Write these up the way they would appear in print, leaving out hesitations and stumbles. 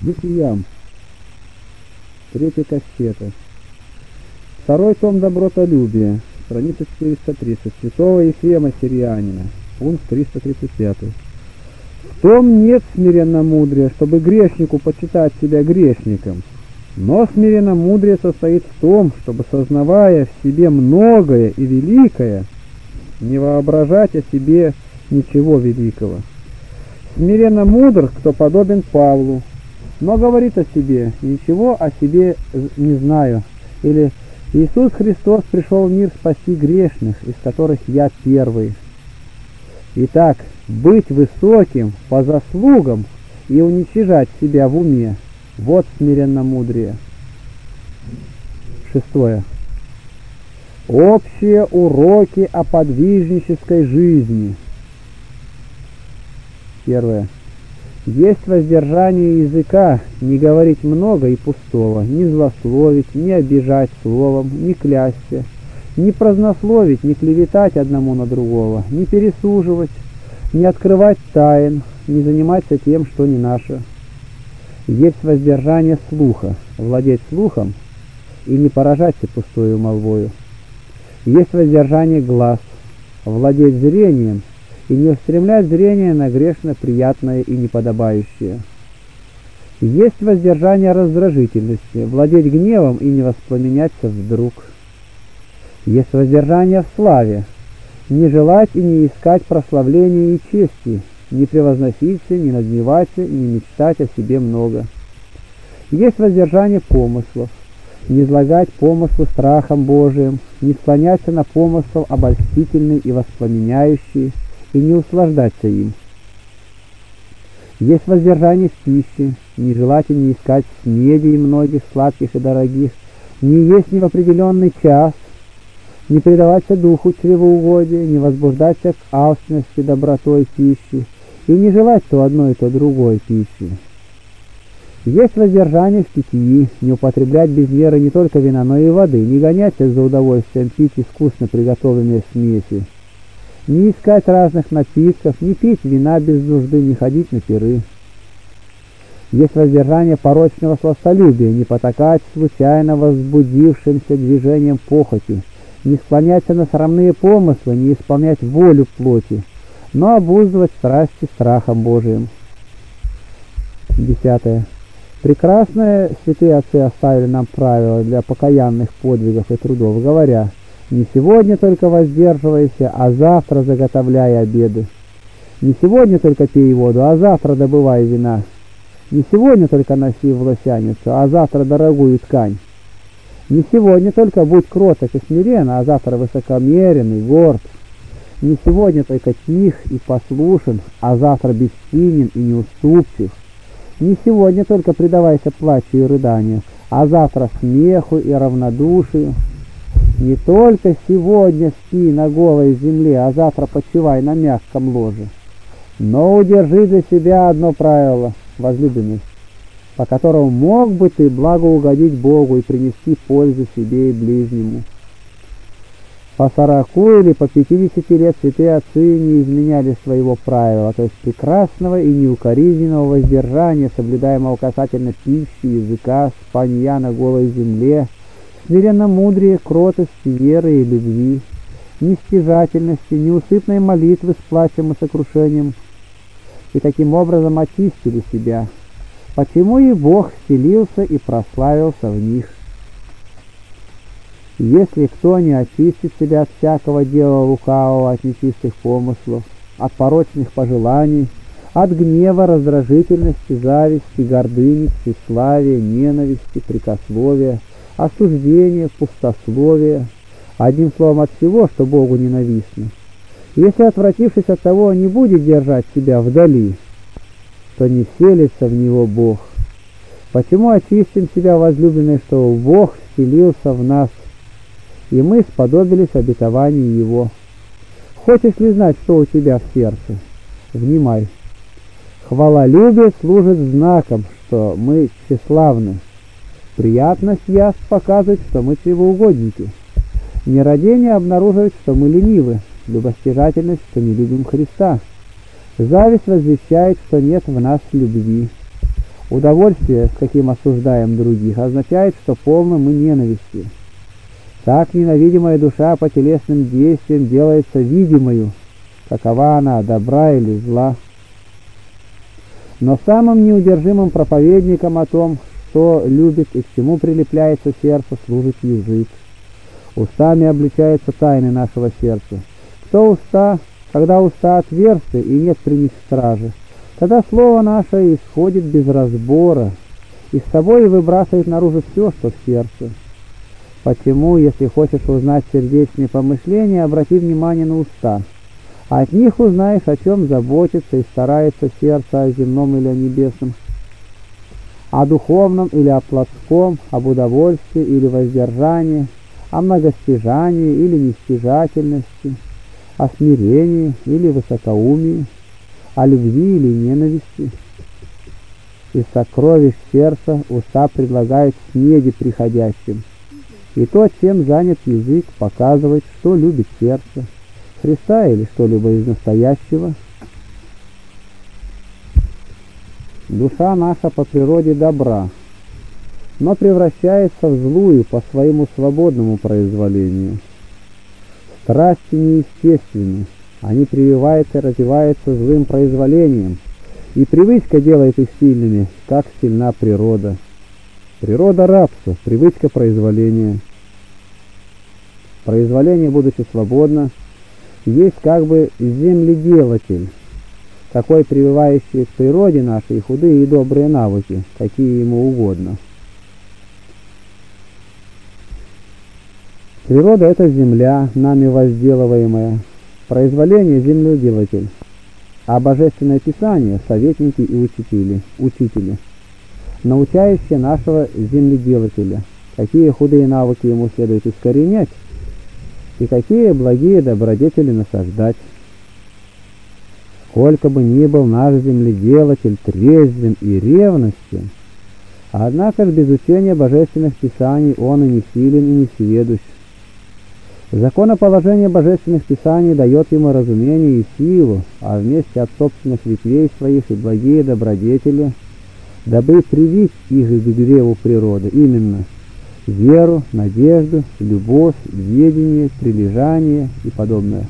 Ефиям. 3 кассета. Второй том «Добротолюбие». Страница 430. Святого Ефрема Сирианина. Пункт 335. В том нет смиренномудрия, чтобы грешнику почитать себя грешником. Но смиренномудрие состоит в том, чтобы, сознавая в себе многое и великое, не воображать о себе ничего великого. Смиренно мудр, кто подобен Павлу, но говорит о себе: ничего о себе не знаю. Или: Иисус Христос пришел в мир спасти грешных, из которых я первый. Итак, быть высоким по заслугам и уничижать себя в уме — вот смиренномудрие. 6. Общие уроки о подвижнической жизни. 1. Есть воздержание языка, не говорить много и пустого, не злословить, не обижать словом, не клясться, не празднословить, не клеветать одному на другого, не пересуживать, не открывать тайн, не заниматься тем, что не наше. Есть воздержание слуха, владеть слухом и не поражаться пустою молвою. Есть воздержание глаз, владеть зрением и не устремлять зрение на грешно приятное и неподобающее. Есть воздержание раздражительности, владеть гневом и не воспламеняться вдруг. Есть воздержание в славе, не желать и не искать прославления и чести, не превозноситься, не надмеваться, не мечтать о себе много. Есть воздержание помыслов, не излагать помыслы страхом Божиим, не склоняться на помысл обольстительный и воспламеняющий, и не услаждаться им. Есть воздержание в пище, не желать и не искать снедей многих, сладких и дорогих, не есть ни в определенный час, не предаваться духу чревоугодия, не возбуждаться к алчности добротой пищи, и не желать то одной, то другой пищи. Есть воздержание в питьи, не употреблять без меры не только вина, но и воды, не гоняться за удовольствием пить искусно приготовленные смеси, не искать разных напитков, не пить вина без нужды, не ходить на пиры. Есть воздержание порочного сластолюбия, не потакать случайно возбудившимся движением похоти, не склоняться на срамные помыслы, не исполнять волю плоти, но обуздывать страсти страхом Божиим. 10. Прекрасное святые отцы оставили нам правила для покаянных подвигов и трудов, говоря: не сегодня только воздерживайся, а завтра заготовляй обеды. Не сегодня только пей воду, а завтра добывай вина. Не сегодня только носи власяницу, а завтра дорогую ткань. Не сегодня только будь кроток и смирен, а завтра высокомерен и горд. Не сегодня только тих и послушен, а завтра бессилен и неуступчив. Не сегодня только предавайся плачу и рыданию, а завтра смеху и равнодушию. Не только сегодня спи на голой земле, а завтра почивай на мягком ложе. Но удержи для себя одно правило — возлюбленность, по которому мог бы ты благоугодить Богу и принести пользу себе и ближнему. По 40 или по 50 лет святые отцы не изменяли своего правила, то есть прекрасного и неукоризненного воздержания, соблюдаемого касательно пищи, языка, спанья на голой земле, смиренномудрия, кротости, веры и любви, нестяжательности, неусыпной молитвы с плачем и сокрушением, и таким образом очистили себя, почему и Бог вселился и прославился в них. Если кто не очистит себя от всякого дела лукавого, от нечистых помыслов, от порочных пожеланий, от гнева, раздражительности, зависти, гордыни, тщеславия, ненависти, прикословия, осуждения, пустословия, одним словом, от всего, что Богу ненавистно. Если, отвратившись от того, не будет держать себя вдали, то не вселится в него Бог. Почему очистим себя, возлюбленные, что Бог вселился в нас, и мы сподобились обетованию Его? Хочешь ли знать, что у тебя в сердце? Внимай. Хвалолюбие служит знаком, что мы тщеславны. Приятность яств показывает, что мы чревоугодники. Нерадение обнаруживает, что мы ленивы. Любостяжательность, что не любим Христа. Зависть возвещает, что нет в нас любви. Удовольствие, с каким осуждаем других, означает, что полны мы ненависти. Так ненавидимая душа по телесным действиям делается видимою, какова она, добра или зла. Но самым неудержимым проповедником о том, что любит и к чему прилепляется сердце, служит язык. Устами обличаются тайны нашего сердца. Когда уста отверсты и нет при них стражи, тогда слово наше исходит без разбора и с собой выбрасывает наружу все, что в сердце. Почему, если хочешь узнать сердечные помышления, обрати внимание на уста. От них узнаешь, о чем заботится и старается сердце, о земном или о небесном, о духовном или о плотском, об удовольствии или воздержании, о многостяжании или нестяжательности, о смирении или высокоумии, о любви или ненависти. Из сокровищ сердца уста предлагают снеди приходящим, и то, чем занят язык, показывает, что любит сердце, Христа или что-либо из настоящего. Душа наша по природе добра, но превращается в злую по своему свободному произволению. Страсти неестественны, они прививаются и развиваются злым произволением, и привычка делает их сильными, как сильна природа. Природа рабства, привычка произволения. Произволение, будучи свободно, есть как бы земледелатель, такой прививающий к природе нашей худые и добрые навыки, какие ему угодно. Природа — это земля, нами возделываемая, произволение — земледелатель, а Божественное Писание — советники и учители, научающие нашего земледелателя, какие худые навыки ему следует искоренять и какие благие добродетели насаждать. Сколько бы ни был наш земледелатель трезвен и ревностен, однако же без учения Божественных Писаний он и не силен, и не сведущ. Законоположение Божественных Писаний дает ему разумение и силу, а вместе от собственных ветвей своих и благие добродетели, дабы привить их к греву природы, именно веру, надежду, любовь, ведение, прилежание и подобное.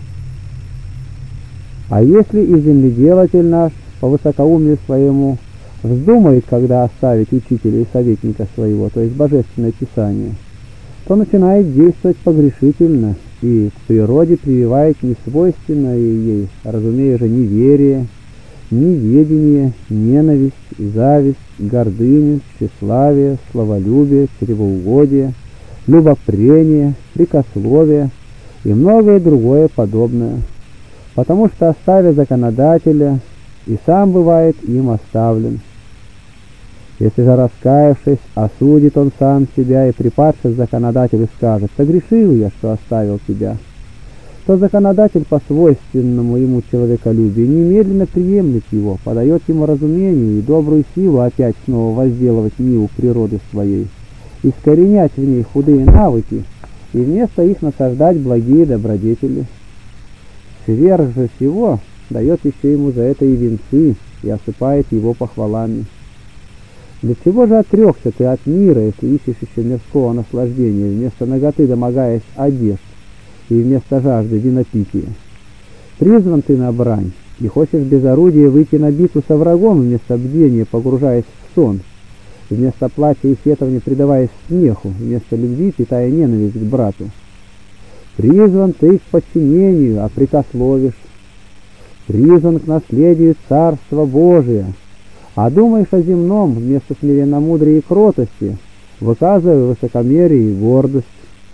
А если и земледелатель наш по высокоумию своему вздумает, когда оставить учителя и советника своего, то есть Божественное Писание, то начинает действовать погрешительно и к природе прививает несвойственное ей, разумея же, неверие, неведение, ненависть, зависть, гордыню, тщеславие, словолюбие, чревоугодие, любопрение, прикословие и многое другое подобное, потому что, оставя законодателя, и сам бывает им оставлен. Если же, раскаявшись, осудит он сам себя и, припадшись законодателю, скажет: «Согрешил я, что оставил тебя», то законодатель по свойственному ему человеколюбию немедленно приемлет его, подает ему разумение и добрую силу опять снова возделывать ниву природы своей, искоренять в ней худые навыки и вместо их насаждать благие добродетели. Сверх же всего дает еще ему за это и венцы, и осыпает его похвалами. Для чего же отрекся ты от мира, если ищешь еще мирского наслаждения, вместо наготы домогаясь одежд, и вместо жажды винопития? Призван ты на брань, и хочешь без орудия выйти на битву со врагом, вместо бдения погружаясь в сон, вместо плача и сетования предаваясь смеху, вместо любви питая ненависть к брату. Призван ты к подчинению, а прикословишь. Призван к наследию Царства Божия, а думаешь о земном, вместо смиренномудрия и кротости, выказывая высокомерие и гордость.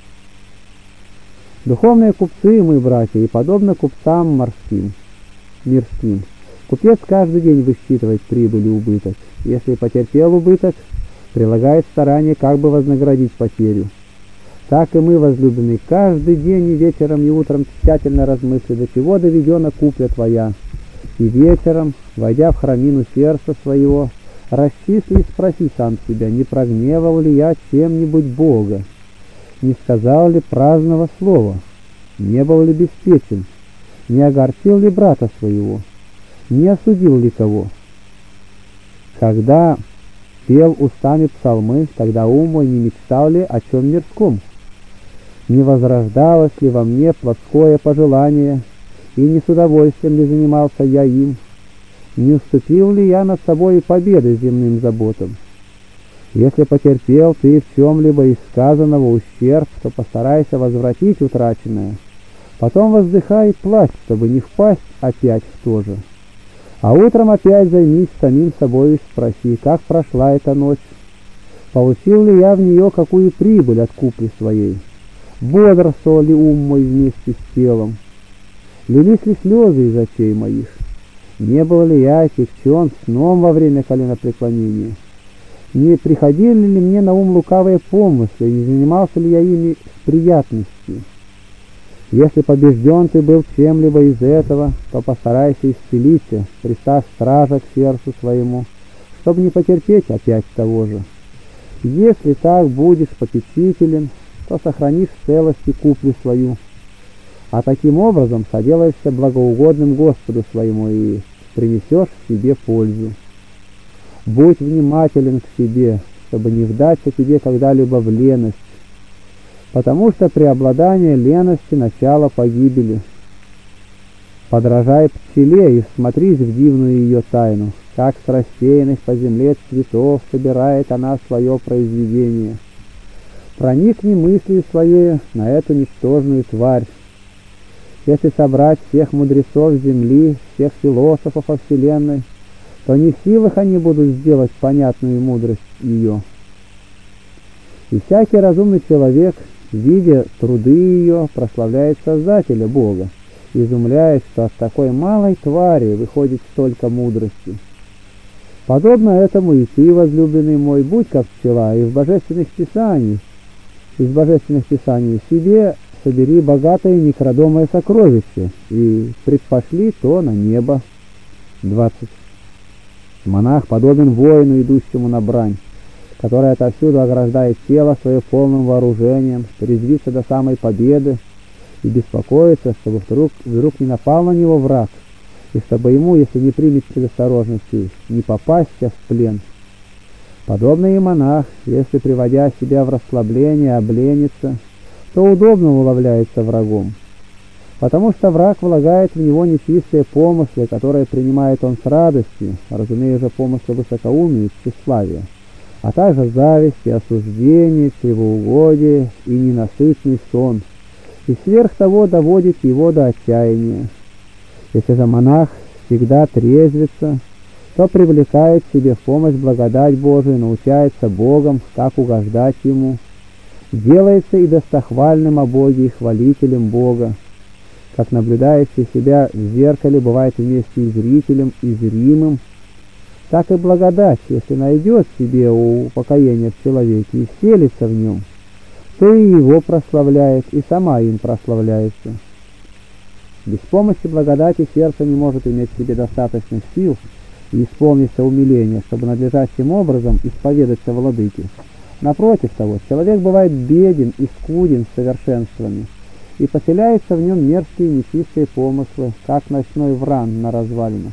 Духовные купцы мы, братья, и подобно купцам мирским. Купец каждый день высчитывает прибыль и убыток. Если потерпел убыток, прилагает старание, как бы вознаградить потерю. Так и мы, возлюбленные, каждый день и вечером, и утром тщательно размысли, до чего доведена купля твоя. И вечером, войдя в храмину сердца своего, расчисли и спроси сам себя, не прогневал ли я чем-нибудь Бога, не сказал ли праздного слова, не был ли беспечен, не огорчил ли брата своего, не осудил ли кого. Когда пел устами псалмы, тогда ум мой не мечтал ли о чем мирском? Не возрождалось ли во мне плотское пожелание, и не с удовольствием ли занимался я им? Не уступил ли я над собой победы земным заботам? Если потерпел ты в чем-либо из сказанного ущерб, то постарайся возвратить утраченное. Потом воздыхай и плачь, чтобы не впасть опять в то же. А утром опять займись самим собой и спроси, как прошла эта ночь? Получил ли я в нее какую прибыль от купли своей? Бодрствовал ли ум мой вместе с телом? Лились ли слезы из очей моих? Не был ли я отягчен сном во время коленопреклонения? Не приходили ли мне на ум лукавые помыслы, и не занимался ли я ими с приятностью? Если побежден ты был чем-либо из этого, то постарайся исцелиться, приставь стража к сердцу своему, чтобы не потерпеть опять того же. Если так будешь попечителен, то сохранишь в целости куплю свою, а таким образом соделаешься благоугодным Господу своему и принесешь себе пользу. Будь внимателен к себе, чтобы не вдаться тебе когда-либо в леность, потому что преобладание лености — начало погибели. Подражай пчеле и всмотрись в дивную ее тайну, как с рассеянных по земле цветов собирает она свое произведение. Проникни мыслью своей на эту ничтожную тварь. Если собрать всех мудрецов земли, всех философов о вселенной, то не в силах они будут сделать понятную мудрость ее. И всякий разумный человек, видя труды ее, прославляет Создателя Бога, изумляясь, что от такой малой твари выходит столько мудрости. Подобно этому и ты, возлюбленный мой, будь как пчела, и из божественных писаний себе собери богатое некродомое сокровище, и предпошли то на небо. 20. Монах подобен воину, идущему на брань, который отовсюду ограждает тело свое полным вооружением, резвится до самой победы и беспокоится, чтобы вдруг не напал на него враг, и чтобы ему, если не примет предосторожности, не попасть в плен. Подобно и монах, если, приводя себя в расслабление, обленится, то удобно уловляется врагом, потому что враг влагает в него нечистые помыслы, которые принимает он с радостью, разумея же помыслы высокоумия и тщеславия, а также зависть и осуждение, чревоугодие и ненасытный сон, и сверх того доводит его до отчаяния. Если же монах всегда трезвится, то привлекает себе в помощь благодать Божию, научается Богом, как угождать Ему, делается и достохвальным о Боге и хвалителем Бога, как наблюдающий себя в зеркале бывает вместе и зрителем, и зримым, так и благодать, если найдет себе упокоение в человеке и селится в нем, то и его прославляет, и сама им прославляется. Без помощи благодати сердце не может иметь в себе достаточных сил и исполниться умиления, чтобы надлежащим образом исповедаться владыке. Напротив того, человек бывает беден и скуден совершенствами, и поселяются в нем мерзкие нечистые помыслы, как ночной вран на развалинах.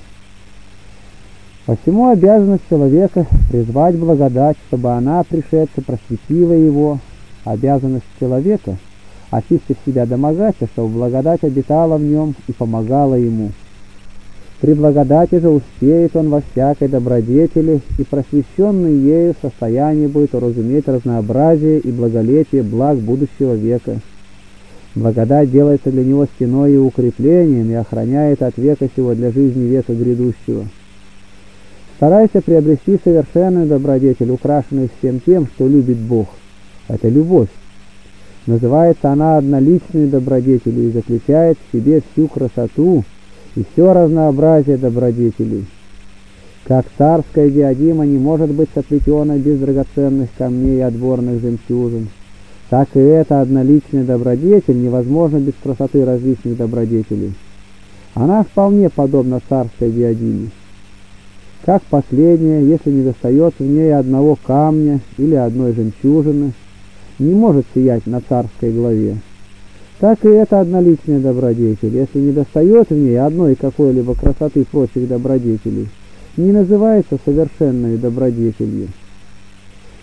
Посему обязанность человека призвать благодать, чтобы она, пришедшая, просветила его. Обязанность человека — очистив себя домогаться, чтобы благодать обитала в нем и помогала ему. При благодати же успеет он во всякой добродетели, и просвещенный ею в состоянии будет уразуметь разнообразие и благолепие благ будущего века. Благодать делается для него стеной и укреплением, и охраняет от века сего для жизни века грядущего. Старайся приобрести совершенную добродетель, украшенную всем тем, что любит Бог. Это любовь. Называется она одноличной добродетелью и заключает в себе всю красоту и все разнообразие добродетелей. Как царская диадема не может быть соплетена без драгоценных камней и отборных жемчужин, так и эта одноличная добродетель невозможна без красоты различных добродетелей. Она вполне подобна царской диадеме. Как последняя, если не достает в ней одного камня или одной жемчужины, не может сиять на царской главе, так и эта одноличная добродетель, если не достает в ней одной какой-либо красоты прочих добродетелей, не называется совершенной добродетелью.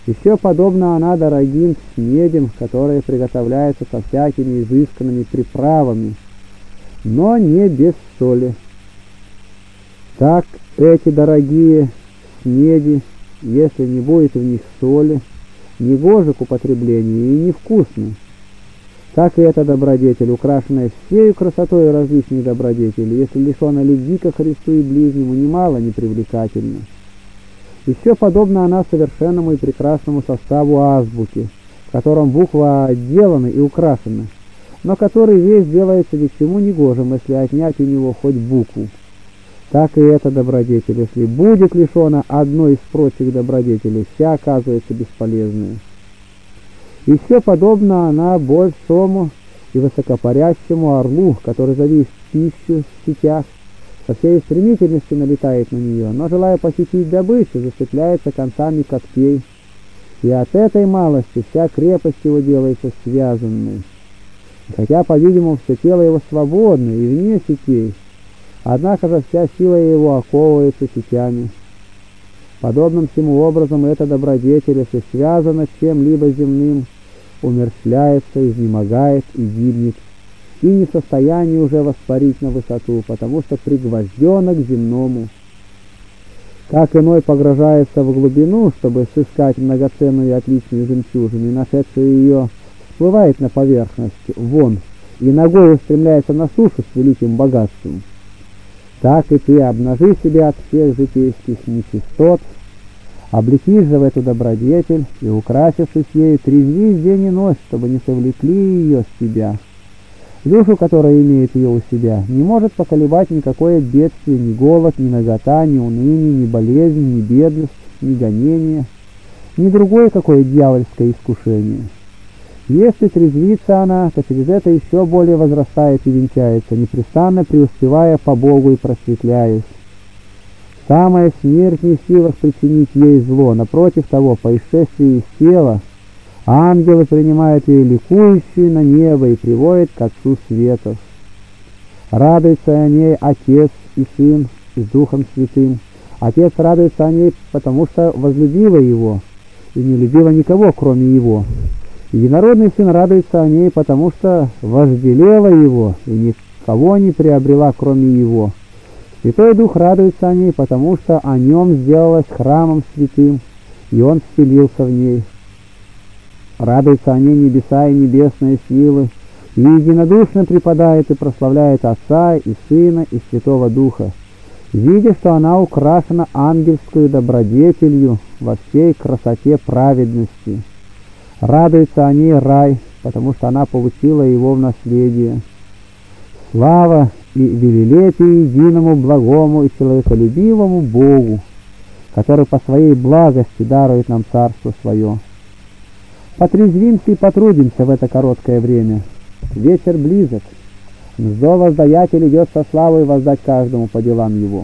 Еще подобна она дорогим снедям, которые приготовляются со всякими изысканными приправами, но не без соли. Так эти дорогие снеди, если не будет в них соли, негожи к употреблению и невкусны. Так и эта добродетель, украшенная всею красотой различных добродетелей, если лишена любви ко Христу и ближнему, немало непривлекательна. Еще подобна она совершенному и прекрасному составу азбуки, в котором буква отделана и украшена, но который весь делается ни к чему негожим, если отнять у него хоть букву. Так и эта добродетель, если будет лишена одной из прочих добродетелей, вся оказывается бесполезной. Еще подобна она большому и высокопарящему орлу, который, завис пищу в сетях, со всей стремительностью налетает на нее, но, желая похитить добычу, зацепляется концами когтей, и от этой малости вся крепость его делается связанной. И хотя, по-видимому, все тело его свободно и вне сетей, однако же вся сила его оковывается сетями. Подобным всему образом эта добродетель, если связана с чем-либо земным, умерщвляется, изнемогает и гибнет, и не в состоянии уже воспарить на высоту, потому что пригвождена к земному. Как иной погружается в глубину, чтобы сыскать многоценную и отличную жемчужину, и нашедший ее всплывает на поверхность вон, и ногой устремляется на сушу с великим богатством, так и ты обнажи себя от всех житейских нечистот, облетишь же в эту добродетель, и, украсившись ею, трезвись день и ночь, чтобы не совлекли ее с тебя. Душу, которая имеет ее у себя, не может поколебать никакое бедствие, ни голод, ни нагота, ни уныние, ни болезнь, ни бедность, ни гонение, ни другое какое дьявольское искушение. Если трезвится она, то через это еще более возрастает и венчается, непрестанно преуспевая по Богу и просветляясь. Самая смерть не в силах причинить ей зло, напротив того, по исшествии из тела, ангелы принимают ее ликующую на небо и приводят к Отцу Светов. Радуется о ней Отец и Сын с Духом Святым. Отец радуется о ней, потому что возлюбила Его и не любила никого, кроме Его. Единородный Сын радуется о ней, потому что вожделела Его и никого не приобрела, кроме Его. Святой Дух радуется о ней, потому что о Нем сделалась храмом святым, и Он вселился в ней. Радуется о ней небеса и небесные силы, и единодушно преподает и прославляет Отца и Сына и Святого Духа, видя, что она украшена ангельскую добродетелью во всей красоте праведности. Радуется о ней рай, потому что она получила его в наследие. Слава и велелепие единому благому и человеколюбивому Богу, который по своей благости дарует нам царство свое. Потрезвимся и потрудимся в это короткое время. Вечер близок. Мздо воздаятель идет со славой воздать каждому по делам его.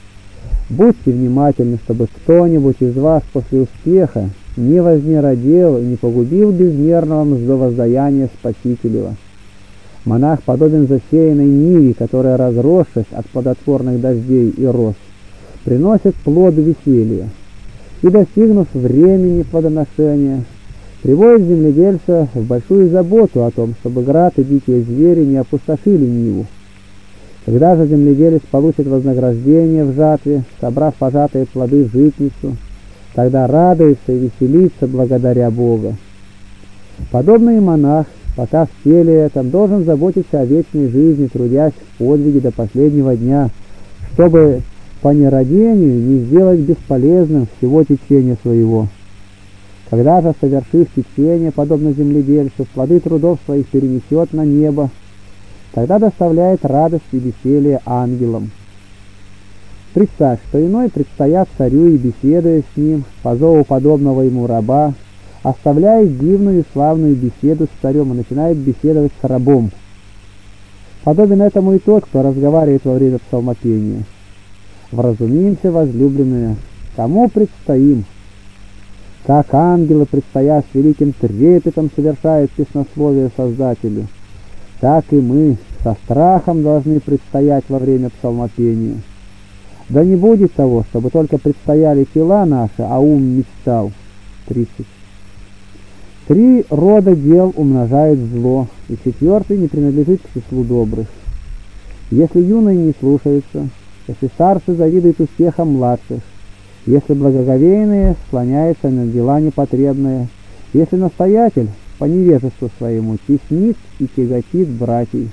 Будьте внимательны, чтобы кто-нибудь из вас после успеха не вознеродел и не погубил безмерного мздовоздаяния Спасителева. Монах подобен засеянной ниве, которая, разросшись от плодотворных дождей и роз, приносит плод веселья, и, достигнув времени плодоношения, приводит земледельца в большую заботу о том, чтобы град и дикие звери не опустошили ниву. Когда же земледелец получит вознаграждение в жатве, собрав пожатые плоды в житницу, тогда радуется и веселится благодаря Бога. Подобный монах, пока в теле этом, должен заботиться о вечной жизни, трудясь в подвиге до последнего дня, чтобы по нерадению не сделать бесполезным всего течения своего. Когда же, совершив течение, подобно земледельцу, плоды трудов своих перенесет на небо, тогда доставляет радость и веселье ангелам. Представь, что иной, предстоя царю и беседуя с ним, по зову подобного ему раба, оставляет дивную и славную беседу с царем и начинает беседовать с рабом. Подобен этому и тот, кто разговаривает во время псалмопения. Вразумимся, возлюбленные, кому предстоим? Как ангелы, предстоя с великим трепетом, совершают песнословие Создателю, так и мы со страхом должны предстоять во время псалмопения. Да не будет того, чтобы только предстояли тела наши, а ум мечтал. 30. 3 рода дел умножают зло, и 4 не принадлежит к числу добрых. Если юные не слушаются, если старцы завидуют успехам младших, если благоговейные склоняются на дела непотребные, если настоятель по невежеству своему теснит и тяготит братьев.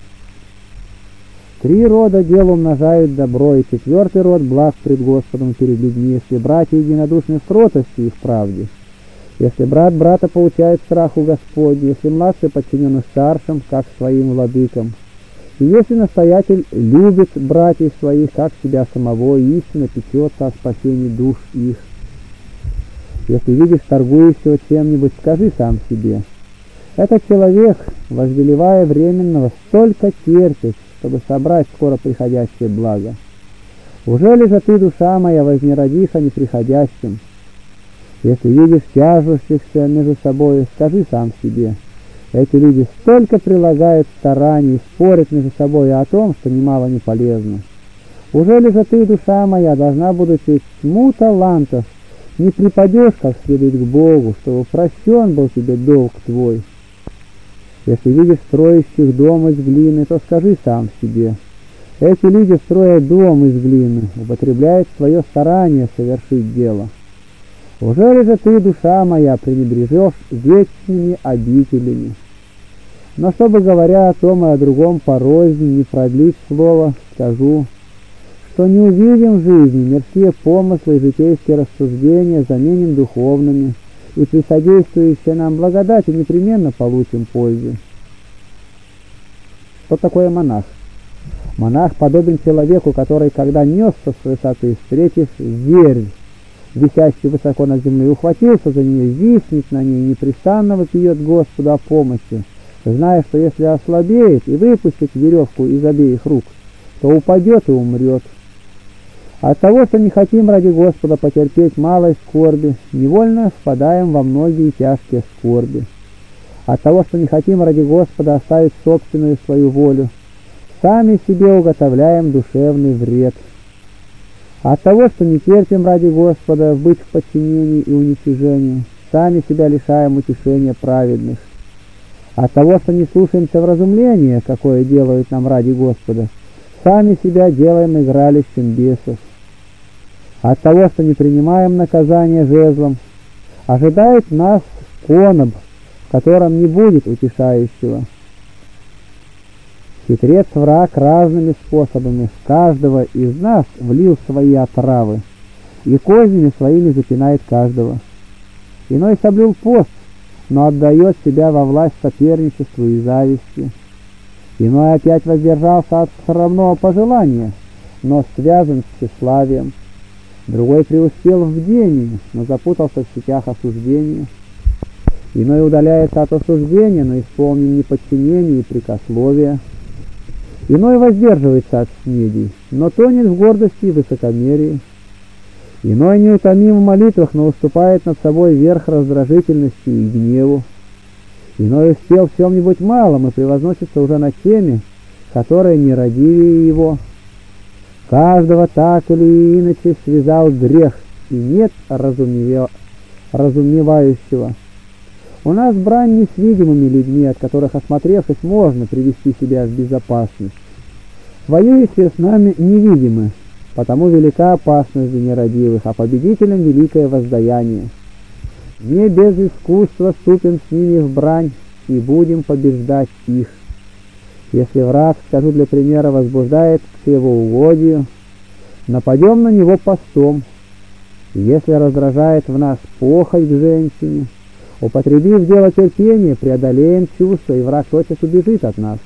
3 рода дел умножают добро, и 4 род благ пред Господом перед людьми, если братья единодушны в кротости и в правде. Если брат брата получает страху Господню, если младший подчинен старшим, как своим владыкам, и если настоятель любит братьев своих, как себя самого, и истинно печется о спасении душ их. Если видишь торгующего чем-нибудь, скажи сам себе: этот человек, вожделевая временного, столько терпит, чтобы собрать скоро приходящее благо. Ужели же ты, душа моя, вознеродишь о неприходящем? Если видишь тяжущихся между собой, скажи сам себе: эти люди столько прилагают стараний, спорят между собой о том, что немало не полезно. Ужели же ты, душа моя, должна, будучи тьму талантов, не припадешь как следует к Богу, чтобы прощен был тебе долг твой? Если видишь строящих дом из глины, то скажи сам себе: эти люди строят дом из глины, употребляют свое старание совершить дело. Ужели же ты, душа моя, пренебрежешь вечными обителями? Но чтобы, говоря о том и о другом порознь, не продлить слово, скажу, что не увидим в жизни мирские помыслы и житейские рассуждения заменим духовными, и при содействующей нам благодати непременно получим пользу. Что такое монах? Монах подобен человеку, который, когда несся с высоты, встретив зверь, висящий высоко над землей, ухватился за нее, виснет на ней, непрестанно вопиет Господу о помощи, зная, что если ослабеет и выпустит веревку из обеих рук, то упадет и умрет. От того, что не хотим ради Господа потерпеть малой скорби, невольно впадаем во многие тяжкие скорби. От того, что не хотим ради Господа оставить собственную свою волю, сами себе уготовляем душевный вред. От того, что не терпим ради Господа быть в подчинении и уничижении, сами себя лишаем утешения праведных. От того, что не слушаемся вразумления, какое делают нам ради Господа, сами себя делаем игралищем бесов. От того, что не принимаем наказание жезлом, ожидает нас коноб, в котором не будет утешающего. Хитрец враг разными способами в каждого из нас влил свои отравы, и кознями своими запинает каждого. Иной соблюл пост, но отдает себя во власть соперничеству и зависти. Иной опять воздержался от срамного пожелания, но связан с тщеславием. Другой преуспел в бдении, но запутался в сетях осуждения. Иной удаляется от осуждения, но исполнен неподчинения и прикословия. Иной воздерживается от снедей, но тонет в гордости и высокомерии. Иной неутомим в молитвах, но уступает над собой верх раздражительности и гневу. Иной успел в чем-нибудь малом и превозносится уже над теми, которые не родили его. Каждого так или иначе связал грех, и нет разумевающего. У нас брань не с видимыми людьми, от которых, осмотревшись, можно привести себя в безопасность. Воюющие с нами невидимы, потому велика опасность для нерадивых, а победителям великое воздаяние. Не без искусства ступим с ними в брань и будем побеждать их. Если враг, скажу для примера, возбуждает к чревоугодию, нападем на него постом. Если раздражает в нас похоть к женщине, употребив дело терпения, преодолеем чувства, и враг тотчас убежит от нас.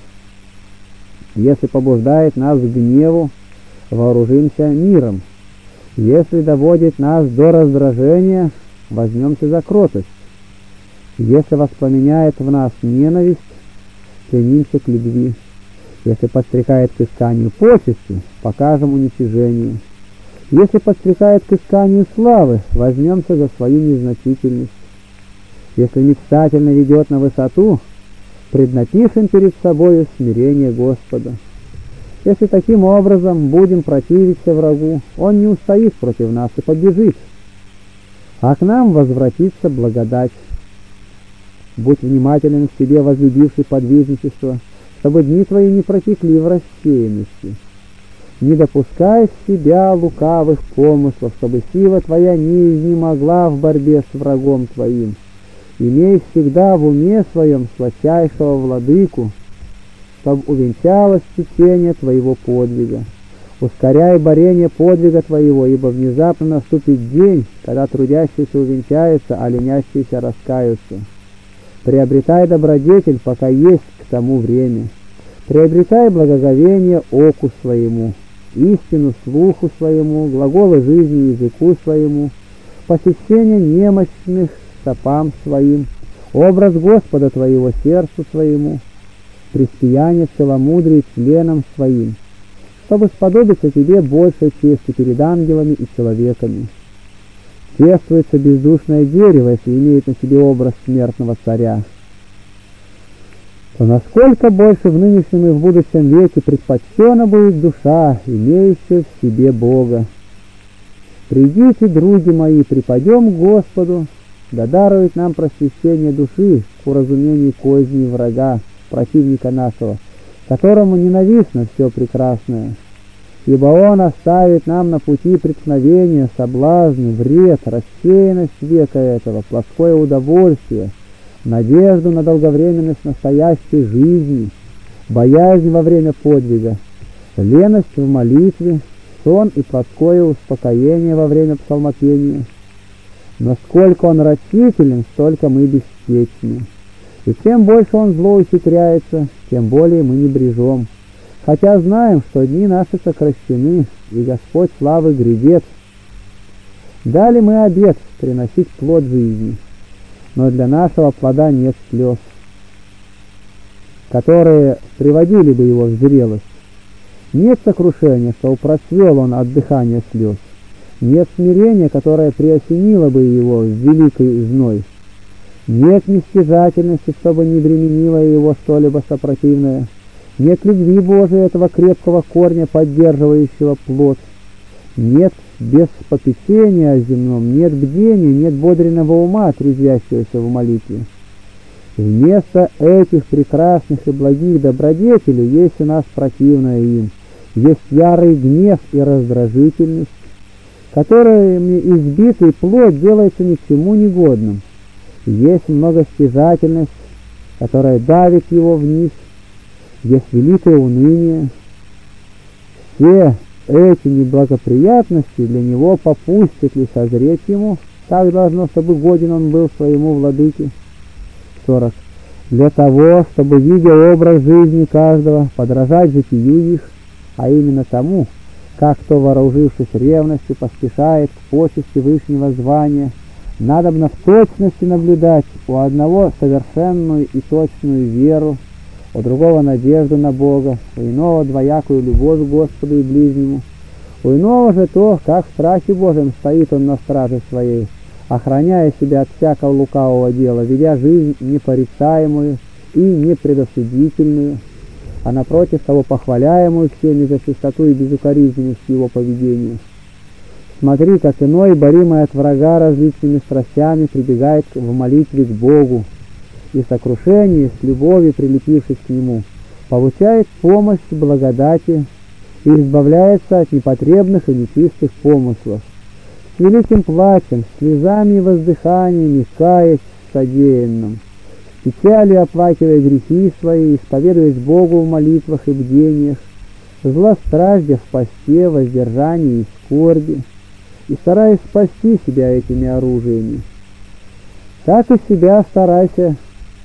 Если побуждает нас к гневу, вооружимся миром. Если доводит нас до раздражения, возьмемся за кротость. Если воспламеняет в нас ненависть, стремимся к любви. Если подстрекает к исканию почести, покажем уничижение. Если подстрекает к исканию славы, возьмемся за свою незначительность. Если мечтательно ведет на высоту, преднапишем перед собою смирение Господа. Если таким образом будем противиться врагу, он не устоит против нас и побежит. а к нам возвратится благодать. Будь внимателен к себе, возлюбивший подвижничество, чтобы дни твои не протекли в рассеянности. Не допускай в себя лукавых помыслов, чтобы сила твоя не изнемогла в борьбе с врагом твоим. Имей всегда в уме своем сладчайшего владыку, чтобы увенчалось течение твоего подвига. Ускоряй борение подвига твоего, ибо внезапно наступит день, когда трудящиеся увенчаются, а ленящиеся раскаются. Приобретай добродетель, пока есть к тому время. Приобретай благоговение оку своему, истину слуху своему, глаголы жизни языку своему, посещение немощных стопам своим, образ Господа твоего сердцу своему, престояние целомудрия членам своим, чтобы сподобиться тебе большей чести перед ангелами и человеками. Чествуется бездушное дерево, если имеет на себе образ смертного царя. То насколько больше в нынешнем и в будущем веке предпочтена будет душа, имеющая в себе Бога. Придите, други мои, припадем к Господу, да дарует нам просвещение души к уразумению козней врага, противника нашего, которому ненавистно все прекрасное. Ибо он оставит нам на пути преткновения, соблазны, вред, рассеянность века этого, плоское удовольствие, надежду на долговременность настоящей жизни, боязнь во время подвига, леность в молитве, сон и плоское успокоение во время псалмопения. Но сколько он рачителен, столько мы беспечны. И чем больше он зло ухитряется, тем более мы не брежем. Хотя знаем, что дни наши сокращены, и Господь славы грядет. Дали мы обет приносить плод жизни, но для нашего плода нет слез, которые приводили бы его в зрелость. Нет сокрушения, что просвел он от дыхания слез. Нет смирения, которое приосенило бы его в великий зной. Нет нестяжательности, чтобы не бременило его что-либо сопротивное. Нет любви Божией, этого крепкого корня, поддерживающего плод. Нет без попечения о земном, нет бдения, нет бодренного ума, трезвящегося в молитве. Вместо этих прекрасных и благих добродетелей есть у нас противное им. Есть ярый гнев и раздражительность, которыми избитый плод делается ни к чему негодным. Есть многостяжательность, которая давит его вниз. Есть великое уныние. Все эти неблагоприятности для него попустят ли созреть ему, так должно, чтобы годен он был своему владыке. 40. Для того, чтобы, видя образ жизни каждого, подражать житию их, а именно тому, как кто, вооружившись ревностью, поспешает к почести вышнего звания, надобно в точности наблюдать у одного совершенную и точную веру, у другого надежду на Бога, у иного двоякую любовь к Господу и ближнему, у иного же то, как в страхе Божьем стоит он на страже своей, охраняя себя от всякого лукавого дела, ведя жизнь непорицаемую и непредосудительную, а напротив того похваляемую всеми за чистоту и безукоризненность его поведения. Смотри, как иной, боримый от врага различными страстями, прибегает в молитве к Богу, и в сокрушении, с любовью прилепившись к Нему, получает помощь благодати и избавляется от непотребных и нечистых помыслов. С великим плачем, слезами и воздыханиями, каясь в содеянном, с печалью оплакивая грехи свои, исповедуясь Богу в молитвах и бдениях, злостраждя в посте, воздержании и скорби, и стараясь спасти себя этими оружиями. Так и старайся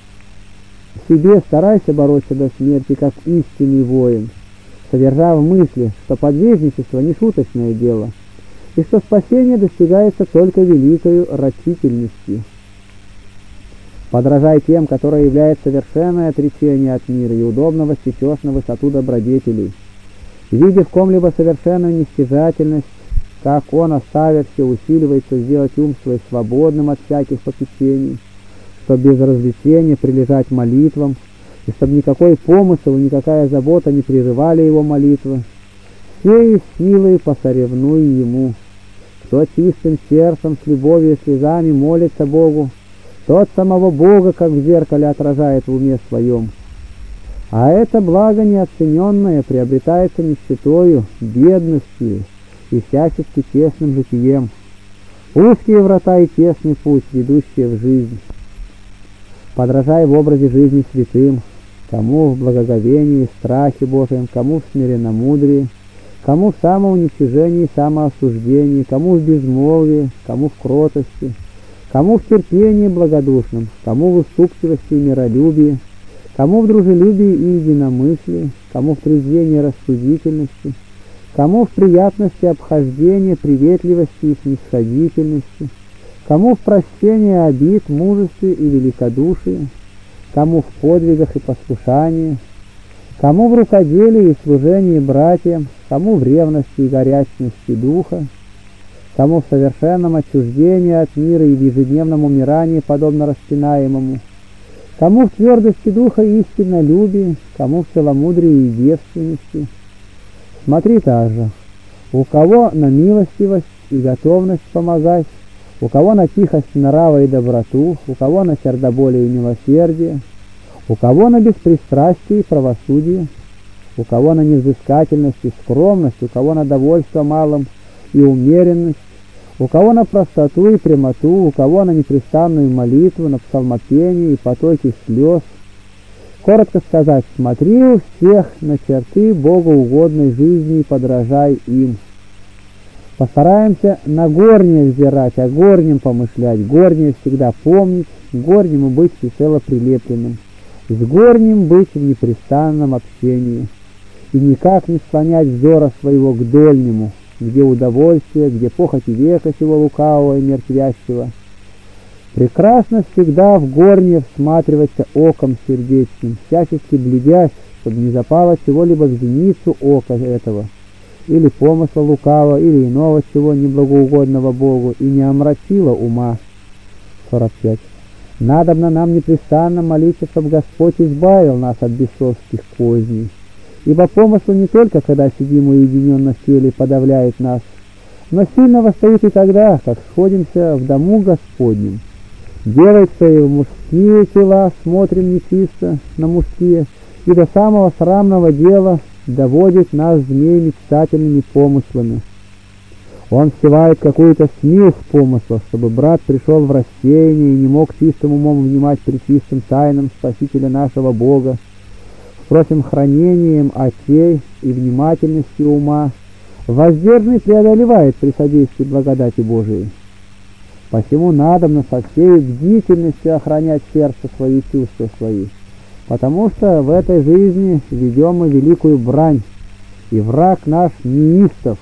бороться до смерти, как истинный воин, содержа в мысли, что подвижничество не шуточное дело, и что спасение достигается только великою рачительностью. Подражай тем, которые являются совершенное отречение от мира, и удобно воссечешь на высоту добродетелей. Видя в ком-либо совершенную нестяжательность, как он, оставя все, усиливается сделать ум свой свободным от всяких попечений, чтобы без развлечения прилежать молитвам, и чтобы никакой помысл и никакая забота не прерывали его молитвы, всей силой посоревнуй ему. кто чистым сердцем, с любовью и слезами молится Богу, тот самого Бога, как в зеркале, отражает в уме своем. А это благо неоцененное приобретается нищетою, бедностью и всячески тесным житием. Узкие врата и тесный путь, ведущие в жизнь. Подражай в образе жизни святым, кому в благоговении и страхе Божьем, кому в смиренномудрии, кому в самоуничижении и самоосуждении, кому в безмолвии, кому в кротости, кому в терпении благодушном, кому в уступчивости и миролюбии, кому в дружелюбии и единомыслии, кому в трезвении и рассудительности, кому в приятности обхождения, приветливости и снисходительности, кому в прощении обид, мужестве и великодушии, кому в подвигах и послушании, кому в рукоделии и служении братьям, кому в ревности и горячности духа, кому в совершенном отчуждении от мира и в ежедневном умирании, подобно распинаемому, кому в твердости духа и истиннолюбии, кому в целомудрии и девственности. Смотри также, у кого на милостивость и готовность помогать, у кого на тихость нрава и доброту, у кого на сердоболие и милосердие, у кого на беспристрастие и правосудие, у кого на невзыскательность и скромность, у кого на довольство малым и умеренность, у кого на простоту и прямоту, у кого на непрестанную молитву, на псалмопение и потоки слез. Коротко сказать, смотри у всех на черты богоугодной жизни и подражай им. Постараемся на горнее взирать, о горнем помышлять, горнее всегда помнить, к горнему быть всецело прилепленным, с горним быть в непрестанном общении, и никак не склонять взора своего к дольнему, где удовольствие, где похоти века сего лукавого и мертвящего. Прекрасно всегда в горнее всматриваться оком сердечным, всячески глядясь, чтобы не запало чего-либо в зеницу ока этого, или помысла лукавого, или иного чего неблагоугодного Богу, и не омрачило ума. 45. Надобно нам непрестанно молиться, чтобы Господь избавил нас от бесовских козней, ибо помысл не только, когда сидим уединенно в теле, подавляет нас, но сильно восстают и тогда, как сходимся в дому Господнем. Делать свои мужские тела, смотрим нечисто на мужские, и до самого срамного дела доводит нас змей мечтательными помыслами. Он всевает какую-то смесь помыслов, чтобы брат пришел в рассеяние и не мог чистым умом внимать пречистым тайнам Спасителя нашего Бога. Впрочем, хранением очей и внимательностью ума воздержанный преодолевает при содействии благодати Божией. Посему надобно со всей бдительностью охранять сердце свои и чувства свои, потому что в этой жизни ведем мы великую брань, и враг наш неистов.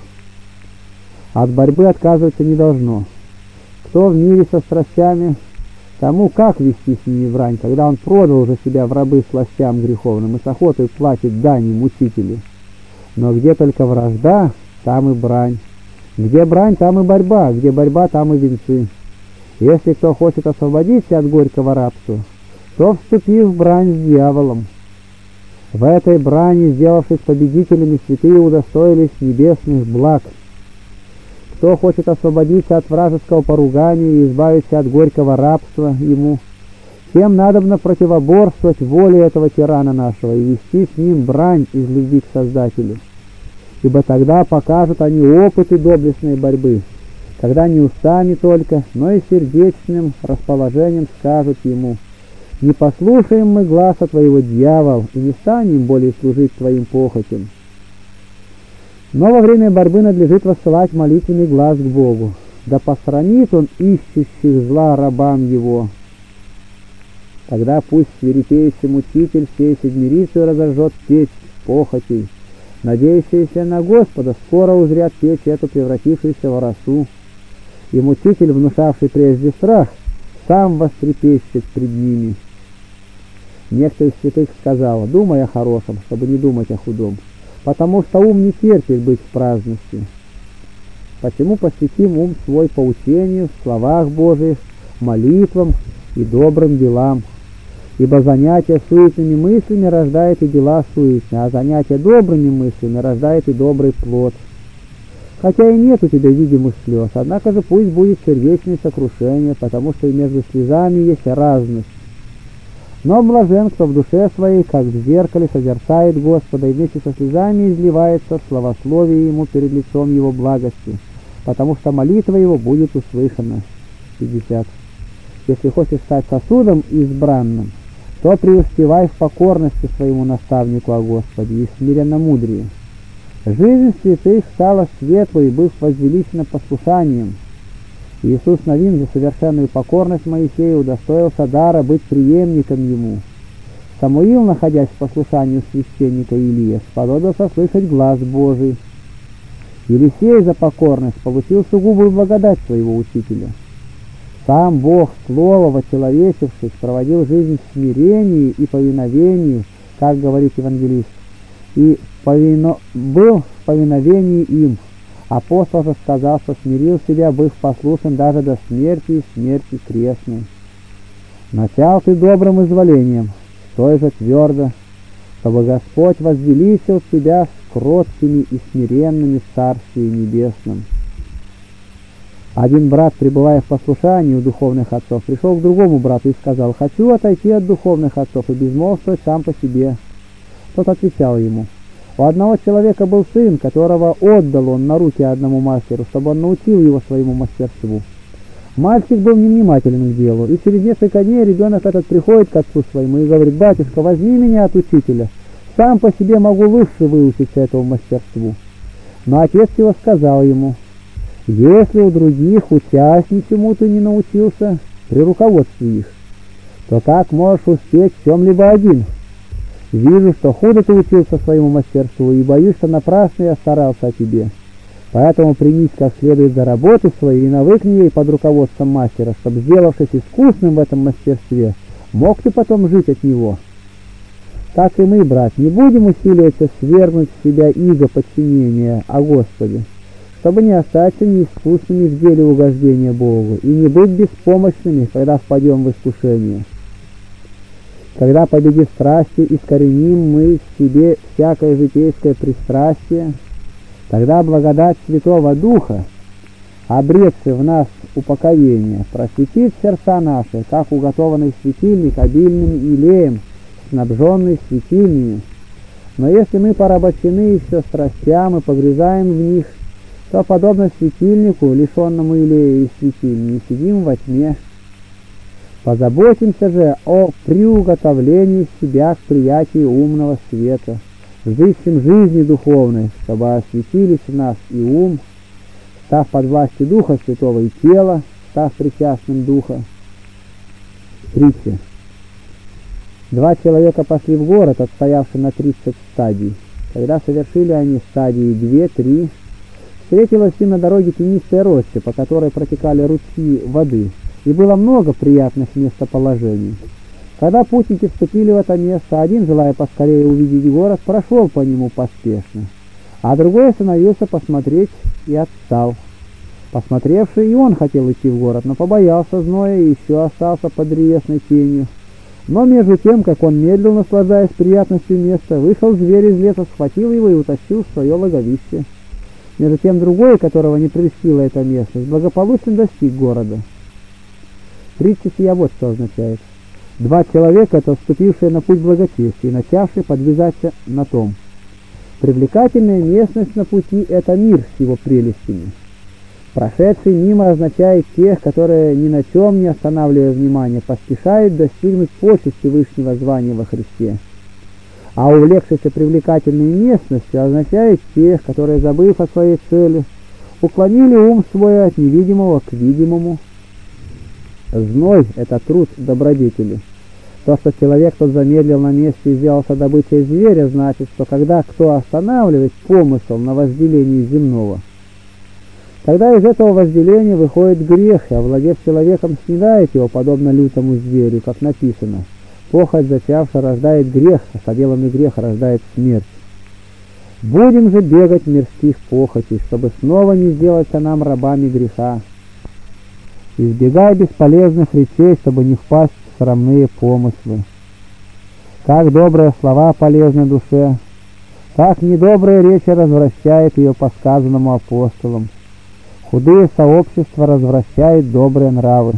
От борьбы отказываться не должно. Кто в мире со страстями, тому как вести с ними брань, когда он продал уже себя в рабы сластям греховным и с охотой платит дани мучителю. Но где только вражда, там и брань. Где брань, там и борьба, где борьба, там и венцы. Если кто хочет освободиться от горького рабства, то вступи в брань с дьяволом. В этой брани, сделавшись победителями, святые удостоились небесных благ. Кто хочет освободиться от вражеского поругания и избавиться от горького рабства ему, тем надобно противоборствовать воле этого тирана нашего и вести с ним брань из любви к Создателю. Ибо тогда покажут они опыты доблестной борьбы, когда не устами только, но и сердечным расположением скажут ему: «Не послушаем мы гласа твоего, дьявол, и не станем более служить твоим похотям». Но во время борьбы надлежит воссылать молитвенный глаз к Богу: «Да постранит он ищущих зла рабам его». Тогда пусть свирепеющий мучитель всей седмирицей разожжет печь похотей. Надеющиеся на Господа скоро узрят печь эту, превратившуюся в росу. И мучитель, внушавший прежде страх, сам вострепещет пред ними. Некто из святых сказал: «Думай о хорошем, чтобы не думать о худом, потому что ум не терпит быть в праздности». Посему посвятим ум свой поучению в словах Божиих, молитвам и добрым делам. Ибо занятие суетными мыслями рождает и дела суетные, а занятие добрыми мыслями рождает и добрый плод. Хотя и нет у тебя видимых слез, однако же пусть будет сердечное сокрушение, потому что и между слезами есть разность. Но блажен, кто в душе своей, как в зеркале, созерцает Господа, и вместе со слезами изливается славословие Ему перед лицом Его благости, потому что молитва Его будет услышана. 50. Если хочешь стать сосудом избранным, то преуспевай в покорности своему наставнику о Господе и смиренно-мудрее. Жизнь святых стала светлой, быв возвеличена послушанием. Иисус Навин за совершенную покорность Моисею удостоился дара быть преемником ему. Самуил, находясь в послушании священника Илии, сподобился слышать глас Божий. Елисей за покорность получил сугубую благодать своего учителя. Сам Бог, Слово вочеловечившись, проводил жизнь в смирении и повиновении, как говорит евангелист, и был в повиновении им. Апостол же сказал, что смирил себя, быв послушен даже до смерти и смерти крестной. Начал ты добрым изволением, стой же твердо, чтобы Господь возвеличил тебя с кроткими и смиренными в Царстве Небесном. Один брат, пребывая в послушании у духовных отцов, пришел к другому брату и сказал: «Хочу отойти от духовных отцов и безмолвствовать сам по себе». Тот отвечал ему: «У одного человека был сын, которого отдал он на руки одному мастеру, чтобы он научил его своему мастерству. Мальчик был невнимателен к делу, и через несколько дней ребенок этот приходит к отцу своему и говорит: «Батюшка, возьми меня от учителя, сам по себе могу лучше выучиться этому мастерству». Но отец его сказал ему: «Если у других участников чему ты не научился при руководстве их, то как можешь успеть в чем-либо один? Вижу, что худо ты учился своему мастерству, и боюсь, что напрасно я старался о тебе. Поэтому примись как следует за работу свою и навыкни ей под руководством мастера, чтобы, сделавшись искусным в этом мастерстве, мог ты потом жить от него». Так и мы, брат, не будем усиливаться свергнуть в себя иго подчинения о Господе, чтобы не остаться неискусными в деле угождения Богу и не быть беспомощными, когда впадем в искушение. Когда, победив страсти, искореним мы в себе всякое житейское пристрастие, тогда благодать Святого Духа, обретший в нас упокоение, просветит сердца наши, как уготованный светильник обильным илеем, снабженный светильнями. Но если мы порабощены еще страстям и погрязаем в них, то, подобно светильнику, лишенному илея и светильни, сидим во тьме. Позаботимся же о приуготовлении себя к приятию умного света, взыщем жизни духовной, чтобы осветились в нас и ум, став под властью Духа Святого, и тело, став причастным Духа. Притча. 2 человека пошли в город, отстоявший на 30 стадий. Когда совершили они стадии 2-3, встретилась им на дороге тенистая роща, по которой протекали ручьи воды, и было много приятных местоположений. Когда путники вступили в это место, один, желая поскорее увидеть город, прошел по нему поспешно, а другой остановился посмотреть и отстал. Посмотревший и он хотел идти в город, но побоялся зноя и еще остался под древесной тенью. Но между тем, как он медлил, наслаждаясь приятностью места, вышел зверь из леса, схватил его и утащил в свое логовище. Между тем другой, которого не прельстила эта местность, благополучно достиг города. Притча сия вот что означает. 2 человека, это вступившие на путь благочестия и начавшие подвязаться на том. Привлекательная местность на пути – это мир с его прелестями. Прошедший мимо означает тех, которые ни на чем не останавливая внимания, поспешают достигнуть почести высшего звания во Христе. А увлекшийся привлекательной местностью означает тех, которые, забыв о своей цели, уклонили ум свой от невидимого к видимому. Зной – это труд добродетели. То, что человек тот замедлил на месте и сделался добычей зверя, значит, что когда кто останавливает помысл на возделении земного, тогда из этого возделения выходит грех, и, овладев человеком, съедает его, подобно лютому зверю, как написано: «Похоть зачавшая рождает грех, а соделанный грех рождает смерть». Будем же бегать в мирских похотей, чтобы снова не сделаться нам рабами греха. Избегай бесполезных речей, чтобы не впасть в срамные помыслы. Как добрые слова полезны душе, Так недобрая речь развращает ее по сказанному апостолам. Худые сообщества развращают добрые нравы.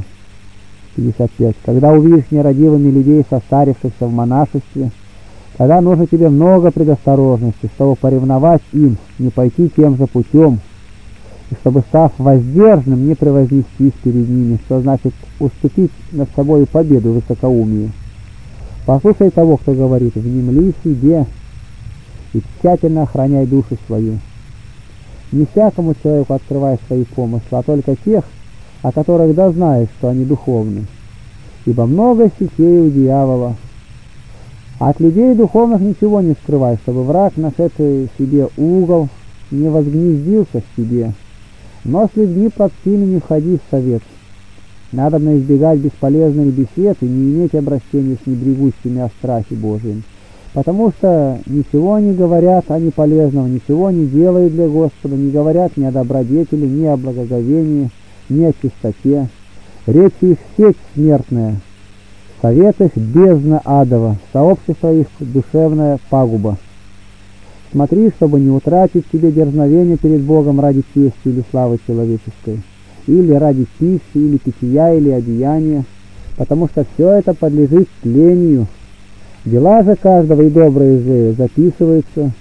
55. Когда увидишь нерадивыми людей, состарившихся в монашестве, тогда нужно тебе много предосторожности, чтобы поревновать им, не пойти тем же путем, и чтобы, став воздержанным, не превознестись перед ними, что значит уступить над собой победу высокоумию. Послушай того, кто говорит: внемли себе и тщательно охраняй душу свою. Не всякому человеку открывай свои помыслы, а только тех, о которых дознаешь, что они духовны. Ибо много сетей у дьявола. От людей духовных ничего не скрывай, чтобы враг, нашедший себе угол, не возгнездился в себе. Но с людьми плотскими не входи в совет. Надобно избегать бесполезных бесед и не иметь обращения с небрегущими о страхе Божьем, потому что ничего не говорят о неполезном, ничего не делают для Господа, не говорят ни о добродетели, ни о благоговении, ни о чистоте. Речь их сеть смертная, совет их бездна адова, сообщество их душевная пагуба. Смотри, чтобы не утратить себе дерзновение перед Богом ради чести или славы человеческой, или ради пищи, или питья, или одеяния, потому что все это подлежит тлению. Дела же каждого и добрые и злые записываются.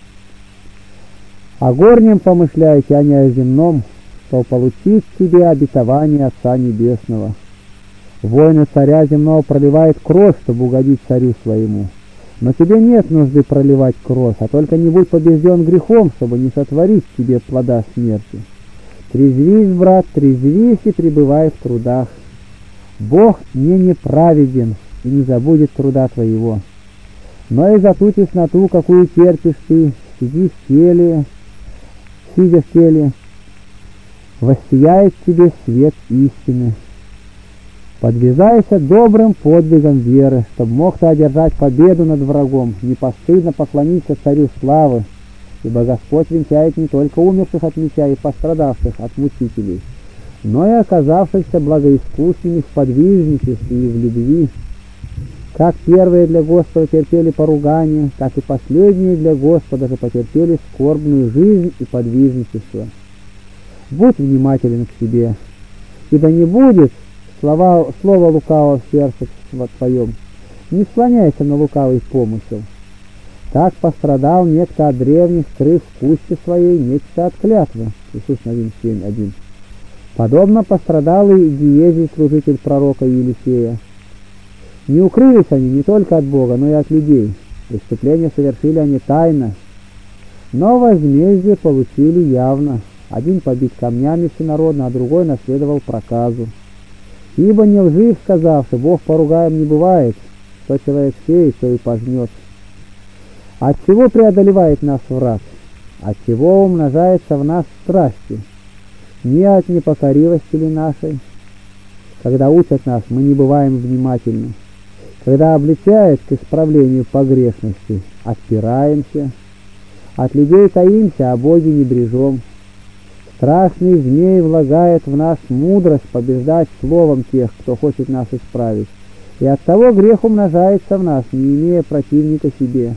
О горнем помышляйте, а не о земном, что получить себе обетование Отца Небесного. Воины царя земного проливает кровь, чтобы угодить царю своему. Но тебе нет нужды проливать кровь, а только не будь побежден грехом, чтобы не сотворить тебе плода смерти. Трезвись, брат, трезвись и пребывай в трудах. Бог не неправеден и не забудет труда твоего. Но и за ту тесноту, какую терпишь ты, сидя в теле, воссияет тебе свет истины. Подвязайся добрым подвигом веры, чтобы мог ты одержать победу над врагом, не постыдно поклониться царю славы, ибо Господь венчает не только умерших от меча и пострадавших от мучителей, но и оказавшихся благоискусными в подвижничестве и в любви. Как первые для Господа терпели поругание, так и последние для Господа же потерпели скорбную жизнь и подвижничество. Будь внимателен к себе, ибо не будет слова лукавого в сердце твоем. Не склоняйся на лукавый помысел. Так пострадал некто от древних, скрыв в пуще своей нечто от клятвы. Иисус Навин 7:1. Подобно пострадал и Гиезий, служитель пророка Елисея. Не укрылись они не только от Бога, но и от людей. Преступления совершили они тайно, но возмездие получили явно. Один побит камнями всенародно, а другой наследовал проказу. Ибо не лжив, сказавши: Бог поругаем не бывает, что человек сеет, то и пожнет. От чего преодолевает нас враг? От чего умножается в нас страсти? Не от непокорилости ли нашей? Когда учат нас, мы не бываем внимательны. Когда обличают к исправлению погрешности, отпираемся. От людей таимся, а Боге не брежем. Страшный змей влагает в нас мудрость побеждать словом тех, кто хочет нас исправить, и оттого грех умножается в нас, не имея противника себе.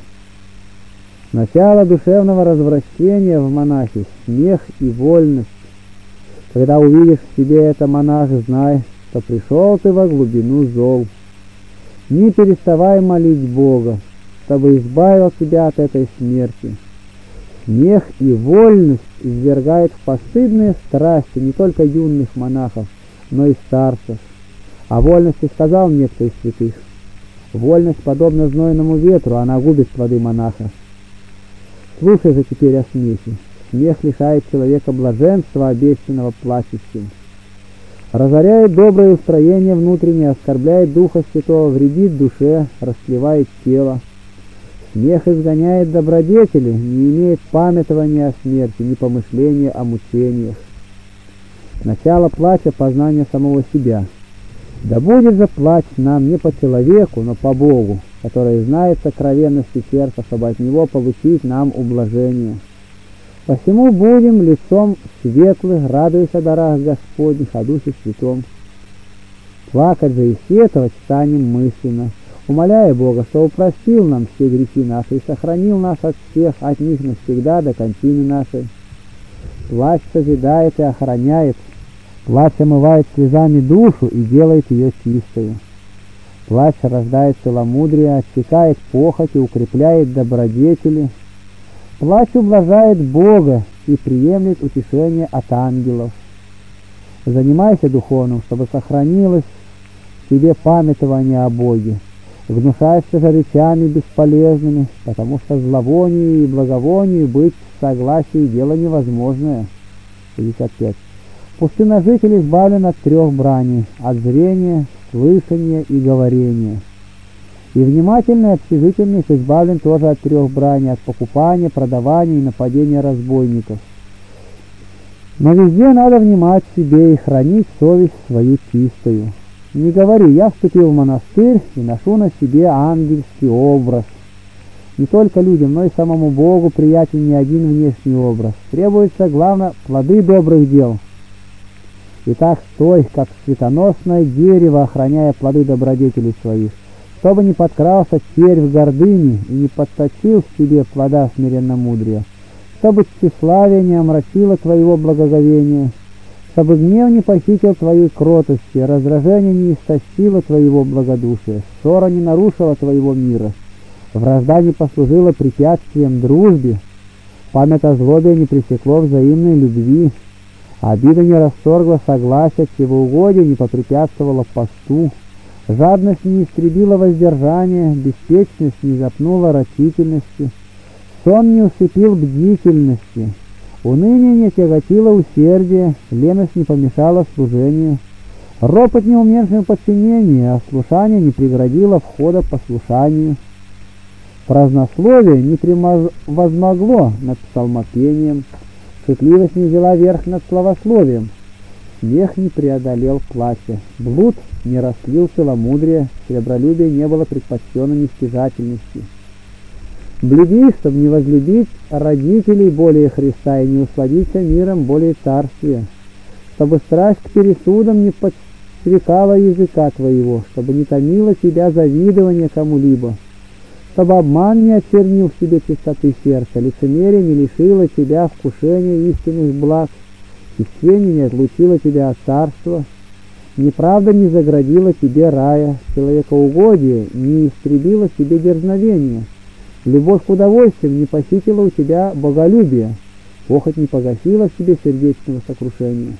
Начало душевного развращения в монахе — смех и вольность. Когда увидишь в себе это, монах, знай, что пришел ты во глубину зол. Не переставай молить Бога, чтобы избавил тебя от этой смерти. Смех и вольность извергает в постыдные страсти не только юных монахов, но и старцев. О вольности сказал некто из святых: вольность подобна знойному ветру, она губит плоды монаха. Слушай же теперь о смехе. Смех лишает человека блаженства, обещанного плачущим. Разоряет доброе устроение внутреннее, оскорбляет Духа Святого, вредит душе, растлевает тело. Смех изгоняет добродетели, не имеет памятования о смерти, ни помышления о мучениях. Начало плача — познание самого себя. Да будет же плач нам не по человеку, но по Богу, который знает сокровенности сердца, чтобы от Него получить нам ублажение. Посему будем лицом светлых, радуясь о дарах Господних, о Духе Святом. Плакать же и сетовать станем мысленно. умоляя Бога, чтобы простил нам все грехи наши и сохранил нас от всех, от них навсегда до кончины нашей. Плач созидает и охраняет, плач омывает слезами душу и делает ее чистою. Плач рождает целомудрие, отсекает похоть и укрепляет добродетели. Плач ублажает Бога и приемлет утешение от ангелов. Занимайся духовным, чтобы сохранилось в тебе памятование о Боге. Гнушайся же речами бесполезными, потому что зловонию и благовонию быть в согласии дело невозможное. 55. Пустынножитель избавлен от 3 брани: от зрения, слышания и говорения. И внимательный общежительник избавлен тоже от 3 брани: от покупания, продавания и нападения разбойников. Но везде надо внимать себе и хранить совесть свою чистую. Не говори: я вступил в монастырь и ношу на себе ангельский образ. Не только людям, но и самому Богу приятен не один внешний образ. Требуется, главное, плоды добрых дел. Итак, стой, как светоносное дерево, охраняя плоды добродетелей своих, чтобы не подкрался червь гордыни и не подточил в тебе плода смиренномудрия, чтобы тщеславие не омрачило твоего благоговения, чтобы гнев не похитил твоей кротости, раздражение не истощило твоего благодушия, ссора не нарушила твоего мира, вражда не послужила препятствием дружбе, память о злобе не пресекло взаимной любви, обида не расторгла согласия, всевоугодие не попрепятствовало посту, жадность не истребила воздержание, беспечность не запнула рачительности, сон не усыпил бдительности, уныние не тяготило усердие, леность не помешала служению, ропот не уменьшил подчинение, а слушание не преградило входа послушанию. Празднословие не превозмогло над псалмопением, шутливость не взяла верх над словословием, смех не преодолел плача, блуд не растлил целомудрие, сребролюбие не было предпочтено нестяжательности. Блюди, чтобы не возлюбить родителей более Христа и не усладиться миром более царствия, чтобы страсть к пересудам не подстрекала языка твоего, чтобы не томило тебя завидование кому-либо, чтобы обман не очернил в себе чистоты сердца, лицемерие не лишило тебя вкушения истинных благ, исчение не отлучило тебя от царства, неправда не заградила тебе рая, человекоугодие не истребило тебе дерзновение, любовь к удовольствиям не похитила у тебя боголюбие, похоть не погасила в тебе сердечного сокрушения.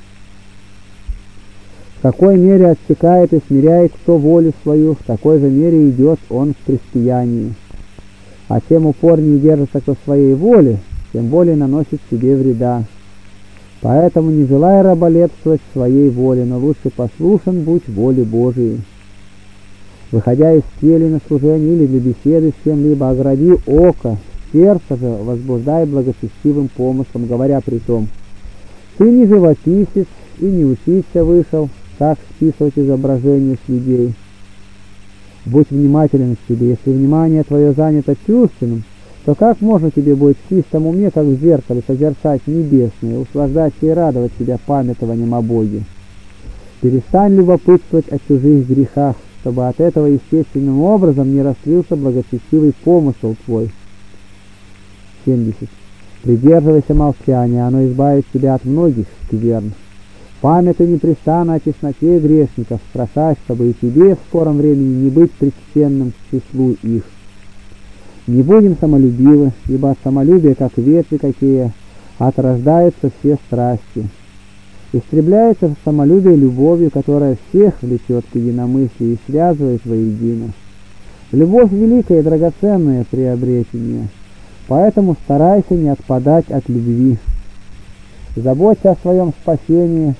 В какой мере отсекает и смиряет кто волю свою, в такой же мере идет он к престоянию. А тем упорнее держится кто своей воли, тем более наносит себе вреда. Поэтому не желай раболепствовать своей воле, но лучше послушен будь воле Божией. Выходя из кельи на служение или для беседы с кем-либо, огради око, сердце же возбуждай благочестивым помыслом, говоря при том: ты не живописец и не учиться вышел, как списывать изображения с людей. Будь внимателен к себе. Если внимание твое занято чувственным, то как можно тебе будет в чистом уме, как в зеркале, созерцать небесное, услаждаться и радовать себя памятованием о Боге? Перестань любопытствовать о чужих грехах, чтобы от этого естественным образом не растлился благочестивый помысл твой. 70. Придерживайся молчания, оно избавит тебя от многих скверн. Памятай непрестанно о тесноте грешников, страшась, чтобы и тебе в скором времени не быть причтенным к числу их. Не будем самолюбивы, ибо от самолюбия, как ветви какие, отрождаются все страсти. Истребляется самолюбие любовью, которая всех влечет к единомыслию и связывает воедино. Любовь — великое и драгоценное приобретение, поэтому старайся не отпадать от любви. Заботься о своем спасении.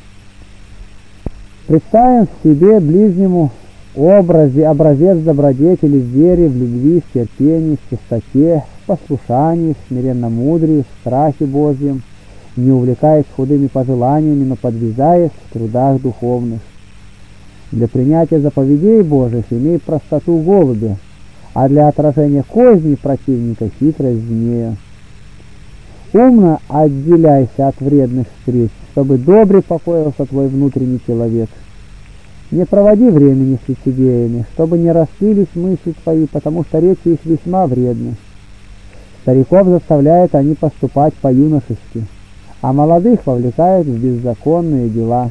Представим в себе ближнему образец добродетели в вере, в любви, в терпении, в чистоте, в послушании, в смиренномудрии, в страхе Божьем, не увлекаясь худыми пожеланиями, но подвязаясь в трудах духовных. Для принятия заповедей Божьих имей простоту голубя, а для отражения козней противника хитрость змея. Умно отделяйся от вредных встреч, чтобы добре покоился твой внутренний человек. Не проводи времени с лицедеями, чтобы не расплылись мысли твои, потому что речи их весьма вредны. Стариков заставляют они поступать по-юношески, а молодых вовлекают в беззаконные дела.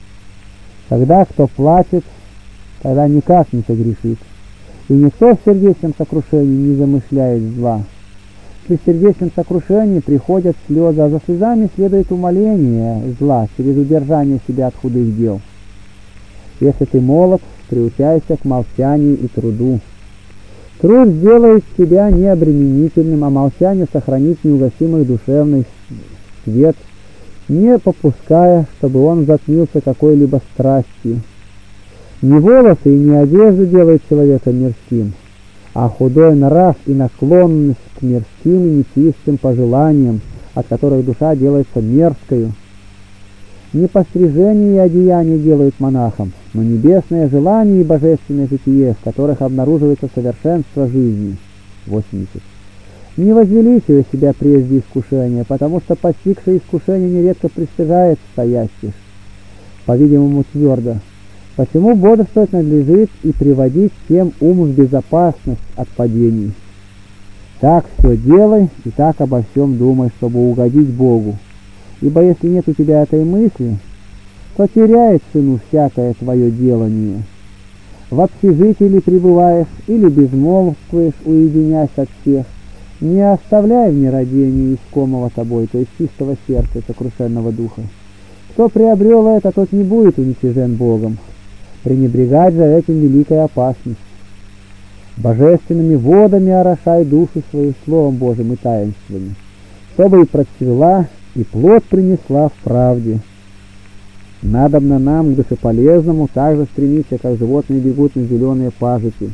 Когда кто плачет, тогда никак не согрешит, и никто в сердечном сокрушении не замышляет зла. При сердечном сокрушении приходят слезы, а за слезами следует умоление зла через удержание себя от худых дел. Если ты молод, приучайся к молчанию и труду. Труд сделает тебя необременительным, а молчание сохранит неугасимый душевный свет, не попуская, чтобы он затмился какой-либо страстью. Не волосы и не одежда делают человека мирским, а худой нрав и наклонность к мирским и нечистым пожеланиям, от которых душа делается мерзкою. Не пострижение и одеяние делают монахом, но небесное желание и божественное житие, в которых обнаруживается совершенство жизни. 80. Не возвеличивай себя прежде искушения, потому что постигшее искушение нередко пристыжает стоящих. По-видимому, твердо. Почему бодрствовать надлежит и приводить всем ум в безопасность от падений? Так все делай и так обо всем думай, чтобы угодить Богу. Ибо если нет у тебя этой мысли, то теряет цену всякое твое делание. В общежитии ли пребываешь, или безмолвствуешь, уединясь от всех, не оставляй в нерадении искомого тобой, то есть чистого сердца, сокрушенного духа. Кто приобрел это, тот не будет уничижен Богом. Пренебрегать же этим великая опасность. Божественными водами орошай душу свою Словом Божьим и таинствами, чтобы и процвела, и плод принесла в правде. Надобно нам к душеполезному также стремиться, как животные бегут на зеленые пажити.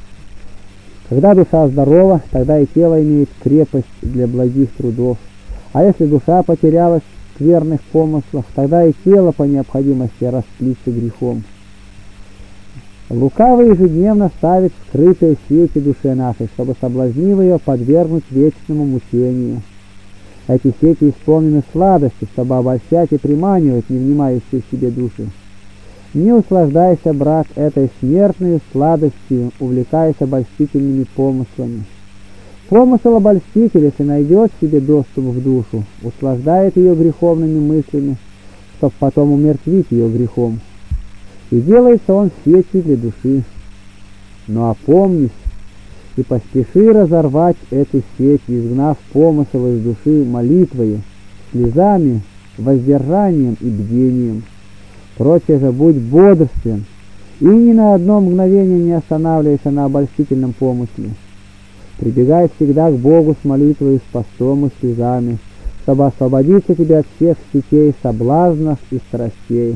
Когда душа здорова, тогда и тело имеет крепость для благих трудов. А если душа потерялась в скверных помыслах, тогда и тело по необходимости расплится грехом. Лукавый ежедневно ставит скрытые сети душе нашей, чтобы, соблазнив ее, подвергнуть вечному мучению. Эти сети исполнены сладости, чтобы обольщать и приманивать невнимающие себе души. Не услаждайся, брат, этой смертной сладостью, увлекаясь обольстительными помыслами. Помысл обольститель, если найдет себе доступ в душу, услаждает ее греховными мыслями, чтобы потом умертвить ее грехом. И делается он сетью для души. Но опомнись и поспеши разорвать эту сеть, изгнав помысл из души молитвою, слезами, воздержанием и бдением. Прочее же будь бодрствен, и ни на одно мгновение не останавливайся на обольстительном помысле. Прибегай всегда к Богу с молитвой, с постом и слезами, чтобы освободиться тебя от всех сетей, соблазнов и страстей.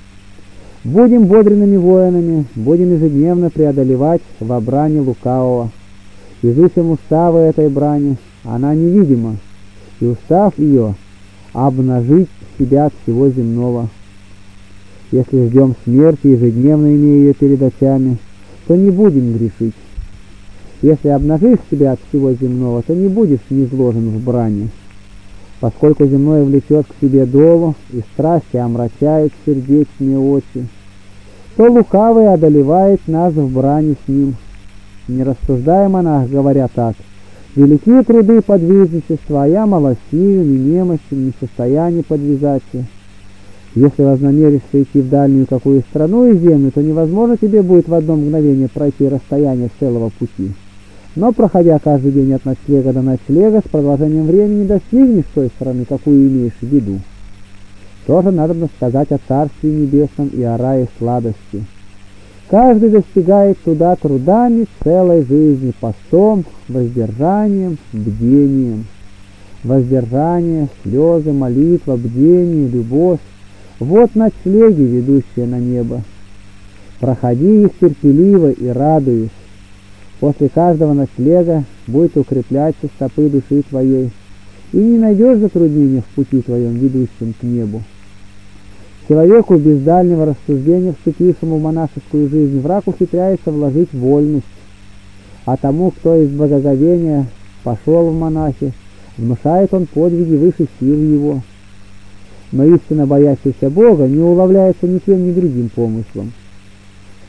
Будем бодренными воинами, будем ежедневно преодолевать во брани лукавого. Изучим уставы этой брани, она невидима, и устав ее обнажить себя от всего земного. Если ждем смерти, ежедневно имея ее перед очами, то не будем грешить. Если обнажишь себя от всего земного, то не будешь низложен в брани. Поскольку земное влечет к себе долу, и страсти омрачает сердечные очи, то лукавый одолевает нас в брани с ним. Не рассуждай, монах, говоря так: великие труды подвижничества, а я малосилен и немощен, не в состоянии подвязаться. Если вознамеришься идти в дальнюю какую страну и землю, то невозможно тебе будет в одно мгновение пройти расстояние целого пути. Но, проходя каждый день от ночлега до ночлега, с продолжением времени достигнешь той страны, какую имеешь в виду. Тоже надо сказать о Царстве Небесном и о рае сладости. Каждый достигает туда трудами целой жизни, постом, воздержанием, бдением. Воздержание, слезы, молитва, бдение, любовь — вот ночлеги, ведущие на небо. Проходи их терпеливо и радуясь. После каждого ночлега будет укрепляться стопы души твоей, и не найдешь затруднения в пути твоем, ведущем к небу. Человеку без дальнего рассуждения, вступившему в монашескую жизнь, враг ухитряется вложить вольность, а тому, кто из благоговения пошел в монахи, внушает он подвиги выше сил его. Но истинно боящийся Бога не уловляется ни тем, ни другим помыслом.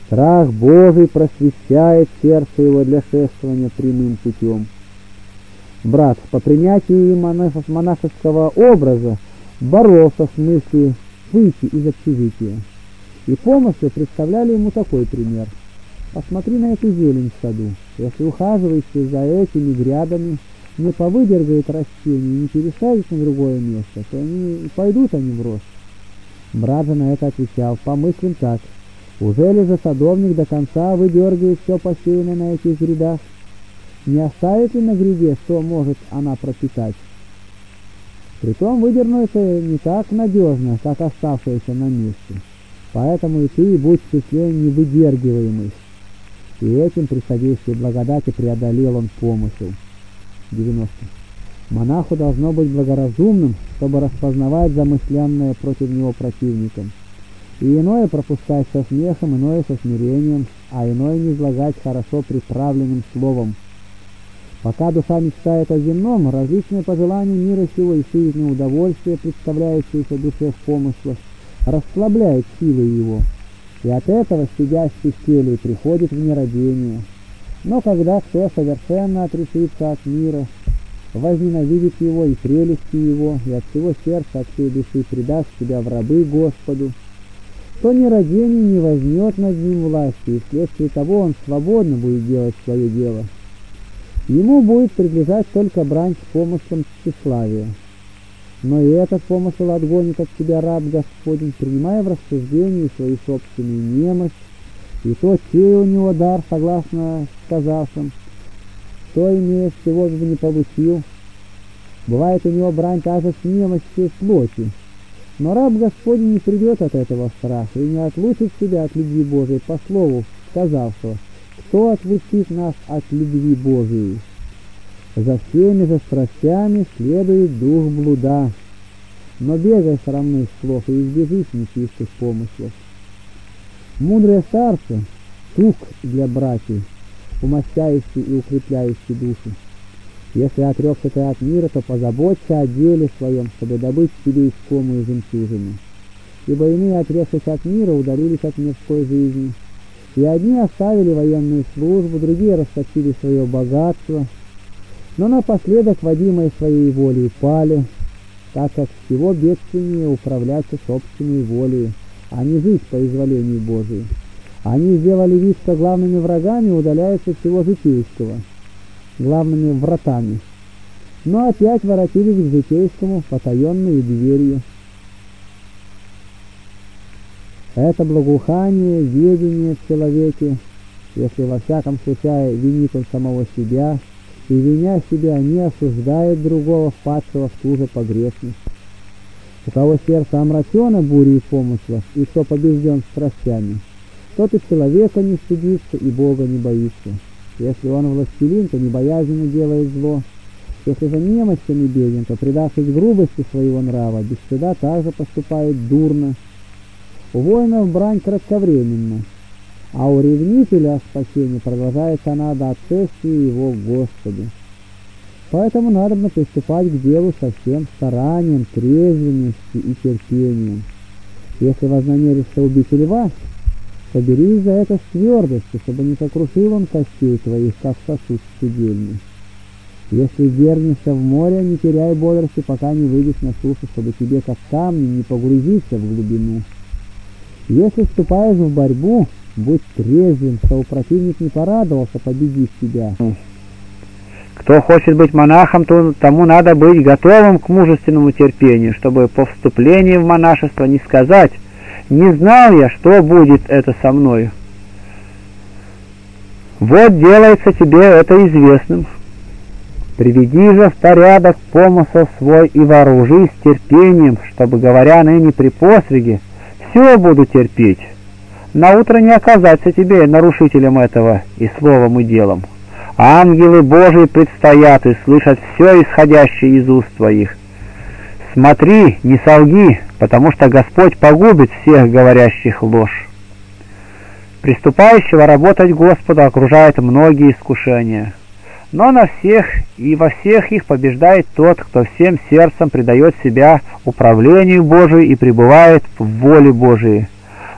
Страх Божий просвещает сердце его для шествования прямым путем. Брат по принятии монашеского образа боролся с мыслью выйти из общежития, и помыслы представляли ему такой пример. Посмотри на эту зелень в саду. Если ухаживающий за этими грядами не повыдергает растения и не пересадит на другое место, то пойдут они в рост. Брат же на это отвечал: помыслим так. Уже ли же садовник до конца выдергивает все посеянное на этих грядах? Не оставит ли на гряде, что может она пропитать? Притом выдернутое не так надежно, как оставшееся на месте. Поэтому и ты будь в числе невыдергиваемых. И этим при содействии благодати преодолел он помысел. 90. Монаху должно быть благоразумным, чтобы распознавать замышленное против него противником, и иное пропускать со смехом, иное со смирением, а иное не излагать хорошо приправленным словом. Пока душа мечтает о земном, различные пожелания мира сего и суетные удовольствия, представляющиеся душе в помыслах, расслабляют силы его, и от этого сидящий в теле приходит в нерадение. Но когда кто совершенно отрешится от мира, возненавидит его и прелести его, и от всего сердца, от всей души предаст себя в рабы Господу, то нерадение не возьмет над ним власти, и вследствие того он свободно будет делать свое дело. Ему будет принадлежать только брань с помыслом тщеславия. Но и этот помысл отгонит от себя раб Господень, принимая в рассуждении свою собственную немощь, и то, чей у него дар, согласно сказавшим, что имея всего бы не получил. Бывает у него брань также с немощью плоти. Но раб Господень не придет от этого страха и не отлучит себя от любви Божией по слову сказавшего: кто отлучит нас от любви Божией? За всеми же страстями следует дух блуда, но бегай срамных слов и избежишь нечистых помыслов. Мудрые старцы — тук для братьев, умощающий и укрепляющий душу. Если отрекся ты от мира, то позаботься о деле своем, чтобы добыть себе искомую жемчужину. Ибо иные, отрекшись от мира, удалились от мирской жизни. И одни оставили военную службу, другие расточили свое богатство, но напоследок, водимые своей волей, пали, так как всего бедственнее управляться собственной волей, а не жить по изволению Божию. Они сделали вид, что главными врагами удаляются всего житейского, главными вратами, но опять воротились к житейскому потаенную дверью. Это благоухание, ведение в человеке, если во всяком случае винит он самого себя, и, виня себя, не осуждает другого, впадшего в ту же погрешность. У кого сердце омрачено бурей помыслов, и кто побежден страстями, тот и человека не стыдится, и Бога не боится. Если он властелин, то небоязненно делает зло. Если же немощен и беден, то, предавшись грубости своего нрава, без стыда также поступает дурно. У воинов брань кратковременна, а у ревнителя спасения продолжается она до отшествия его к Господу. Поэтому надобно приступать к делу со всем старанием, трезвенностью и терпением. Если вознамеришься убить льва, то берись за это с твердостью, чтобы не сокрушил он костей твоих, как сосуд студельный. Если дернешься в море, не теряй бодрости, пока не выйдешь на сушу, чтобы тебе, как камни, не погрузиться в глубину. Если вступаешь в борьбу, будь трезвен, чтобы противник не порадовался, победив тебя. Кто хочет быть монахом, то тому надо быть готовым к мужественному терпению, чтобы по вступлении в монашество не сказать: «Не знал я, что будет это со мною». Вот делается тебе это известным. Приведи же в порядок помысл свой и вооружись терпением, чтобы, говоря ныне при посвяге, все буду терпеть, наутро не оказаться тебе нарушителем этого и словом, и делом. Ангелы Божии предстоят и слышат все исходящее из уст твоих. Смотри, не солги, потому что Господь погубит всех говорящих ложь. Приступающего работать Господу окружает многие искушения, но на всех и во всех их побеждает тот, кто всем сердцем предает себя управлению Божию и пребывает в воле Божией.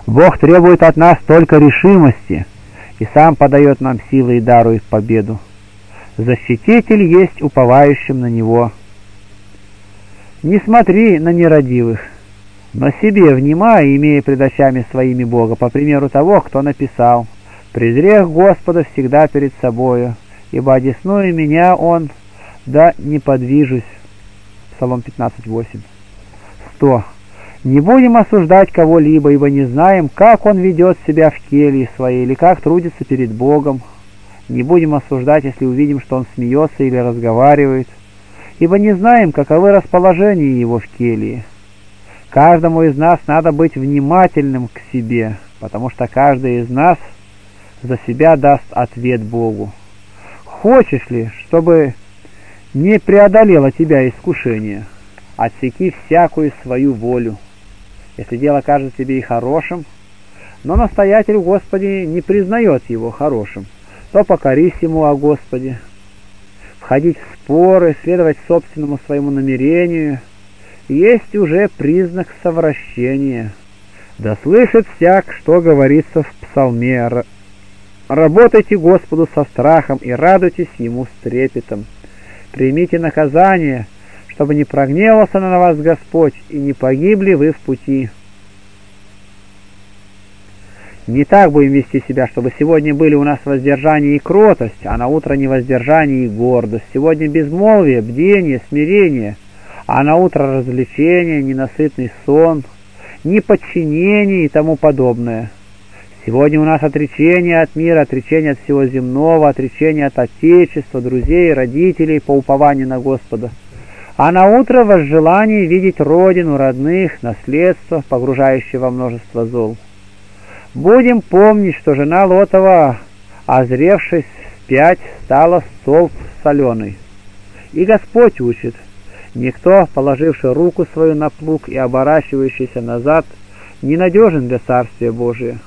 Бог требует от нас только решимости и сам подает нам силы и дарует победу. Защититель есть уповающим на Него. Не смотри на нерадивых, но себе внимай, имея пред очами своими Бога, по примеру того, кто написал: «Презрех Господа всегда перед собою, ибо одесную меня Он, да не подвижусь». Псалом 15:8. 100. Не будем осуждать кого-либо, ибо не знаем, как он ведет себя в келье своей, или как трудится перед Богом. Не будем осуждать, если увидим, что он смеется или разговаривает, ибо не знаем, каковы расположения его в келье. Каждому из нас надо быть внимательным к себе, потому что каждый из нас за себя даст ответ Богу. Хочешь ли, чтобы не преодолело тебя искушение? Отсеки всякую свою волю. Если дело кажется тебе и хорошим, но настоятель в Господе не признает его хорошим, то покорись ему о Господе. Входить в споры, следовать собственному своему намерению есть уже признак совращения. Да слышит всяк, что говорится в псалме: «Работайте Господу со страхом и радуйтесь Ему с трепетом. Примите наказание, чтобы не прогневался на вас Господь, и не погибли вы в пути». Не так будем вести себя, чтобы сегодня были у нас воздержание и кротость, а на утро невоздержание и гордость. Сегодня безмолвие, бдение, смирение, а на утро развлечение, ненасытный сон, неподчинение и тому подобное. Сегодня у нас отречение от мира, отречение от всего земного, отречение от отечества, друзей, родителей по упованию на Господа. А на утро возжелание видеть родину, родных, наследство, погружающее во множество зол. Будем помнить, что жена Лотова, озревшись вспять, стала столб соленый. И Господь учит: никто, положивший руку свою на плуг и оборачивающийся назад, ненадежен для Царствия Божия.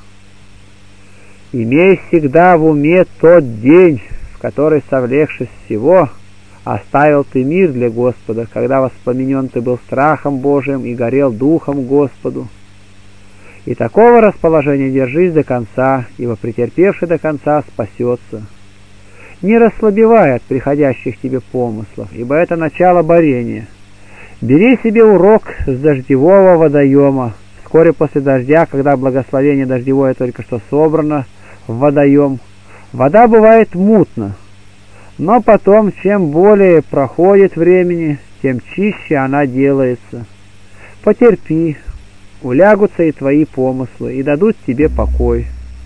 Имей всегда в уме тот день, в который, совлекшись всего, оставил ты мир для Господа, когда воспламенен ты был страхом Божиим и горел духом Господу. И такого расположения держись до конца, ибо претерпевший до конца спасется. Не расслабевай от приходящих тебе помыслов, ибо это начало борения. Бери себе урок с дождевого водоема. Вскоре после дождя, когда благословение дождевое только что собрано в водоем, вода бывает мутна, но потом, чем более проходит времени, тем чище она делается. Потерпи, улягутся и твои помыслы, и дадут тебе покой.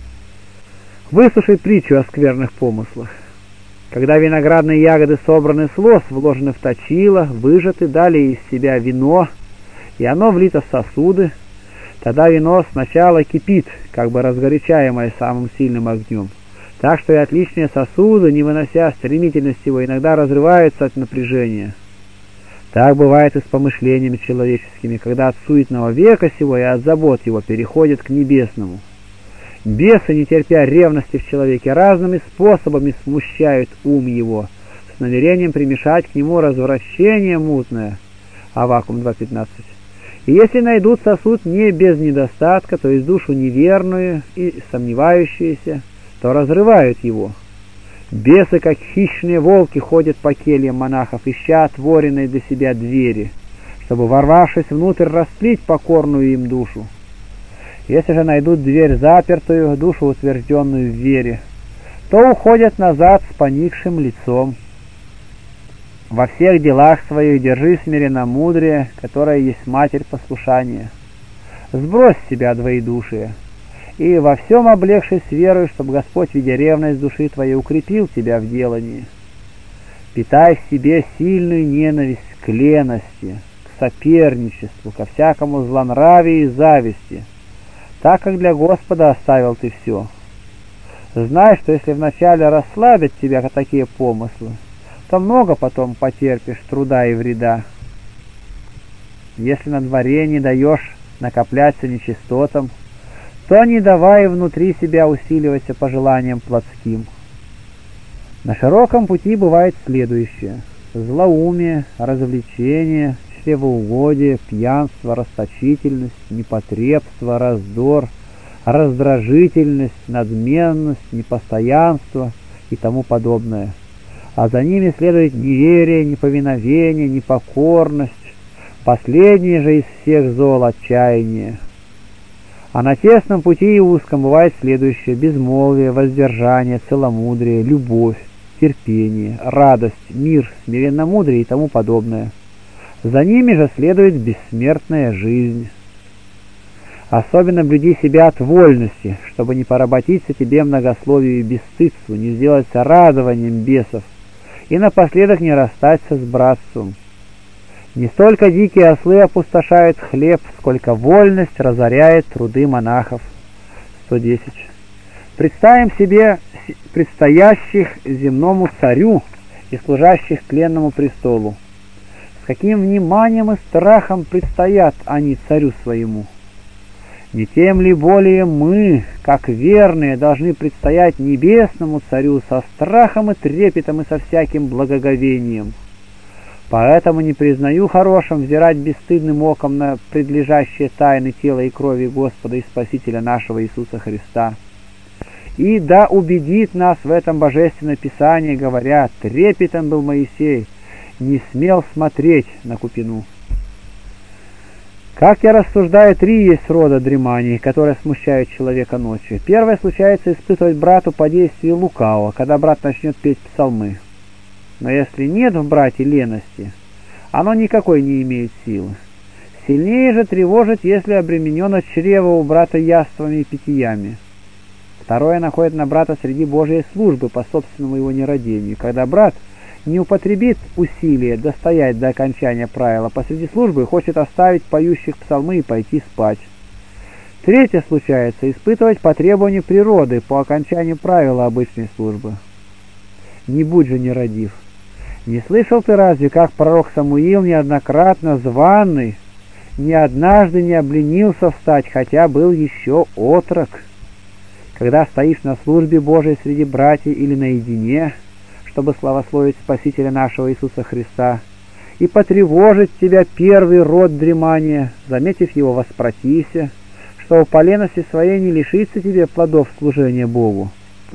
Выслушай притчу о скверных помыслах. Когда виноградные ягоды собраны с лоз, вложены в точило, выжаты, далее из себя вино, и оно влито в сосуды, тогда вино сначала кипит, как бы разгорячаемое самым сильным огнем, так что и отличные сосуды, не вынося стремительности его, иногда разрываются от напряжения. Так бывает и с помышлениями человеческими, когда от суетного века сего и от забот его переходят к небесному. Бесы, не терпя ревности в человеке, разными способами смущают ум его, с намерением примешать к нему развращение мутное. Аввакум 2:15. И если найдут сосуд не без недостатка, то есть душу неверную и сомневающуюся, то разрывают его. Бесы, как хищные волки, ходят по кельям монахов, ища отворенные для себя двери, чтобы, ворвавшись внутрь, растлить покорную им душу. Если же найдут дверь запертую, душу утвержденную в вере, то уходят назад с поникшим лицом. Во всех делах своих держи смиренномудрие, которое есть матерь послушания. Сбрось с себя двоедушие, и во всем облегшись верою, чтобы Господь, видя ревность души твоей, укрепил тебя в делании. Питай в себе сильную ненависть к лености, к соперничеству, ко всякому злонравию и зависти, так как для Господа оставил ты все. Знай, что если вначале расслабят тебя такие помыслы, то много потом потерпишь труда и вреда. Если на дворе не даешь накопляться нечистотам, то не давай внутри себя усиливаться по желаниям плотским. На широком пути бывает следующее: злоумие, развлечение, чревоугодие, пьянство, расточительность, непотребство, раздор, раздражительность, надменность, непостоянство и тому подобное. А за ними следует неверие, неповиновение, непокорность, последнее же из всех зол — отчаяние. А на тесном пути и узком бывает следующее: безмолвие, воздержание, целомудрие, любовь, терпение, радость, мир, смиренномудрие и тому подобное. За ними же следует бессмертная жизнь. Особенно блюди себя от вольности, чтобы не поработиться тебе многословию и бесстыдству, не сделаться радованием бесов, и напоследок не расстаться с братством. Не столько дикие ослы опустошают хлеб, сколько вольность разоряет труды монахов. 110. Представим себе предстоящих земному царю и служащих тленному престолу. С каким вниманием и страхом предстоят они царю своему? Не тем ли более мы, как верные, должны предстоять небесному царю со страхом и трепетом и со всяким благоговением? Поэтому не признаю хорошим взирать бесстыдным оком на предлежащие тайны тела и крови Господа и Спасителя нашего Иисуса Христа. И да убедит нас в этом Божественное Писание, говоря: трепетом был Моисей, не смел смотреть на купину. Как я рассуждаю, три есть рода дреманий, которые смущают человека ночью. Первое случается испытывать брату по действию лукавого, когда брат начнет петь псалмы. Но если нет в брате лености, оно никакой не имеет силы. Сильнее же тревожит, если обременено чрево у брата яствами и питьями. Второе находит на брата среди Божьей службы по собственному его нерадению, когда брат не употребит усилия достоять до окончания правила посреди службы и хочет оставить поющих псалмы и пойти спать. Третье случается испытывать по требованию природы по окончанию правила обычной службы. Не будь же нерадив. Не слышал ты разве, как пророк Самуил, неоднократно званый, ни однажды не обленился встать, хотя был еще отрок? Когда стоишь на службе Божией среди братьев или наедине, чтобы славословить Спасителя нашего Иисуса Христа, и потревожить тебя первый род дремания, заметив его, воспротися, чтобы по лености своей не лишиться тебе плодов служения Богу.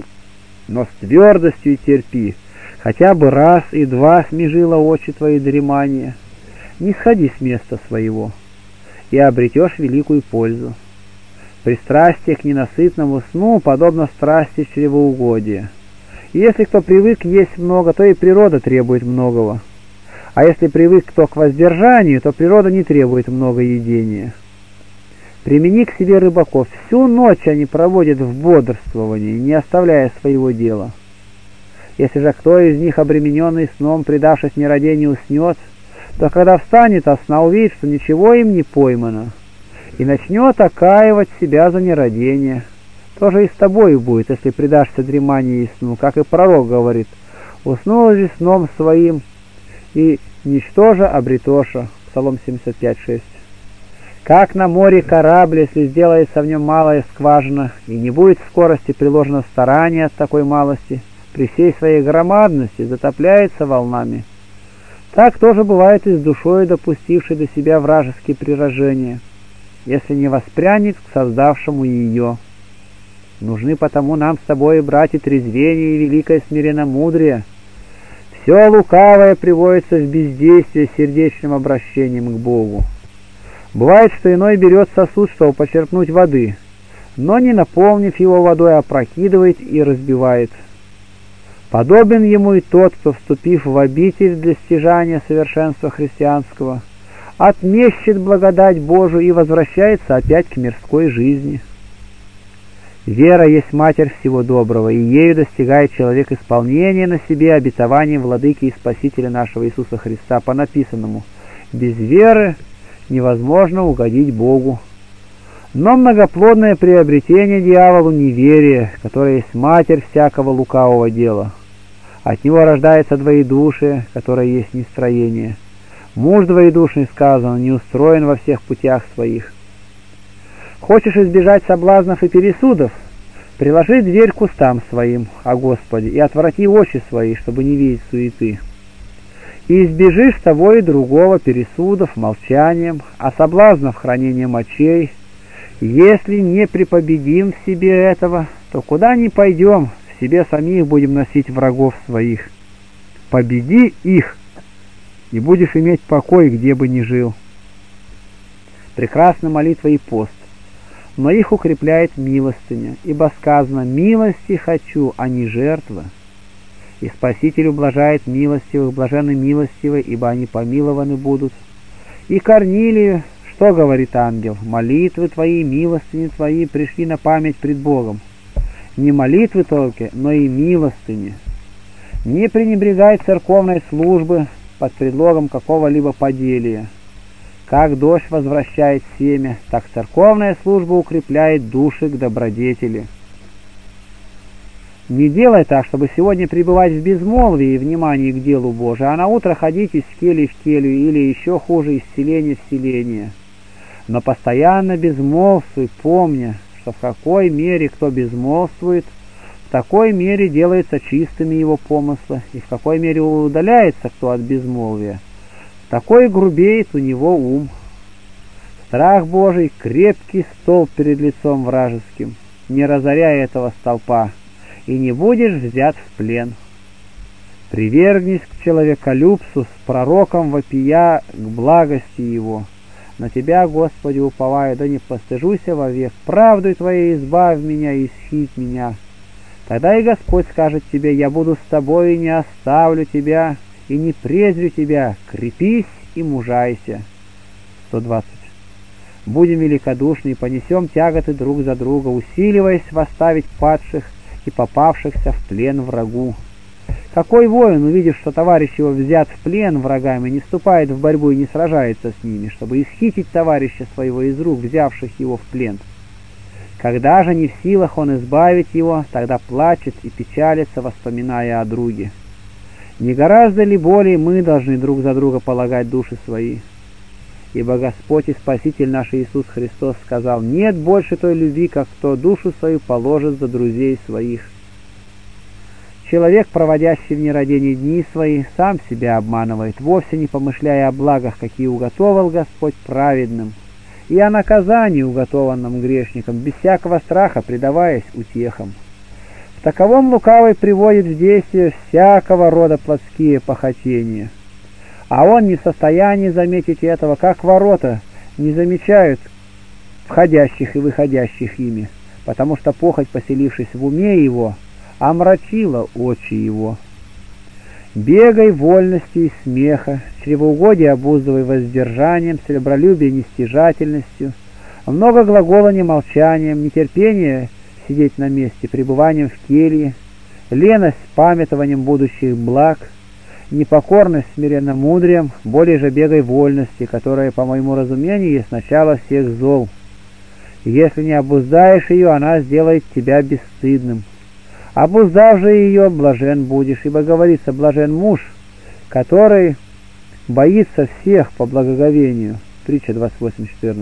Но с твердостью терпи, хотя бы раз и два смежило очи твои дремания, не сходи с места своего, и обретешь великую пользу. Пристрастие к ненасытному сну подобно страсти чревоугодия. И если кто привык есть много, то и природа требует многого. А если привык кто к воздержанию, то природа не требует много едения. Примени к себе рыбаков. Всю ночь они проводят в бодрствовании, не оставляя своего дела. Если же кто из них, обремененный сном, предавшись нерадению, уснет, то когда встанет от сна, увидит, что ничего им не поймано, и начнет окаивать себя за нерадение. То же и с тобою будет, если предашься дреманию и сну, как и пророк говорит: уснул же сном своим, и ничтоже обретоша. Псалом 75:6. Как на море корабль, если сделается в нем малая скважина, и не будет в скорости приложено старание от такой малости, при всей своей громадности затопляется волнами. Так тоже бывает и с душою, допустившей до себя вражеские прирождения, если не воспрянет к создавшему ее. Нужны потому нам с тобой, братья, трезвение и великое смиренномудрие. Все лукавое приводится в бездействие сердечным обращением к Богу. Бывает, что иной берет сосуд, чтобы почерпнуть воды, но, не наполнив его водой, опрокидывает и разбивает. Подобен ему и тот, кто, вступив в обитель для стяжания совершенства христианского, отмещет благодать Божию и возвращается опять к мирской жизни. Вера есть матерь всего доброго, и ею достигает человек исполнения на себе обетований Владыки и Спасителя нашего Иисуса Христа по написанному: без веры невозможно угодить Богу. Но многоплодное приобретение дьяволу неверие, которое есть матерь всякого лукавого дела. От него рождается двоедушие, которое есть нестроение. Муж двоедушный, сказано, не устроен во всех путях своих. Хочешь избежать соблазнов и пересудов? Приложи дверь к устам своим о Господе и отврати очи свои, чтобы не видеть суеты. И избежишь того и другого пересудов молчанием, а соблазнов хранением очей, Если не припобедим в себе этого, то куда ни пойдем, в себе самих будем носить врагов своих. Победи их, и будешь иметь покой, где бы ни жил. Прекрасна молитва и пост, но их укрепляет милостыня, ибо сказано: «Милости хочу, а не жертва». И Спаситель ублажает милостивых, блаженны милостивые, ибо они помилованы будут. И Корнилию, что говорит ангел? «Молитвы твои, милостыни твои пришли на память пред Богом». Не молитвы только, но и милостыни. Не пренебрегай церковной службы под предлогом какого-либо поделия. Как дождь возвращает семя, так церковная служба укрепляет души к добродетели. Не делай так, чтобы сегодня пребывать в безмолвии и внимании к делу Божию, а на утро ходить из кельи в келью или еще хуже из селения в селение. Но постоянно безмолвствуй, помня, что в какой мере кто безмолвствует, в такой мере делаются чистыми его помыслы, и в какой мере удаляется кто от безмолвия, в такой грубеет у него ум. Страх Божий — крепкий столб перед лицом вражеским, не разоряй этого столпа, и не будешь взят в плен. Привергнись к человеколюбцу с пророком вопия к благости его. На Тебя, Господи, уповаю, да не постыжуся вовек. Правдой Твоей избавь меня и исхить меня. Тогда и Господь скажет тебе: я буду с тобой и не оставлю тебя, и не презрю тебя. Крепись и мужайся. 120. Будем великодушны и понесем тяготы друг за друга, усиливаясь восставить падших и попавшихся в плен врагу. Какой воин, увидев, что товарищ его взят в плен врагами, не вступает в борьбу и не сражается с ними, чтобы исхитить товарища своего из рук, взявших его в плен? Когда же не в силах он избавить его, тогда плачет и печалится, воспоминая о друге. Не гораздо ли более мы должны друг за друга полагать души свои? Ибо Господь и Спаситель наш Иисус Христос сказал: «Нет больше той любви, как кто душу свою положит за друзей своих». Человек, проводящий в нерадении дни свои, сам себя обманывает, вовсе не помышляя о благах, какие уготовал Господь праведным, и о наказании, уготованном грешникам, без всякого страха предаваясь утехам. В таковом лукавый приводит в действие всякого рода плотские похотения. А он не в состоянии заметить этого, как ворота не замечают входящих и выходящих ими, потому что похоть, поселившись в уме его, омрачила очи его. Бегай вольности и смеха, чревоугодие обуздывай воздержанием, сребролюбие нестяжательностью, много глаголания молчанием, нетерпение сидеть на месте пребыванием в келье, леность памятованием будущих благ, непокорность смиренномудрием, более же бегай вольности, которая, по моему разумению, есть начало всех зол. Если не обуздаешь ее, она сделает тебя бесстыдным. Обуздав же ее, блажен будешь, ибо говорится: блажен муж, который боится всех по благоговению. Притча 28:14.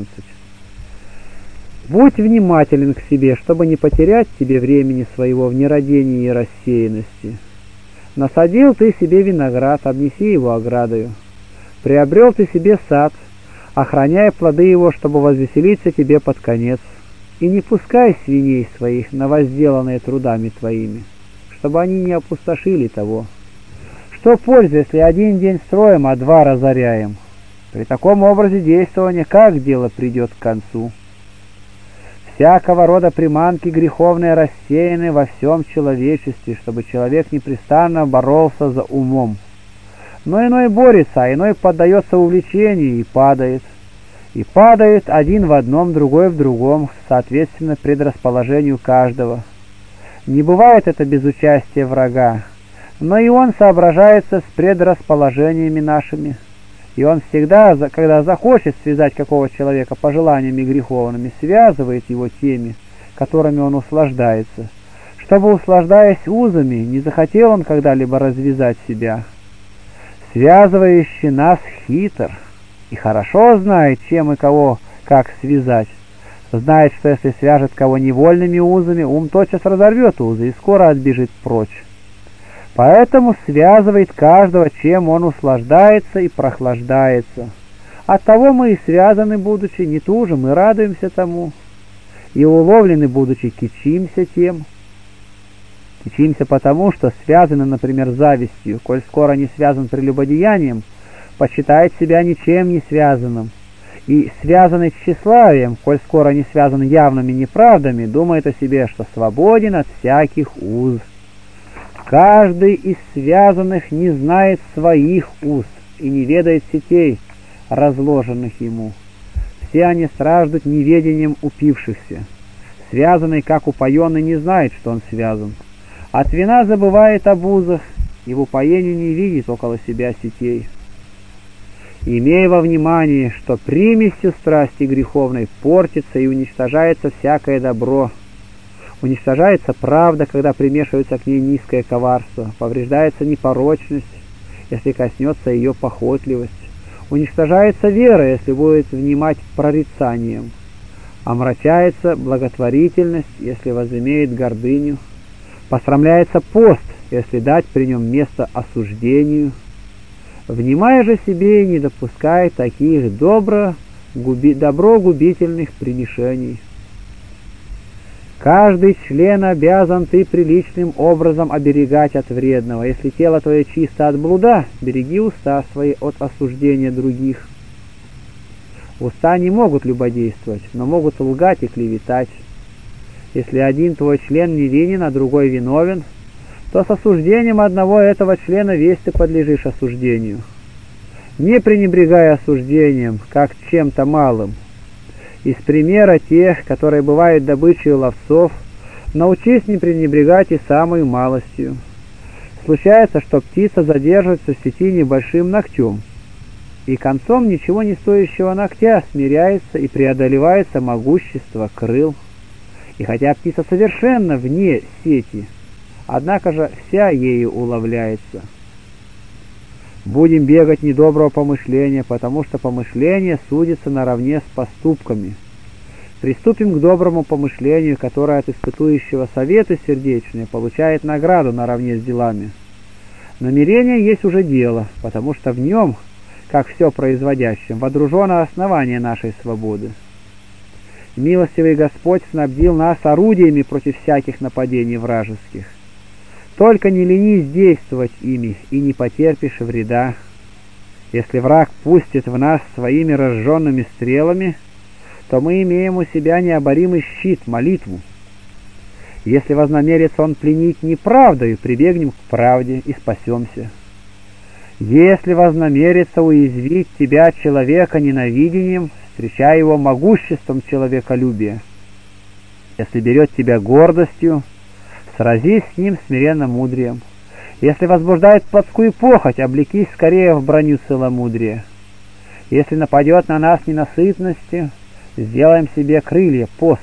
Будь внимателен к себе, чтобы не потерять тебе времени своего в нерадении и рассеянности. Насадил ты себе виноград, обнеси его оградою. Приобрел ты себе сад, охраняя плоды его, чтобы возвеселиться тебе под конец. И не пускай свиней своих на возделанные трудами твоими, чтобы они не опустошили того. Что польза, если один день строим, а два разоряем? При таком образе действования как дело придет к концу? Всякого рода приманки греховные рассеяны во всем человечестве, чтобы человек непрестанно боролся за умом. Но иной борется, а иной поддается увлечению и падает. И падает один в одном, другой в другом, соответственно предрасположению каждого. Не бывает это без участия врага, но и он соображается с предрасположениями нашими. И он всегда, когда захочет связать какого человека пожеланиями греховными, связывает его теми, которыми он услаждается, чтобы, услаждаясь узами, не захотел он когда-либо развязать себя. Связывающий нас хитр и хорошо знает, чем и кого как связать. Знает, что если свяжет кого невольными узами, ум тотчас разорвет узы и скоро отбежит прочь. Поэтому связывает каждого, чем он услаждается и прохлаждается. Оттого мы и связаны, будучи, не тужим и радуемся тому. и уловлены, будучи, кичимся тем. Кичимся потому, что связаны, например, завистью, коль скоро не связан прелюбодеянием, почитает себя ничем не связанным, и связанный тщеславием, коль скоро не связан явными неправдами, думает о себе, что свободен от всяких уз. Каждый из связанных не знает своих уз и не ведает сетей, разложенных ему. Все они страждут неведением упившихся. Связанный, как упоенный, не знает, что он связан. От вина забывает об узах, и в упоении не видит около себя сетей. Имея во внимании, что примесью страсти греховной портится и уничтожается всякое добро, уничтожается правда, когда примешивается к ней низкое коварство, повреждается непорочность, если коснется ее похотливость, уничтожается вера, если будет внимать прорицаниям, омрачается благотворительность, если возымеет гордыню, посрамляется пост, если дать при нем место осуждению. Внимая же себе и не допускай таких добро губительных прегрешений. Каждый член обязан ты приличным образом оберегать от вредного. Если тело твое чисто от блуда, береги уста свои от осуждения других. Уста не могут любодействовать, но могут лгать и клеветать. Если один твой член невинен, а другой виновен, то с осуждением одного этого члена весь ты подлежишь осуждению. Не пренебрегай осуждением, как чем-то малым. Из примера тех, которые бывают добычей у ловцов, научись не пренебрегать и самой малостью. Случается, что птица задерживается в сети небольшим ногтем, и концом ничего не стоящего ногтя смиряется и преодолевается могущество крыл. И хотя птица совершенно вне сети, однако же вся ею уловляется. Будем бегать недоброго помышления, потому что помышление судится наравне с поступками. Приступим к доброму помышлению, которое от испытующего советы сердечные получает награду наравне с делами. Намерение есть уже дело, потому что в нем, как все производящем, водружено основание нашей свободы. Милостивый Господь снабдил нас орудиями против всяких нападений вражеских. Только не ленись действовать ими, и не потерпишь вреда. Если враг пустит в нас своими разженными стрелами, то мы имеем у себя необоримый щит, молитву. Если вознамерится он пленить неправдою, прибегнем к правде и спасемся. Если вознамерится уязвить тебя человека ненавидением, встречай его могуществом человеколюбия. Если берет тебя гордостью, сразись с ним смиренно мудрием. Если возбуждает плотскую похоть, облекись скорее в броню целомудрия. Если нападет на нас ненасытностью, сделаем себе крылья, пост.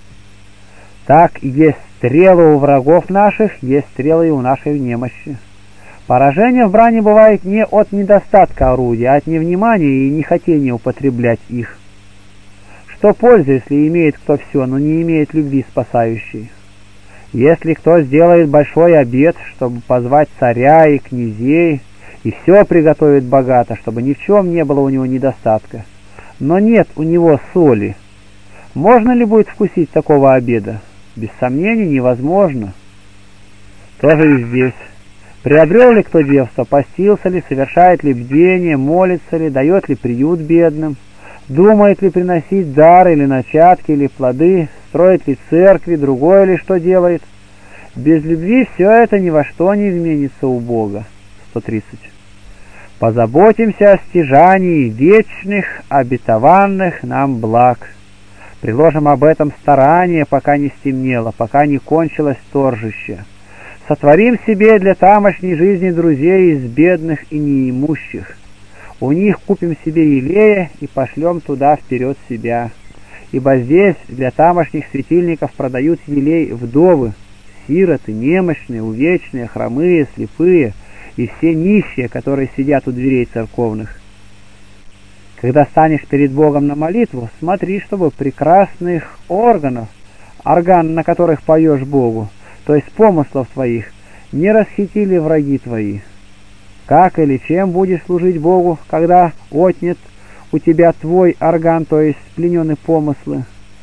Так есть стрелы у врагов наших, есть стрелы и у нашей немощи. Поражение в брани бывает не от недостатка орудия, а от невнимания и нехотения употреблять их. Что пользы, если имеет кто все, но не имеет любви спасающей? Если кто сделает большой обет, чтобы позвать царя и князей, и все приготовит богато, чтобы ни в чем не было у него недостатка, но нет у него соли, можно ли будет вкусить такого обеда? Без сомнений невозможно. Тоже и здесь. Приобрел ли кто девство, постился ли, совершает ли бдение, молится ли, дает ли приют бедным, думает ли приносить дар или начатки, или плоды, строит ли церкви, другое ли что делает. Без любви все это ни во что не изменится у Бога. 130. Позаботимся о стяжании вечных, обетованных нам благ. Приложим об этом старание, пока не стемнело, пока не кончилось торжище. Сотворим себе для тамошней жизни друзей из бедных и неимущих. У них купим себе елея и пошлем туда вперед себя. Ибо здесь для тамошних светильников продают елей вдовы, сироты, немощные, увечные, хромые, слепые и все нищие, которые сидят у дверей церковных. Когда станешь перед Богом на молитву, смотри, чтобы прекрасных органов, орган, на которых поешь Богу, то есть помыслов твоих, не расхитили враги твои. Как или чем будешь служить Богу, когда отнят у тебя твой орган, то есть пленены помыслы?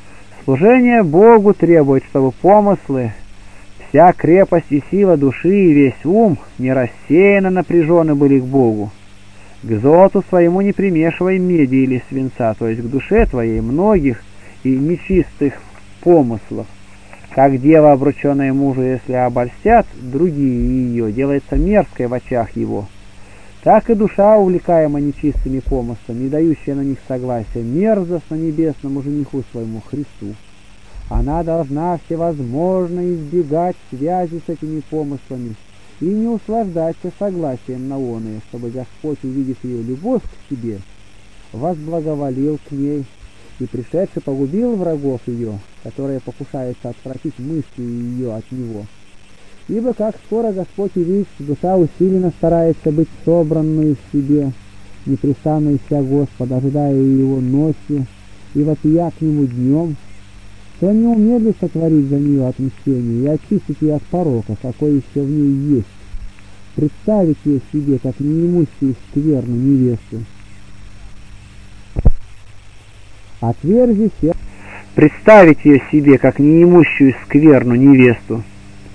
Служение Богу требует, чтобы помыслы, вся крепость и сила души и весь ум не рассеянно напряжены были к Богу. К золоту своему не примешивай меди или свинца, то есть к душе твоей многих и нечистых помыслов. Как дева, обрученная мужу, если обольстят другие ее, делается мерзкой в очах его, так и душа, увлекаема нечистыми помыслами и дающая на них согласие, мерзостно небесному жениху своему Христу. Она должна всевозможно избегать связи с этими помыслами и не услаждаться согласием на оные, чтобы Господь, увидев ее любовь к себе, возблаговолил к ней и пришедший погубил врагов ее, которые покушаются отвратить мысли ее от него. Ибо как скоро Господь увидит, что душа усиленно старается быть собранной в себе, непрестанно ища Господа, ожидая его ночью и вопия к нему днем, то не умели сотворить за нее отмщение и очистить ее от порока, какой еще в ней есть, представить ее себе, как неимущую скверну невесту. Отверзи сердце. Представить ее себе, как неимущую скверну невесту.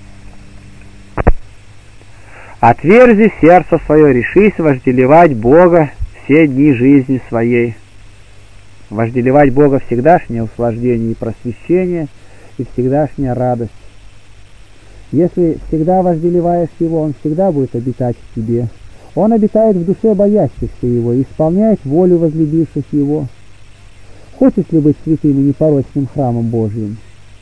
Отверзи сердце свое, решись вожделевать Бога все дни жизни своей. Вожделевать Бога всегдашнее услаждение и просвещение, и всегдашняя радость. Если всегда вожделеваешь Его, Он всегда будет обитать в тебе. Он обитает в душе боящихся Его и исполняет волю возлюбивших Его. Хочешь ли быть святым и непорочным храмом Божьим?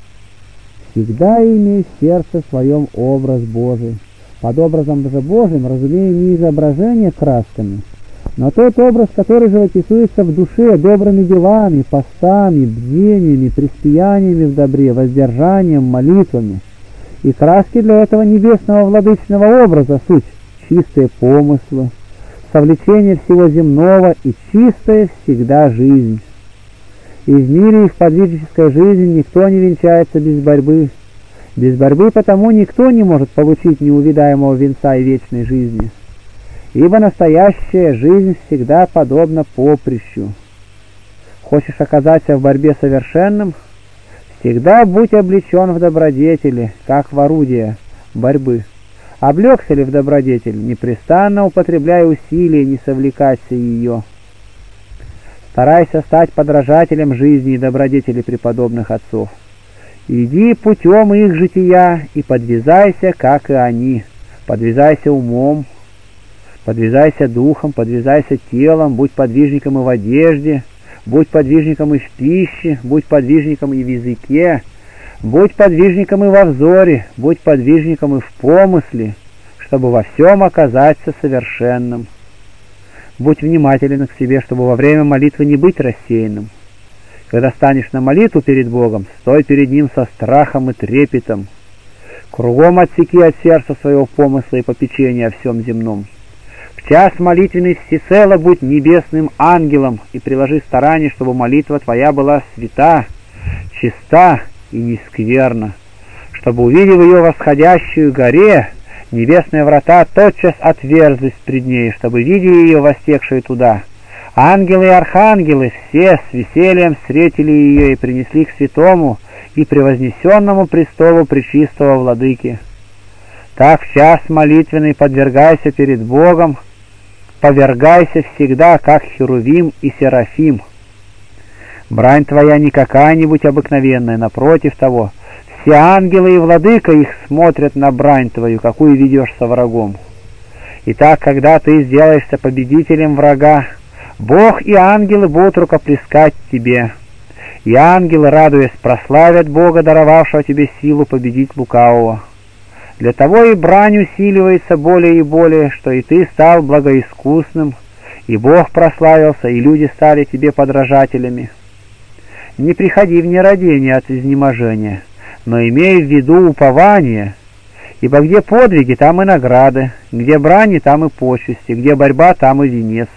Всегда имей в сердце своем образ Божий. Под образом же Божьим разумею не изображение красками, но тот образ, который живописуется в душе добрыми делами, постами, бдениями, преспияниями в добре, воздержанием, молитвами. И краски для этого небесного владычного образа суть чистые помыслы, совлечение всего земного и чистая всегда жизнь. И в мире и в подвижнической жизни никто не венчается без борьбы. Без борьбы потому никто не может получить неувидаемого венца и вечной жизни. Ибо настоящая жизнь всегда подобна поприщу. Хочешь оказаться в борьбе совершенным? Всегда будь облечен в добродетели, как в орудие борьбы. Облегся ли в добродетель, непрестанно употребляя усилия, не совлекаться ее. Старайся стать подражателем жизни и добродетели преподобных отцов. Иди путем их жития и подвязайся, как и они. Подвязайся умом, подвязайся духом, подвязайся телом, будь подвижником и в одежде, будь подвижником и в пище, будь подвижником и в языке, будь подвижником и во взоре, будь подвижником и в помысле, чтобы во всем оказаться совершенным. Будь внимателен к себе, чтобы во время молитвы не быть рассеянным. Когда станешь на молитву перед Богом, стой перед Ним со страхом и трепетом. Кругом отсеки от сердца своего помысла и попечения о всем земном. В час молитвенный всецело будь небесным ангелом и приложи старание, чтобы молитва твоя была свята, чиста и нескверна, чтобы, увидев ее восходящую горе, небесные врата тотчас отверзлись пред ней, чтобы, видя ее востекшую туда, ангелы и архангелы все с весельем встретили ее и принесли к святому и превознесенному престолу пречистого Владыки. Так в час молитвенный подвергайся перед Богом, повергайся всегда, как Херувим и Серафим. Брань твоя не какая-нибудь обыкновенная, напротив того, все ангелы и Владыка их смотрят на брань твою, какую ведешь со врагом. Итак, когда ты сделаешься победителем врага, Бог и ангелы будут рукоплескать тебе, и ангелы, радуясь, прославят Бога, даровавшего тебе силу победить лукавого. Для того и брань усиливается более и более, что и ты стал благоискусным, и Бог прославился, и люди стали тебе подражателями. Не приходи в нерадение от изнеможения, но имей в виду упование, ибо где подвиги, там и награды, где брани, там и почести, где борьба, там и венец.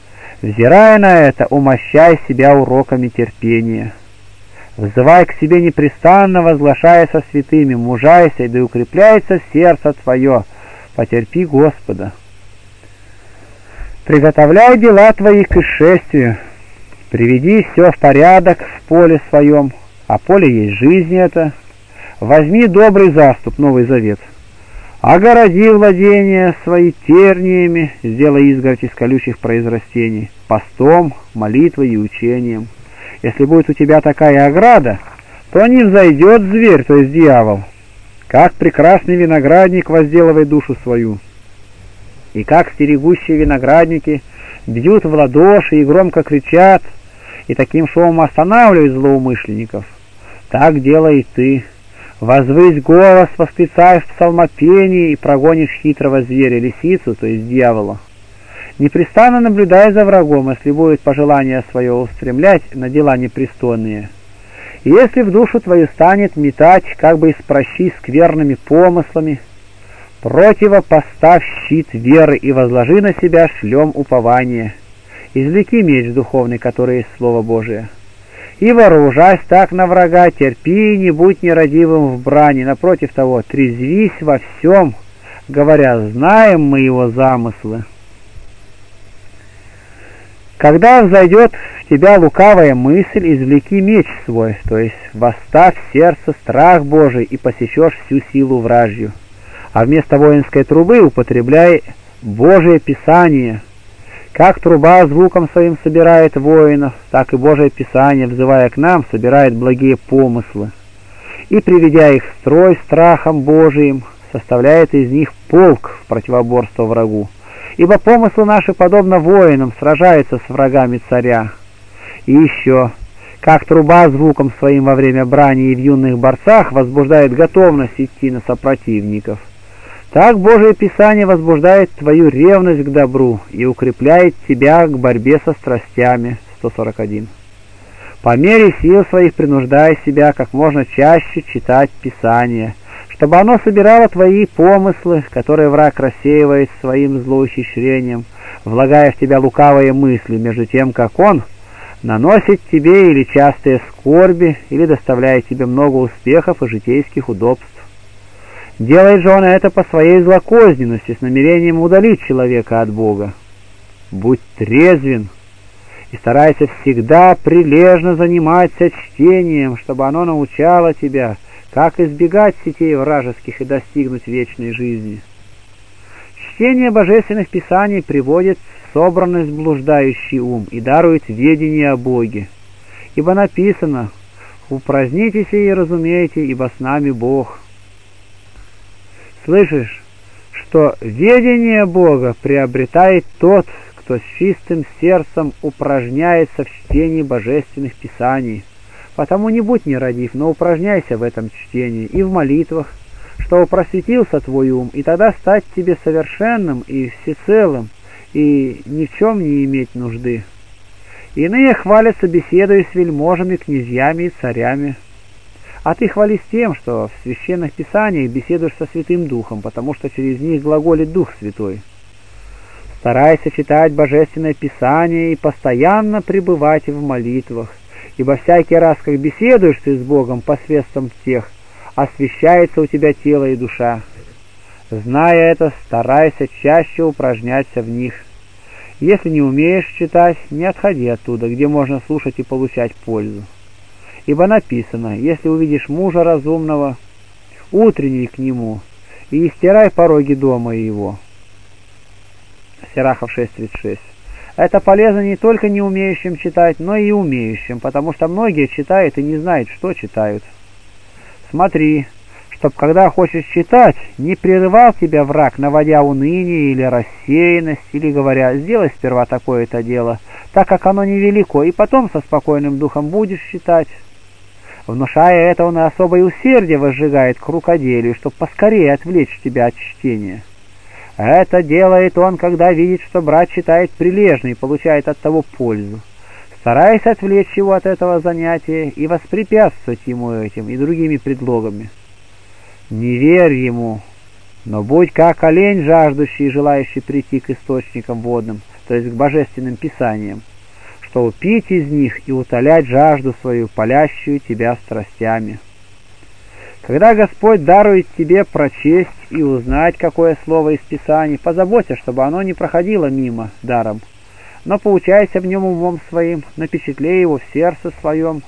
Взирая на это, умощай себя уроками терпения. Взывай к себе непрестанно, возглашая со святыми, мужайся, да укрепляется сердце твое, потерпи Господа. Приготовляй дела твои к исшествию, приведи все в порядок в поле своем, а поле есть жизнь это. Возьми добрый заступ, Новый Завет. Огороди владения свои терниями, сделай изгородь из колючих произрастений, постом, молитвой и учением. Если будет у тебя такая ограда, то не взойдет зверь, то есть дьявол. Как прекрасный виноградник возделывай душу свою. И как стерегущие виноградники бьют в ладоши и громко кричат, и таким шумом останавливают злоумышленников, так делай и ты. Возвысь голос, восклицай в псалмопении и прогонишь хитрого зверя, лисицу, то есть дьявола. Непрестанно наблюдай за врагом, если будет пожелание свое устремлять на дела непристойные. И если в душу твою станет метать, как бы из прощи скверными помыслами, противопоставь щит веры и возложи на себя шлем упования. Извлеки меч духовный, который есть Слово Божие. И вооружаясь так на врага, терпи, не будь нерадивым в брани, напротив того, трезвись во всем, говоря, знаем мы его замыслы. Когда взойдет в тебя лукавая мысль, извлеки меч свой, то есть восставь в сердце страх Божий и посечешь всю силу вражью. А вместо воинской трубы употребляй Божие Писание. Как труба звуком своим собирает воинов, так и Божие Писание, взывая к нам, собирает благие помыслы. И, приведя их в строй страхом Божиим, составляет из них полк в противоборство врагу. Ибо помыслы наши, подобно воинам, сражаются с врагами царя. И еще, как труба звуком своим во время брани и в юных борцах возбуждает готовность идти на сопротивников, так Божие Писание возбуждает твою ревность к добру и укрепляет тебя к борьбе со страстями. 141. По мере сил своих принуждай себя как можно чаще читать Писание, чтобы оно собирало твои помыслы, которые враг рассеивает своим злоухищрением, влагая в тебя лукавые мысли, между тем, как он наносит тебе или частые скорби, или доставляет тебе много успехов и житейских удобств. Делает же он это по своей злокозненности, с намерением удалить человека от Бога. Будь трезвен и старайся всегда прилежно заниматься чтением, чтобы оно научало тебя, как избегать сетей вражеских и достигнуть вечной жизни. Чтение божественных писаний приводит в собранность блуждающий ум и дарует ведение о Боге. Ибо написано: «Упразднитесь и разумейте, ибо с нами Бог». Слышишь, что ведение Бога приобретает тот, кто с чистым сердцем упражняется в чтении божественных писаний. Потому не будь нерадив, но упражняйся в этом чтении и в молитвах, чтобы просветился твой ум, и тогда стать тебе совершенным и всецелым, и ни в чем не иметь нужды. Иные хвалятся беседой с вельможами, князьями и царями. А ты хвались тем, что в священных писаниях беседуешь со Святым Духом, потому что через них глаголит Дух Святой. Старайся читать Божественное Писание и постоянно пребывать в молитвах, ибо всякий раз, как беседуешь ты с Богом посредством тех, освящается у тебя тело и душа. Зная это, старайся чаще упражняться в них. Если не умеешь читать, не отходи оттуда, где можно слушать и получать пользу. Ибо написано: если увидишь мужа разумного, утренний к нему, и истирай пороги дома его. Сирахов 6:36. Это полезно не только не умеющим читать, но и умеющим, потому что многие читают и не знают, что читают. Смотри, чтоб когда хочешь читать, не прерывал тебя враг, наводя уныние или рассеянность, или говоря: сделай сперва такое-то дело, так как оно невелико, и потом со спокойным духом будешь читать. Внушая это, он и особое усердие возжигает к рукоделию, чтобы поскорее отвлечь тебя от чтения. Это делает он, когда видит, что брат читает прилежно и получает от того пользу. Старайся отвлечь его от этого занятия и воспрепятствовать ему этим и другими предлогами. Не верь ему, но будь как олень, жаждущий и желающий прийти к источникам водным, то есть к божественным писаниям, чтобы пить из них и утолять жажду свою, палящую тебя страстями. Когда Господь дарует тебе прочесть и узнать какое слово из Писаний, позаботься, чтобы оно не проходило мимо даром, но поучайся в нем умом своим, напечатлей его в сердце своем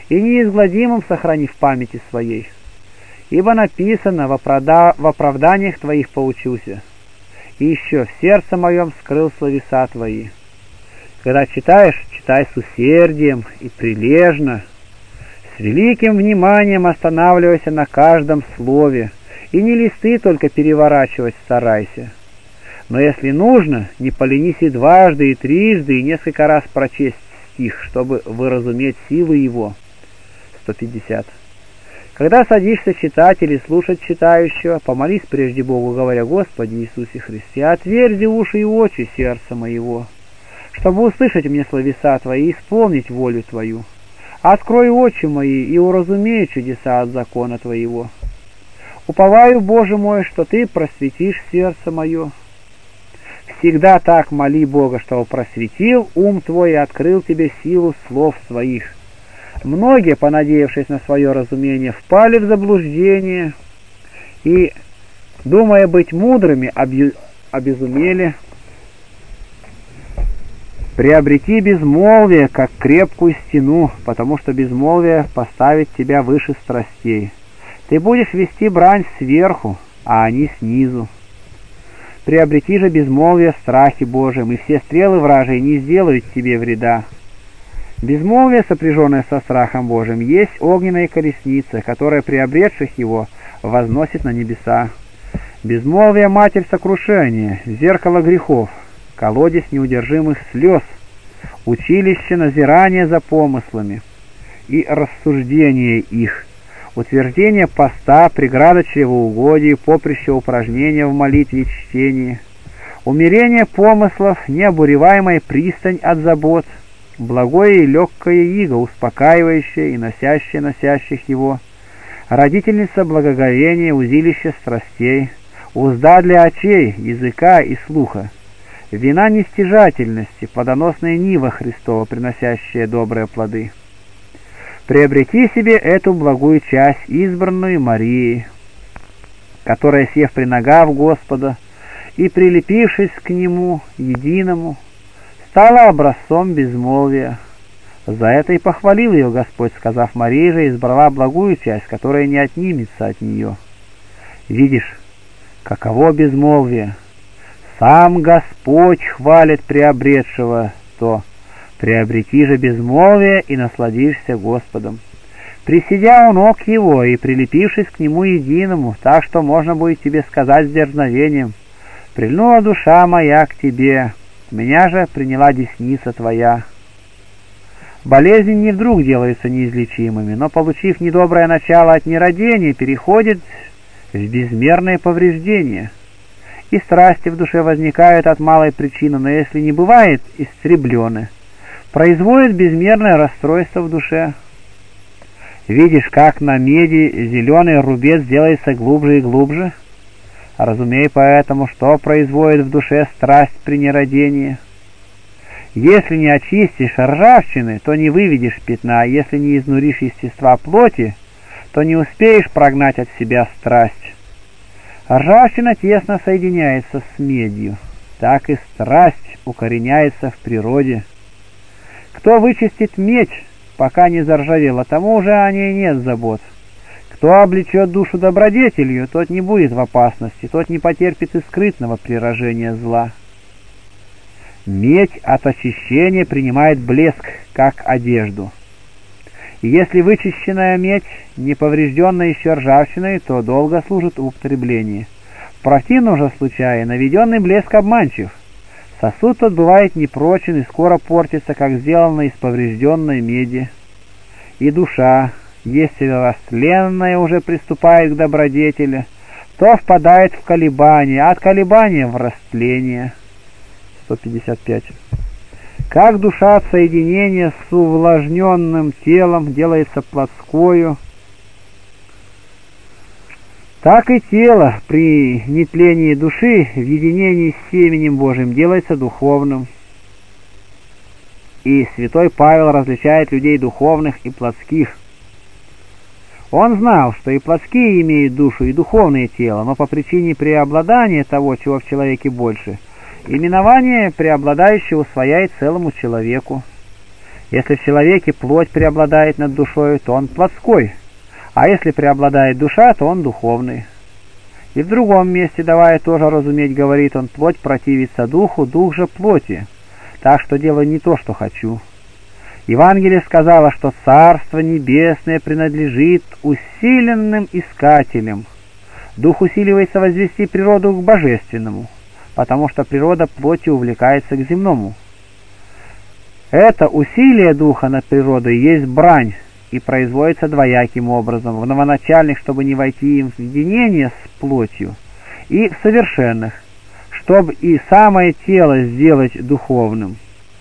и неизгладимым сохрани в памяти своей. Ибо написано: в оправданиях твоих поучуся, и еще в сердце моем скрыл словеса твои. Когда читаешь, читай с усердием и прилежно, с великим вниманием останавливайся на каждом слове, и не листы только переворачивать старайся. Но если нужно, не поленись и дважды, и трижды, и несколько раз прочесть стих, чтобы выразуметь силы его. 150. Когда садишься читать или слушать читающего, помолись прежде Богу, говоря: Господи Иисусе Христе, отверзи уши и очи сердца моего, чтобы услышать мне словеса Твои и исполнить волю Твою. Открой очи мои и уразумею чудеса от закона Твоего. Уповаю, Боже мой, что Ты просветишь сердце мое. Всегда так моли Бога, чтобы просветил ум твой и открыл тебе силу слов своих. Многие, понадеявшись на свое разумение, впали в заблуждение и, думая быть мудрыми, обезумели. Приобрети безмолвие, как крепкую стену, потому что безмолвие поставит тебя выше страстей. Ты будешь вести брань сверху, а они снизу. Приобрети же безмолвие в страхе Божьем, и все стрелы вражьи не сделают тебе вреда. Безмолвие, сопряженное со страхом Божьим, есть огненная колесница, которая, приобретших его, возносит на небеса. Безмолвие — матерь сокрушения, зеркало грехов, колодец неудержимых слез, училище назирания за помыслами и рассуждение их, утверждение поста, преграда чревоугодия, поприще упражнения в молитве и чтении, умерение помыслов, необуреваемая пристань от забот, благое и легкое иго, успокаивающее и носящее носящих его, родительница благоговения, узилище страстей, узда для очей, языка и слуха, вина нестяжательности, плодоносная нива Христова, приносящая добрые плоды. Приобрети себе эту благую часть, избранную Марией, которая, сев при ногах Господа и прилепившись к Нему единому, стала образцом безмолвия. За это и похвалил ее Господь, сказав: Мария же избрала благую часть, которая не отнимется от нее. Видишь, каково безмолвие! Сам Господь хвалит приобретшего то. Приобрети же безмолвие и насладишься Господом. Присидя у ног Его и прилепившись к Нему единому, так что можно будет тебе сказать с дерзновением: «Прильнула душа моя к Тебе, меня же приняла десница Твоя». Болезни не вдруг делаются неизлечимыми, но, получив недоброе начало от нерадения, переходят в безмерное повреждение. И страсти в душе возникают от малой причины, но если не бывает истреблены, производит безмерное расстройство в душе. Видишь, как на меди зеленый рубец делается глубже и глубже? Разумей поэтому, что производит в душе страсть при нерадении. Если не очистишь ржавчины, то не выведешь пятна, а если не изнуришь естества плоти, то не успеешь прогнать от себя страсть. Ржавчина тесно соединяется с медью, так и страсть укореняется в природе. Кто вычистит медь, пока не заржавела, тому уже о ней нет забот. Кто облечет душу добродетелью, тот не будет в опасности, тот не потерпит и скрытного приражения зла. Медь от очищения принимает блеск, как одежду. И если вычищенная медь, не поврежденная еще ржавчиной, то долго служит в употреблении. В противном же случае наведенный блеск обманчив. Сосуд тот бывает непрочен и скоро портится, как сделано из поврежденной меди. И душа, если растленная уже приступает к добродетели, то впадает в колебания, а от колебания в растление. 155. Как душа от соединения с увлажненным телом делается плотскою, так и тело при нетлении души в единении с семенем Божьим делается духовным. И святой Павел различает людей духовных и плотских. Он знал, что и плотские имеют душу, и духовное тело, но по причине преобладания того, чего в человеке больше, именование преобладающего усвояет целому человеку. Если в человеке плоть преобладает над душой, то он плотской, а если преобладает душа, то он духовный. И в другом месте, давая тоже разуметь, говорит он: плоть противится духу, дух же плоти, так что делаю не то, что хочу. Евангелие сказало, что Царство Небесное принадлежит усиленным искателям. Дух усиливается возвести природу к божественному, потому что природа плоти увлекается к земному. Это усилие духа над природой есть брань, и производится двояким образом: в новоначальных, чтобы не войти им в единение с плотью, и в совершенных, чтобы и самое тело сделать духовным.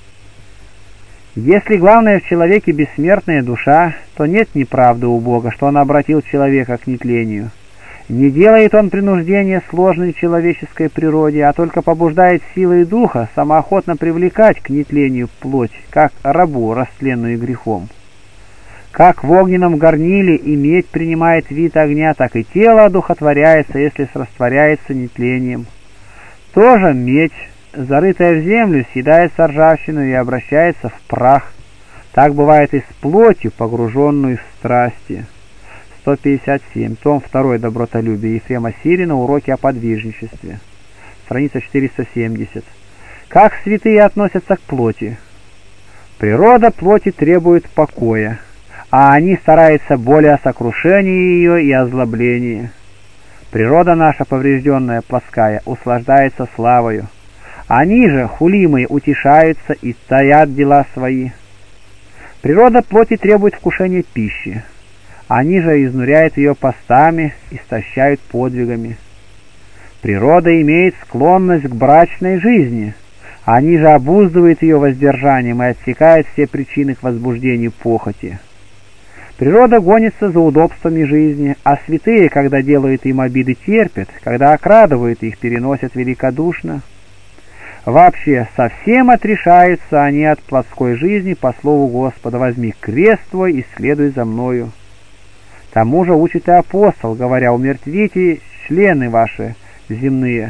Если главное в человеке бессмертная душа, то нет неправды у Бога, что Он обратил человека к нетлению. Не делает Он принуждения сложной человеческой природе, а только побуждает силой духа самоохотно привлекать к нетлению плоть, как рабу, растленную грехом. Как в огненном горниле и медь принимает вид огня, так и тело одухотворяется, если растворяется нетлением. Тоже медь, зарытая в землю, съедается ржавчину и обращается в прах. Так бывает и с плотью, погруженную в страсти. 157. Том 2. Добротолюбие. Ефрема Сирина. Уроки о подвижничестве. Страница 470. Как святые относятся к плоти? Природа плоти требует покоя, а они стараются более о сокрушении ее и озлоблении. Природа наша, поврежденная, плоская, услаждается славою. Они же, хулимые, утешаются и таят дела свои. Природа плоти требует вкушения пищи. Они же изнуряют ее постами, истощают подвигами. Природа имеет склонность к брачной жизни. Они же обуздывают ее воздержанием и отсекают все причины к возбуждению похоти. Природа гонится за удобствами жизни, а святые, когда делают им обиды, терпят, когда окрадывают их, переносят великодушно. Вообще, совсем отрешаются они от плотской жизни по слову Господа: «Возьми крест твой и следуй за мною». Тому же учит и апостол, говоря: «Умертвите члены ваши земные».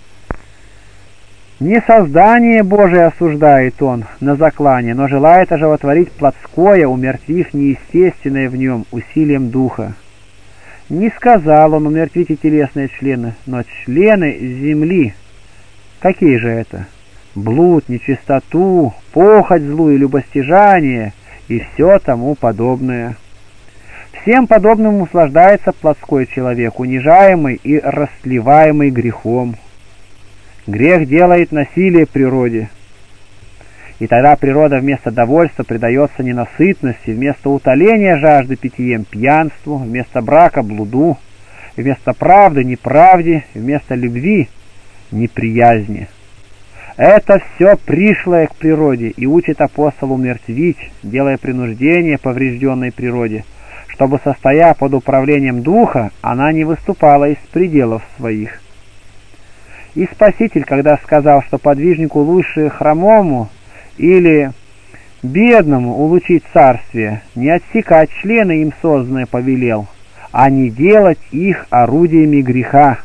Не создание Божие осуждает он на заклание, но желает оживотворить плотское, умертвив неестественное в нем усилием духа. Не сказал он: умертвите телесные члены, но члены земли. Какие же это? Блуд, нечистоту, похоть злую, любостяжание и все тому подобное. Всем подобным услаждается плотской человек, унижаемый и растлеваемый грехом. Грех делает насилие природе, и тогда природа вместо довольства предается ненасытности, вместо утоления жажды питьем пьянству, вместо брака блуду, вместо правды неправде, вместо любви неприязни. Это все пришлое к природе, и учит апостол умертвить, делая принуждение поврежденной природе, чтобы, состоя под управлением духа, она не выступала из пределов своих. И Спаситель, когда сказал, что подвижнику лучше хромому или бедному улучить царствие, не отсекать члены им созданные повелел, а не делать их орудиями греха.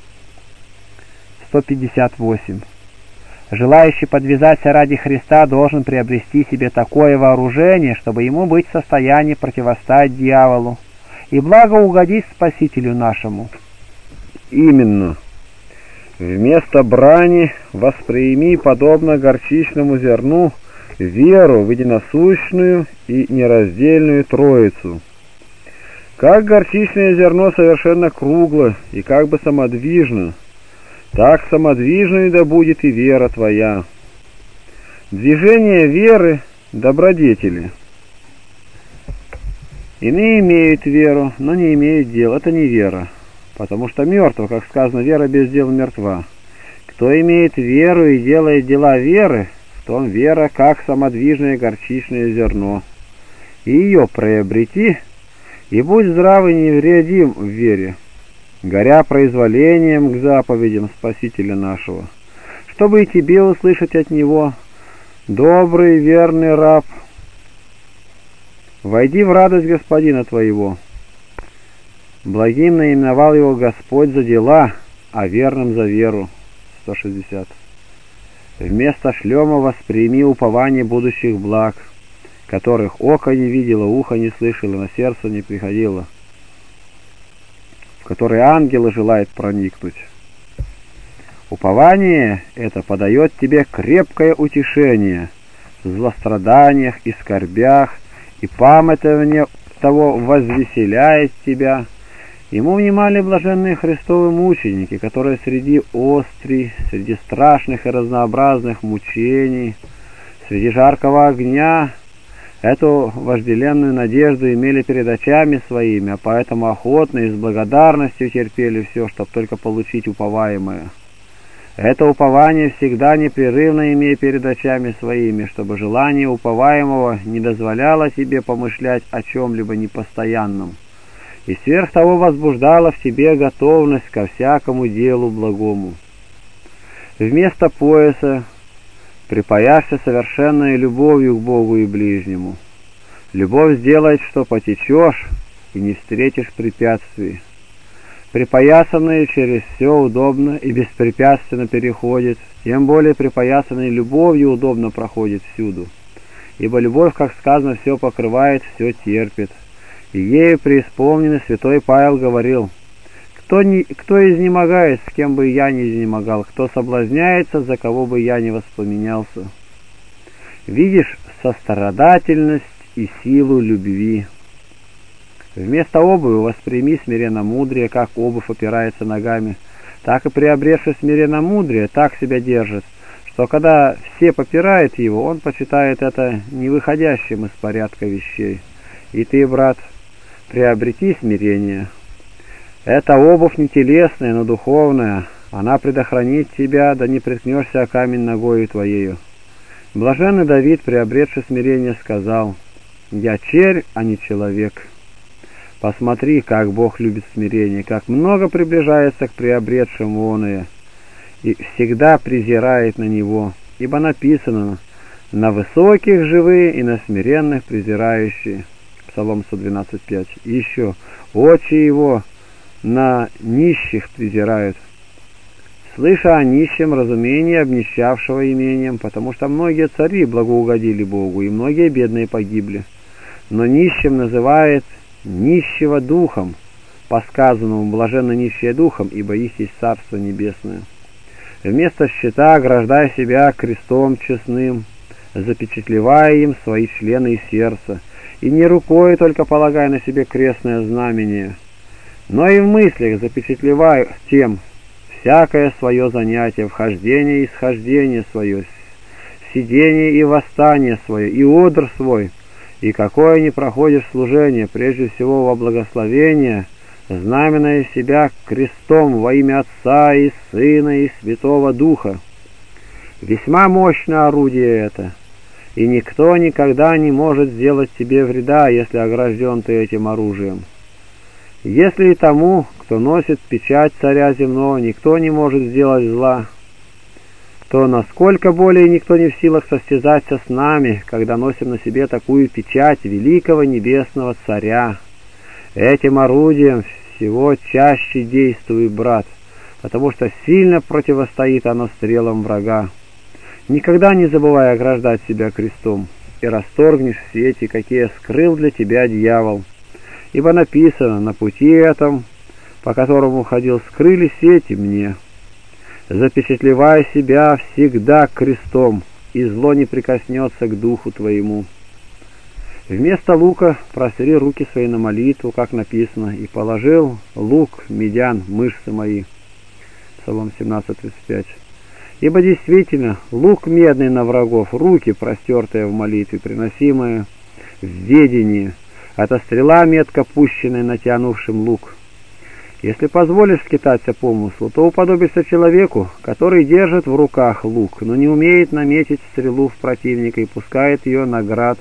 158. Желающий подвязаться ради Христа должен приобрести себе такое вооружение, чтобы ему быть в состоянии противостать дьяволу и благоугодить Спасителю нашему. Именно. Вместо брани восприми, подобно горчичному зерну, веру в единосущную и нераздельную Троицу. Как горчичное зерно совершенно кругло и как бы самодвижно, так самодвижной да будет и вера твоя. Движение веры — добродетели. Иные имеют веру, но не имеют дел. Это не вера, потому что мертва, как сказано, вера без дел мертва. Кто имеет веру и делает дела веры, в том вера, как самодвижное горчичное зерно. И ее приобрети, и будь здравый и невредим в вере, горя произволением к заповедям Спасителя нашего, чтобы и тебе услышать от Него: «Добрый, верный раб, войди в радость Господина твоего». Благим наименовал его Господь за дела, а верным за веру. 160. Вместо шлема восприми упование будущих благ. которых око не видело, ухо не слышало, на сердце не приходило, в которые ангелы желают проникнуть. Упование это подает тебе крепкое утешение в злостраданиях и скорбях, и памятование того возвеселяет тебя. Ему внимали блаженные Христовы мученики, которые среди острий, среди страшных и разнообразных мучений, среди жаркого огня эту вожделенную надежду имели перед очами своими, а поэтому охотно и с благодарностью терпели все, чтобы только получить уповаемое. Это упование всегда непрерывно имея перед очами своими, чтобы желание уповаемого не дозволяло тебе помышлять о чем-либо непостоянном, и сверх того возбуждало в тебе готовность ко всякому делу благому. Вместо пояса припаяшься совершенной любовью к Богу и ближнему. Любовь сделает, что потечешь и не встретишь препятствий. Припоясанный через все удобно и беспрепятственно переходит, тем более припоясанный любовью удобно проходит всюду. Ибо любовь, как сказано, все покрывает, все терпит. И ею преисполненный святой Павел говорил: кто изнемогает, с кем бы я ни изнемогал, кто соблазняется, за кого бы я ни воспламенялся. Видишь сострадательность и силу любви. Вместо обуви восприми смиренномудрие, как обувь опирается ногами, так и приобретший смиренномудрие так себя держит, что когда все попирают его, он почитает это невыходящим из порядка вещей. И ты, брат, приобрети смирение. Это обувь не телесная, но духовная, она предохранит тебя, да не приткнешься о камень ногою твоею. Блаженный Давид, приобретший смирение, сказал: «Я червь, а не человек». Посмотри, как Бог любит смирение, как много приближается к приобретшему оное, и всегда презирает на него, ибо написано: «На высоких живые и на смиренных презирающие». Псалом 112:5. И еще: «Очи его на нищих презирают». Слыша о нищем, разумение обнищавшего имением, потому что многие цари благоугодили Богу, и многие бедные погибли. Но нищим называет нищего духом, по сказанному: блаженно нищие духом, ибо их есть Царство Небесное. Вместо щита ограждай себя крестом честным, запечатлевая им свои члены и сердце, и не рукой только полагай на себе крестное знамение, но и в мыслях запечатлевай тем всякое свое занятие, вхождение и исхождение свое, сидение и восстание свое, и одр свой, и какое не проходишь служение, прежде всего во благословение, знаменуя себя крестом во имя Отца и Сына и Святого Духа. Весьма мощное орудие это, и никто никогда не может сделать тебе вреда, если огражден ты этим оружием. Если и тому, кто носит печать царя земного, никто не может сделать зла, то насколько более никто не в силах состязаться с нами, когда носим на себе такую печать великого небесного царя. Этим орудием всего чаще действует, брат, потому что сильно противостоит оно стрелам врага. Никогда не забывай ограждать себя крестом, и расторгнешь сети, какие скрыл для тебя дьявол. Ибо написано: на пути этом, по которому ходил, скрыли сети мне. Запечатлевай себя всегда крестом, и зло не прикоснется к духу твоему. Вместо лука простри руки свои на молитву, как написано: и положил лук медян мышцы мои. Псалом 17:35. Ибо действительно, лук медный на врагов, руки, простертые в молитве, приносимые в ведении, это стрела метко пущенная натянувшим лук. Если позволишь скитаться помыслу, то уподобишься человеку, который держит в руках лук, но не умеет наметить стрелу в противника и пускает ее на град.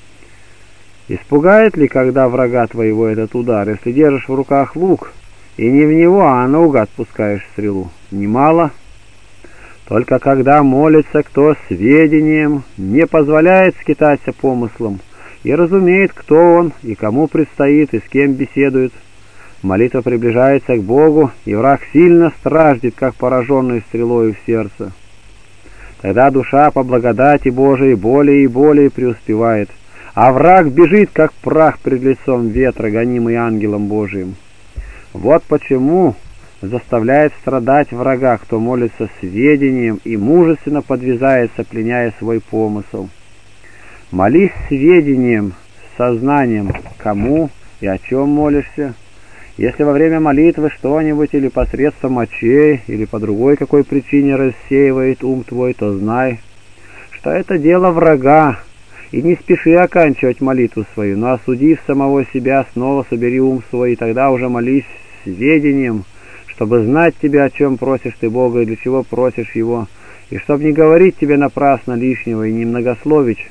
Испугает ли, когда врага твоего, этот удар, если держишь в руках лук, и не в него, а наугад пускаешь стрелу? Немало. Только когда молится кто с ведением, не позволяет скитаться помыслом, и разумеет, кто он, и кому предстоит, и с кем беседует, молитва приближается к Богу, и враг сильно страждет, как пораженный стрелою в сердце. Тогда душа по благодати Божией более и более преуспевает, а враг бежит, как прах пред лицом ветра, гонимый ангелом Божиим. Вот почему заставляет страдать врага, кто молится сведением и мужественно подвязается, пленяя свой помысл. Молись сведением, сознанием, кому и о чем молишься. Если во время молитвы что-нибудь или посредством мочей, или по другой какой причине рассеивает ум твой, то знай, что это дело врага, и не спеши оканчивать молитву свою, но осудив самого себя, снова собери ум свой, и тогда уже молись сведением, чтобы знать тебе, о чем просишь ты Бога и для чего просишь Его, и чтобы не говорить тебе напрасно лишнего и не многословить.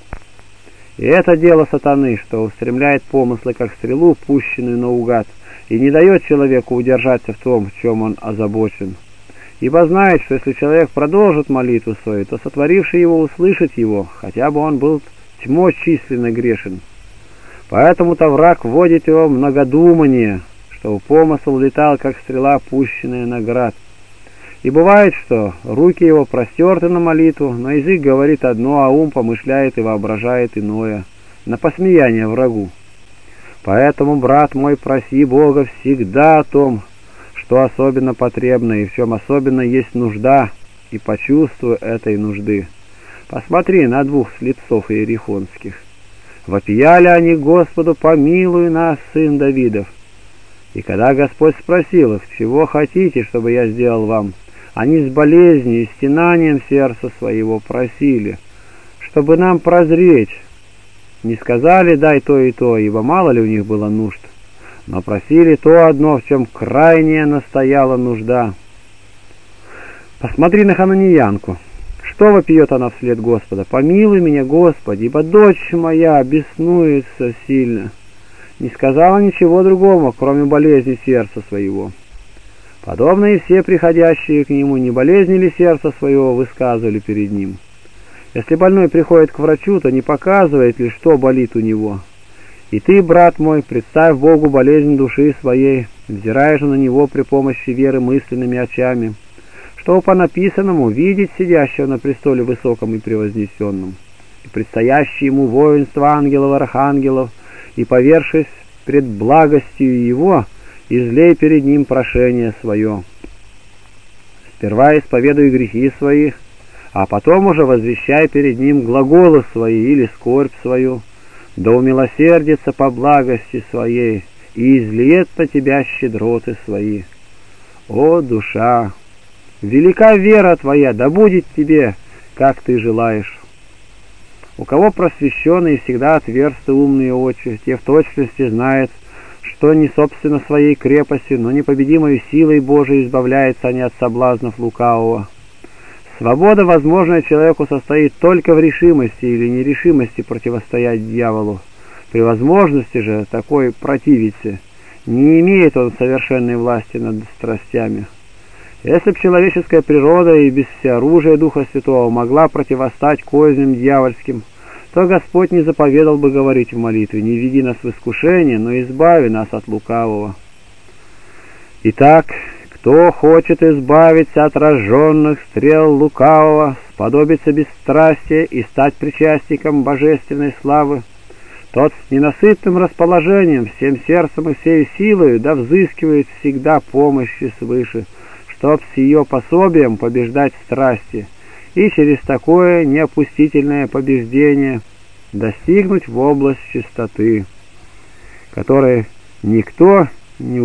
И это дело сатаны, что устремляет помыслы, как стрелу, пущенную наугад, и не дает человеку удержаться в том, в чем он озабочен. Ибо знает, что если человек продолжит молитву свою, то сотворивший его услышит его, хотя бы он был тьмой численно грешен. Поэтому-то враг вводит его в многодумание, что помысл летал, как стрела, пущенная на град. И бывает, что руки его простерты на молитву, но язык говорит одно, а ум помышляет и воображает иное, на посмеяние врагу. Поэтому, брат мой, проси Бога всегда о том, что особенно потребно и в чем особенно есть нужда, и почувствуй этой нужды. Посмотри на двух слепцов иерихонских. Вопияли они Господу: помилуй нас, сын Давидов. И когда Господь спросил их: чего хотите, чтобы я сделал вам, они с болезнью и стенанием сердца своего просили, чтобы нам прозреть. Не сказали: дай то и то, ибо мало ли у них было нужд, но просили то одно, в чем крайняя настояла нужда. Посмотри на хананеянку. Что вопиет она вслед Господа? Помилуй меня, Господи, ибо дочь моя беснуется сильно. Не сказала ничего другого, кроме болезни сердца своего. Подобно и все приходящие к нему, не болезни ли сердца своего высказывали перед ним. Если больной приходит к врачу, то не показывает ли, что болит у него. И ты, брат мой, представь Богу болезнь души своей, взирая же на него при помощи веры мысленными очами, чтобы по написанному видеть сидящего на престоле высоком и превознесенном, и предстоящее ему воинство ангелов и архангелов, и, повершись пред благостью его, излей перед ним прошение свое. Сперва исповедуй грехи свои, а потом уже возвещай перед ним глаголы свои или скорбь свою, да умилосердится по благости своей и излиет на тебя щедроты свои. О, душа! Велика вера твоя, да будет тебе, как ты желаешь. У кого просвещенные всегда отверсты умные очи, те в точности знают, что не собственно своей крепостью, но непобедимой силой Божией избавляются они от соблазнов лукавого. Свобода, возможная человеку, состоит только в решимости или нерешимости противостоять дьяволу. При возможности же такой противиться не имеет он совершенной власти над страстями. Если б человеческая природа и без всеоружия Духа Святого могла противостать козням дьявольским, то Господь не заповедал бы говорить в молитве: «Не веди нас в искушение, но избави нас от лукавого». Итак, кто хочет избавиться от разженных стрел лукавого, сподобиться бесстрастия и стать причастником божественной славы, тот с ненасытным расположением, всем сердцем и всей силой да взыскивает всегда помощи свыше, чтоб с ее пособием побеждать страсти и через такое неопустительное побеждение достигнуть в область чистоты, без которой никто не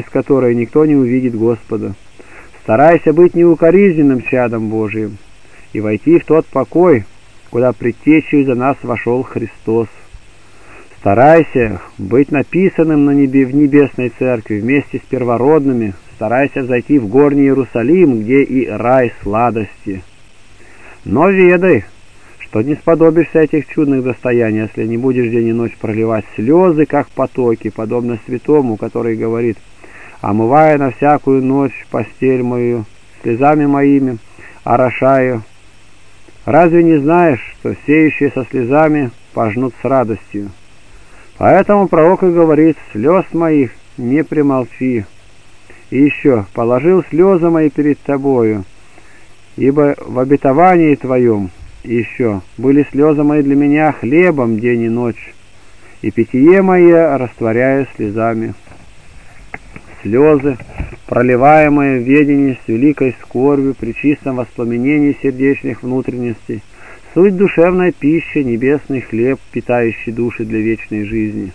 увидит Господа. Старайся быть неукоризненным чадом Божиим и войти в тот покой, куда предтечей за нас вошел Христос. Старайся быть написанным в небесной церкви вместе с первородными. Старайся зайти в горний Иерусалим, где и рай сладости. Но ведай, что не сподобишься этих чудных достояний, если не будешь день и ночь проливать слезы, как потоки, подобно святому, который говорит: «Омывая на всякую ночь постель мою, слезами моими орошаю». Разве не знаешь, что сеющие со слезами пожнут с радостью? Поэтому пророк и говорит: «Слез моих не примолчи». И еще: «Положил слезы мои перед тобою, ибо в обетовании твоем еще были слезы мои для меня хлебом день и ночь, и питье мое растворяя слезами. Слезы, проливаемые в ведении с великой скорбью при чистом воспламенении сердечных внутренностей, суть душевная пища, небесный хлеб, питающий души для вечной жизни.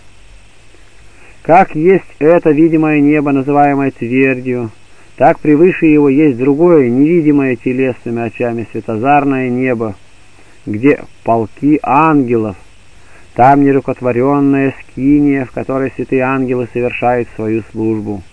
Как есть это видимое небо, называемое твердью, так превыше его есть другое, невидимое телесными очами светозарное небо, где полки ангелов, там нерукотворенная скиния, в которой святые ангелы совершают свою службу.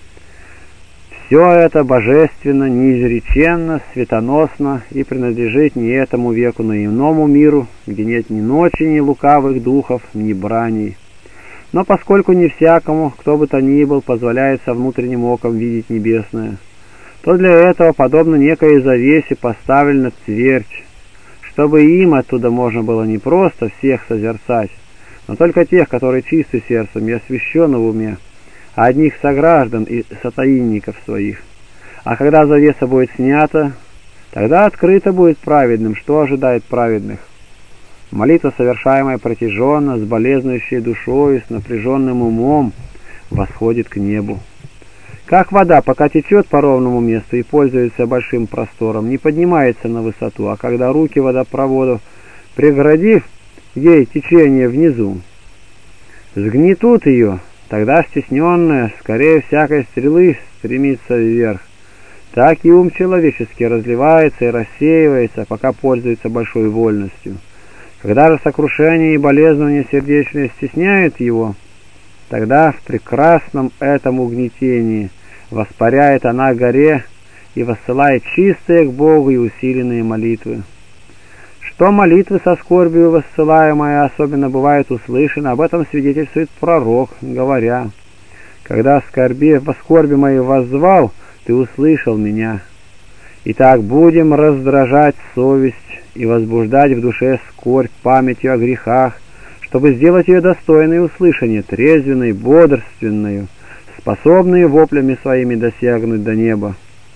Все это божественно, неизреченно, светоносно и принадлежит не этому веку, но иному миру, где нет ни ночи, ни лукавых духов, ни браней. Но поскольку не всякому, кто бы то ни был, позволяется внутренним оком видеть небесное, то для этого, подобно некой завесе, поставлена твердь, чтобы им оттуда можно было не просто всех созерцать, но только тех, которые чисты сердцем и освящены в уме, а одних сограждан и сотаинников своих. А когда завеса будет снята, тогда открыто будет праведным, что ожидает праведных. Молитва, совершаемая протяженно, с болезнующей душой, с напряженным умом, восходит к небу. Как вода, пока течет по ровному месту и пользуется большим простором, не поднимается на высоту, а когда руки водопроводов, преградив ей течение внизу, сгнетут ее, тогда стесненная, скорее всякой стрелы, стремится вверх. Так и ум человеческий разливается и рассеивается, пока пользуется большой вольностью. Когда же сокрушение и болезнение сердечное стесняют его, тогда в прекрасном этом угнетении воспаряет она горе и воссылает чистые к Богу и усиленные молитвы. Что молитвы со скорбью воссылаемые особенно бывают услышаны, об этом свидетельствует пророк, говоря: «Когда во скорби моей воззвал, ты услышал меня. Итак, будем раздражать совесть и возбуждать в душе скорбь памятью о грехах, чтобы сделать ее достойной услышания, трезвенной, бодрственной, способной воплями своими досягнуть до неба.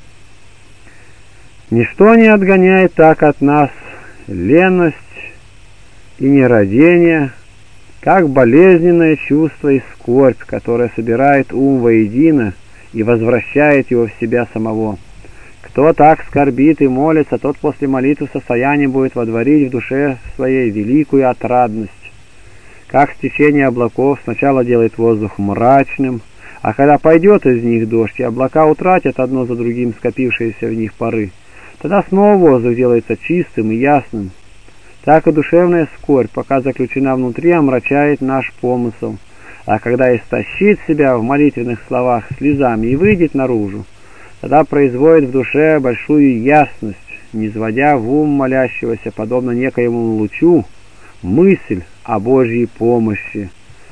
Ничто не отгоняет так от нас леность и нерадение, как болезненное чувство и скорбь, которое собирает ум воедино и возвращает его в себя самого. Кто так скорбит и молится, тот после молитвы в состоянии будет водворить в душе своей великую отрадность. Как стечение облаков сначала делает воздух мрачным, а когда пойдет из них дождь, и облака утратят одно за другим скопившиеся в них пары, тогда снова воздух делается чистым и ясным. Так и душевная скорбь, пока заключена внутри, омрачает наш помысл, а когда истощит себя в молитвенных словах слезами и выйдет наружу, тогда производит в душе большую ясность, низводя в ум молящегося, подобно некоему лучу, мысль о Божьей помощи.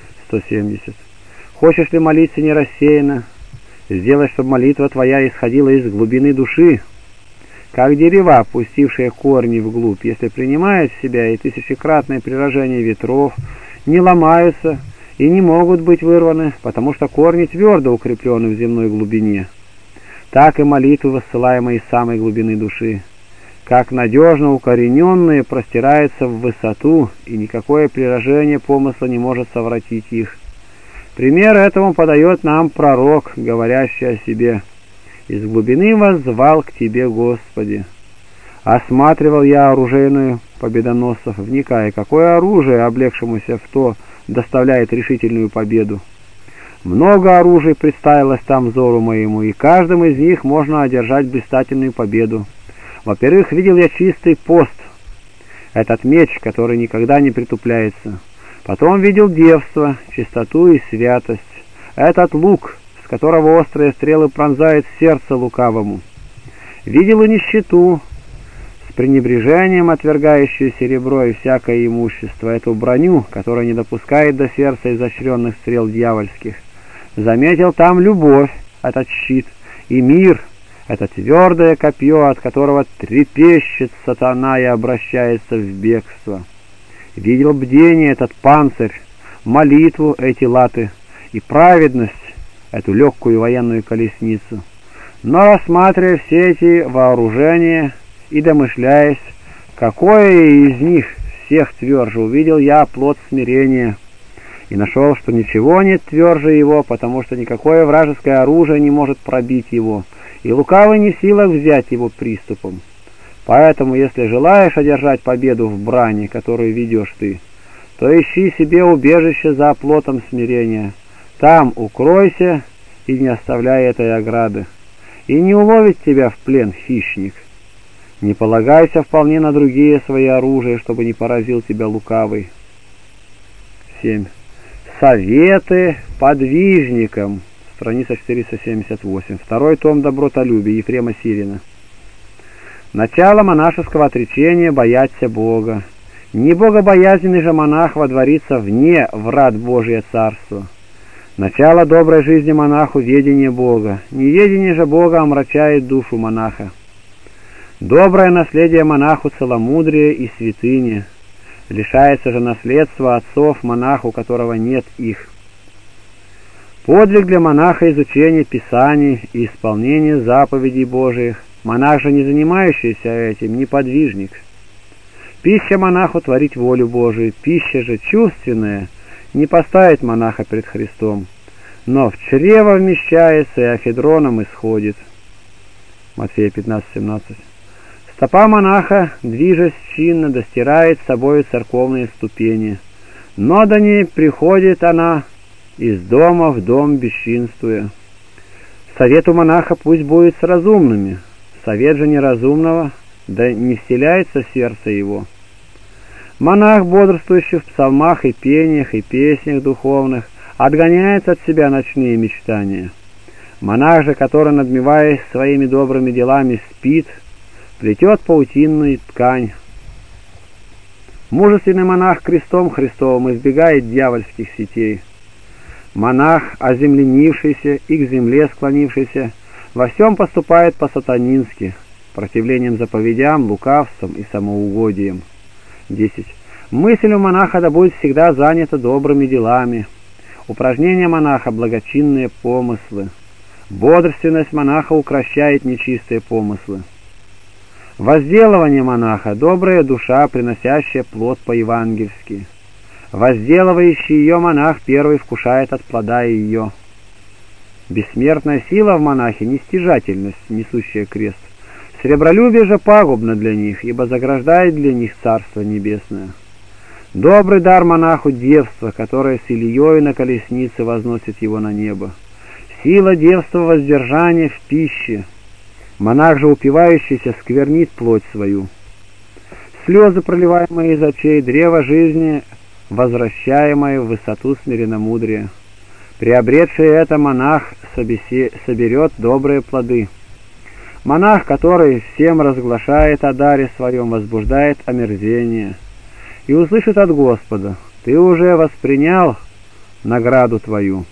170. Хочешь ли молиться не рассеянно? Сделай, чтобы молитва твоя исходила из глубины души, как дерева, пустившие корни вглубь, если принимают в себя и тысячекратное приложение ветров, не ломаются и не могут быть вырваны, потому что корни твердо укреплены в земной глубине. Так и молитвы, воссылаемые из самой глубины души, как надежно укорененные, простираются в высоту, и никакое приложение помысла не может совратить их. Пример этому подает нам пророк, говорящий о себе: «Из глубины воззвал к тебе, Господи». Осматривал я оружейную победоносцев, вникая, какое оружие, облегшемуся в то, доставляет решительную победу. Много оружий представилось там взору моему, и каждым из них можно одержать блистательную победу. Во-первых, видел я чистый пост, этот меч, который никогда не притупляется. Потом видел девство, чистоту и святость, этот лук, с которого острые стрелы пронзают сердце лукавому. Видел и нищету, с пренебрежением отвергающую серебро и всякое имущество, эту броню, которая не допускает до сердца изощренных стрел дьявольских. Заметил там любовь, этот щит, и мир, это твердое копье, от которого трепещет сатана и обращается в бегство. Видел бдение, этот панцирь, молитву, эти латы, и праведность, эту легкую военную колесницу. Но рассматривая все эти вооружения и домышляясь, Какое из них всех тверже? Увидел я плод смирения, и нашел, что ничего нет тверже его, потому что никакое вражеское оружие не может пробить его, и лукавый не в силах взять его приступом. Поэтому, если желаешь одержать победу в брани, которую ведешь ты, то ищи себе убежище за оплотом смирения. Там укройся и не оставляй этой ограды, и не уловит тебя в плен хищник. Не полагайся вполне на другие свои оружия, чтобы не поразил тебя лукавый. 7. Советы подвижникам. Страница 478. Второй том «Добротолюбие» Ефрема Сирина. Начало монашеского отречения — бояться Бога. Не богобоязненный же монах водворится вне врат Божие Царство. Начало доброй жизни монаху — ведение Бога. Неведение же Бога омрачает душу монаха. Доброе наследие монаху — целомудрие и святыня. Лишается же наследства отцов монах, у которого нет их. Подвиг для монаха — изучение Писаний и исполнение заповедей Божиих. Монах же, не занимающийся этим, не подвижник. Пища монаху — творить волю Божию, пища же чувственная не поставит монаха пред Христом, но в чрево вмещается и афедроном исходит. Матфея 15:17. Стопа монаха, движась чинно, достирает с собою церковные ступени, но до ней приходит она из дома в дом бесчинствуя. Совет у монаха пусть будет с разумными, совет же неразумного да не вселяется в сердце его. Монах, бодрствующий в псалмах и пениях и песнях духовных, отгоняет от себя ночные мечтания. Монах же, который, надмеваясь своими добрыми делами, спит, плетет паутинную ткань. Мужественный монах крестом Христовым избегает дьявольских сетей. Монах, оземленившийся и к земле склонившийся, во всем поступает по-сатанински, противлением заповедям, лукавством и самоугодием. 10. Мысль у монаха да будет всегда занята добрыми делами. Упражнения монаха — благочинные помыслы. Бодрственность монаха укращает нечистые помыслы. Возделывание монаха — добрая душа, приносящая плод по-евангельски. Возделывающий ее монах первый вкушает от плода ее. Бессмертная сила в монахе — нестяжательность, несущая крест. Сребролюбие же пагубно для них, ибо заграждает для них Царство Небесное. Добрый дар монаху — девство, которое с Ильей на колеснице возносит его на небо. Сила девства — воздержания в пище. Монах же, упивающийся, сквернит плоть свою. Слезы, проливаемые из очей, древо жизни, возвращаемое в высоту смиренномудрия. Приобретший это монах соберет добрые плоды. Монах, который всем разглашает о даре своем, возбуждает омерзение и услышит от Господа: «Ты уже воспринял награду твою».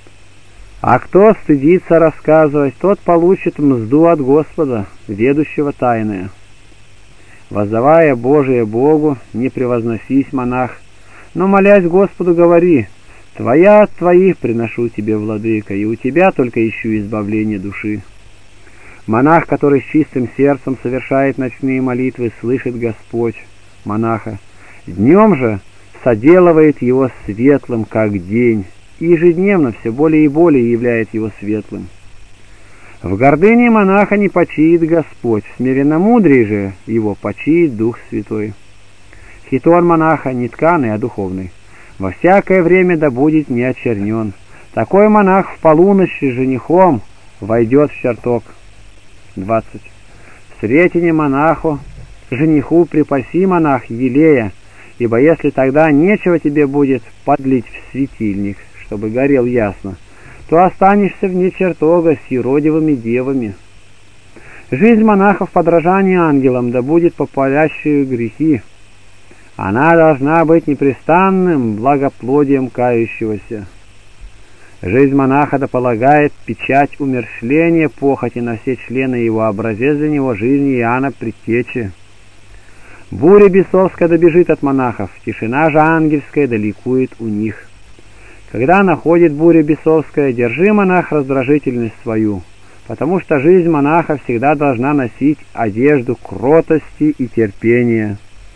А кто стыдится рассказывать, тот получит мзду от Господа, ведущего тайное. Воздавая Божие Богу, не превозносись, монах, но, молясь Господу, говори: «Твоя от твоих приношу тебе, владыка, и у тебя только ищу избавление души». Монах, который с чистым сердцем совершает ночные молитвы, слышит Господь монаха. Днем же соделывает его светлым, как день, и ежедневно все более и более являет его светлым. В гордыне монаха не почиет Господь, в смиренномудрии же его почиет Дух Святой. Хитон монаха не тканый, а духовный. Во всякое время да будет не очернен. Такой монах в полуночь с женихом войдет в чертог. 20. В сретение монаху, жениху припаси, монах, елея, ибо если тогда нечего тебе будет подлить в светильник, чтобы горел ясно, то останешься вне чертога с юродивыми девами. Жизнь монаха в подражании ангелам да будет попалящую грехи. Она должна быть непрестанным благоплодием кающегося. Жизнь монаха да полагает печать умерщвления похоти на все члены его, образец для него жизни Иоанна Предтечи. Буря бесовская добежит от монахов, тишина же ангельская далекует у них. Когда находит буря бесовская, держи, монах, раздражительность свою, потому что жизнь монаха всегда должна носить одежду кротости и терпения.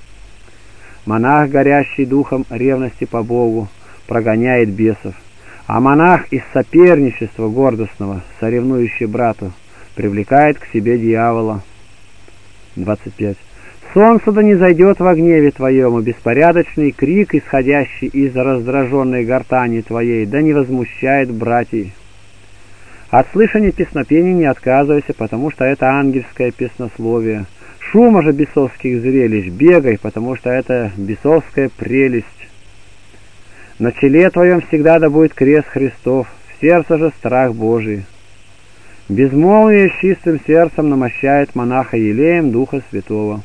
Монах, горящий духом ревности по Богу, прогоняет бесов, а монах из соперничества гордостного, соревнующий брату, привлекает к себе дьявола. 25. Солнце да не зайдет во гневе твоем, и беспорядочный крик, исходящий из раздраженной гортани твоей, да не возмущает братьев. От слышания песнопений не отказывайся, потому что это ангельское песнословие. Шума же бесовских зрелищ бегай, потому что это бесовская прелесть. На челе твоем всегда да будет крест Христов, в сердце же страх Божий. Безмолвие с чистым сердцем намощает монаха елеем Духа Святого.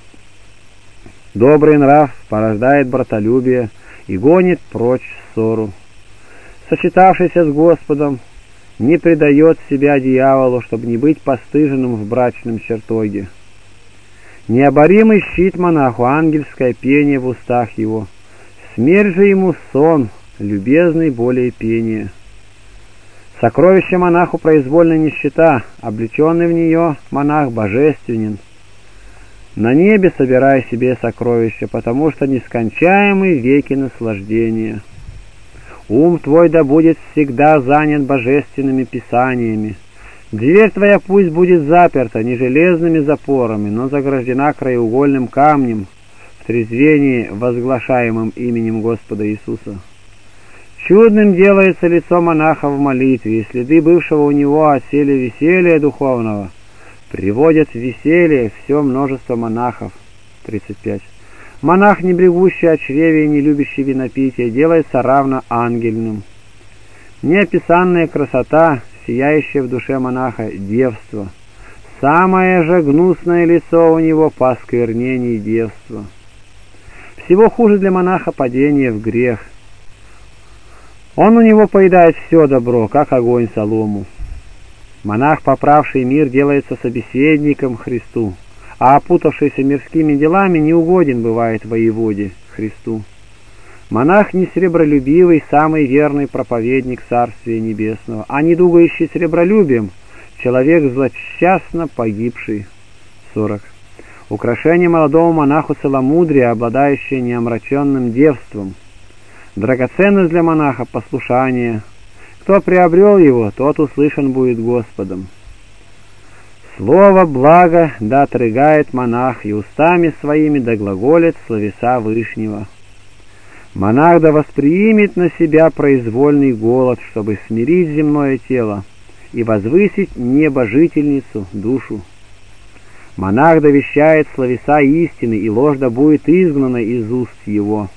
Добрый нрав порождает братолюбие и гонит прочь ссору. Сочетавшийся с Господом не предает себя дьяволу, чтобы не быть постыженным в брачном чертоге. Необоримый щит монаху, ангельское пение в устах его. Смерть же ему сон, любезный более пения. Сокровище монаху произвольная нищета, облеченный в нее монах божественен. На небе собирай себе сокровища, потому что нескончаемы веки наслаждения. Ум твой да будет всегда занят божественными писаниями. Дверь твоя пусть будет заперта не железными запорами, но заграждена краеугольным камнем в трезвении, возглашаемым именем Господа Иисуса. Чудным делается лицо монаха в молитве, и следы бывшего у него оселе веселья духовного приводят в веселье все множество монахов. 35. Монах, не брегущий о чреве и не любящий винопития, делается равно ангельным. Неописанная красота, сияющая в душе монаха, девство. Самое же гнусное лицо у него по осквернении девства. Всего хуже для монаха падение в грех. Он у него поедает все добро, как огонь солому. Монах, поправший мир, делается собеседником Христу, а опутавшийся мирскими делами неугоден бывает воеводе Христу. Монах не сребролюбивый, самый верный проповедник Царствия Небесного, а не дугающий сребролюбием, человек злосчастно погибший. 40. Украшение молодому монаху целомудрия, обладающее неомраченным девством. Драгоценность для монаха — послушание. Кто приобрел его, тот услышан будет Господом. Слово благо да отрыгает монах, и устами своими да глаголит словеса Вышнего. Монах да восприимет на себя произвольный голод, чтобы смирить земное тело и возвысить небожительницу душу. Монах да вещает словеса истины, и ложь да будет изгнана из уст его.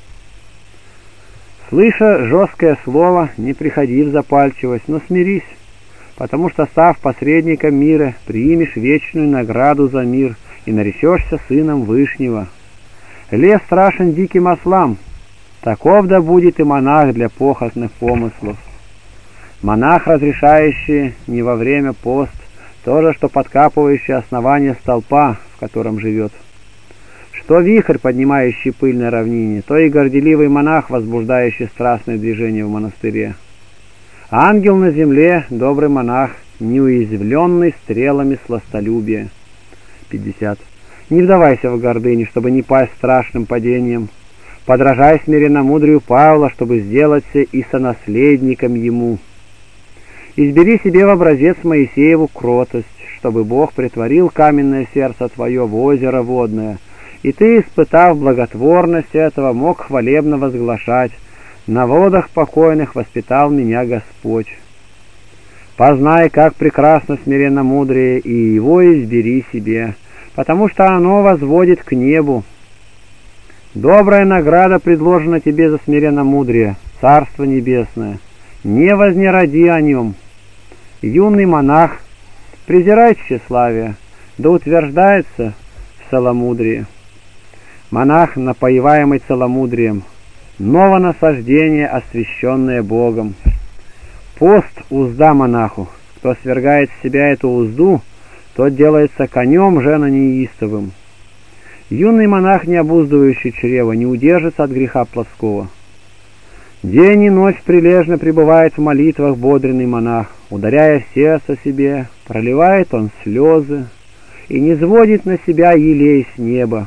Слыша жесткое слово, не приходи в запальчивость, но смирись, потому что, став посредником мира, примешь вечную награду за мир и наречешься сыном Вышнего. Лев страшен диким ослам, таков да будет и монах для похотных помыслов. Монах, разрешающий не во время пост, то же, что подкапывающий основание столпа, в котором живет. Что вихрь, поднимающий пыль на равнине, то и горделивый монах, возбуждающий страстное движение в монастыре. Ангел на земле, добрый монах, неуязвленный стрелами сластолюбия. 50. Не вдавайся в гордыню, чтобы не пасть страшным падением. Подражай смиренномудрию Павла, чтобы сделаться и сонаследником ему. Избери себе в образец Моисееву кротость, чтобы Бог притворил каменное сердце твое в озеро водное, и ты, испытав благотворность этого, мог хвалебно возглашать: «На водах покойных воспитал меня Господь». Познай, как прекрасно смиренномудрие, и его избери себе, потому что оно возводит к небу. Добрая награда предложена тебе за смиренномудрие, Царство Небесное. Не вознеради о нем. Юный монах, презирай тщеславие, да утверждается в целомудрии. Монах, напоиваемый целомудрием, новонасаждение, освященное Богом. Пост — узда монаху. Кто свергает с себя эту узду, тот делается конем жено-неистовым. Юный монах, не обуздывающий чрево, не удержится от греха плоского. День и ночь прилежно пребывает в молитвах бодренный монах, ударяя в сердце себе, проливает он слезы и низводит на себя елей с неба.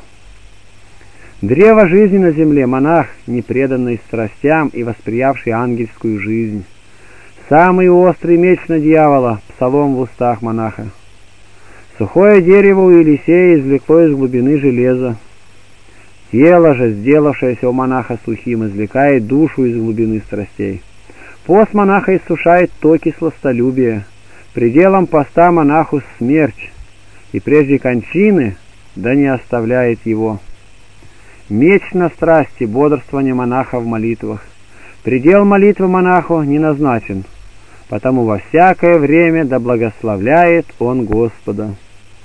Древо жизни на земле монах, не преданный страстям и восприявший ангельскую жизнь. Самый острый меч на дьявола, псалом в устах монаха. Сухое дерево у Елисея извлекло из глубины железо. Тело же, сделавшееся у монаха сухим, извлекает душу из глубины страстей. Пост монаха иссушает токи сластолюбия. Пределом поста монаху смерть, и прежде кончины да не оставляет его. Меч на страсти, бодрствование монаха в молитвах. Предел молитвы монаху не назначен, потому во всякое время да благословляет он Господа.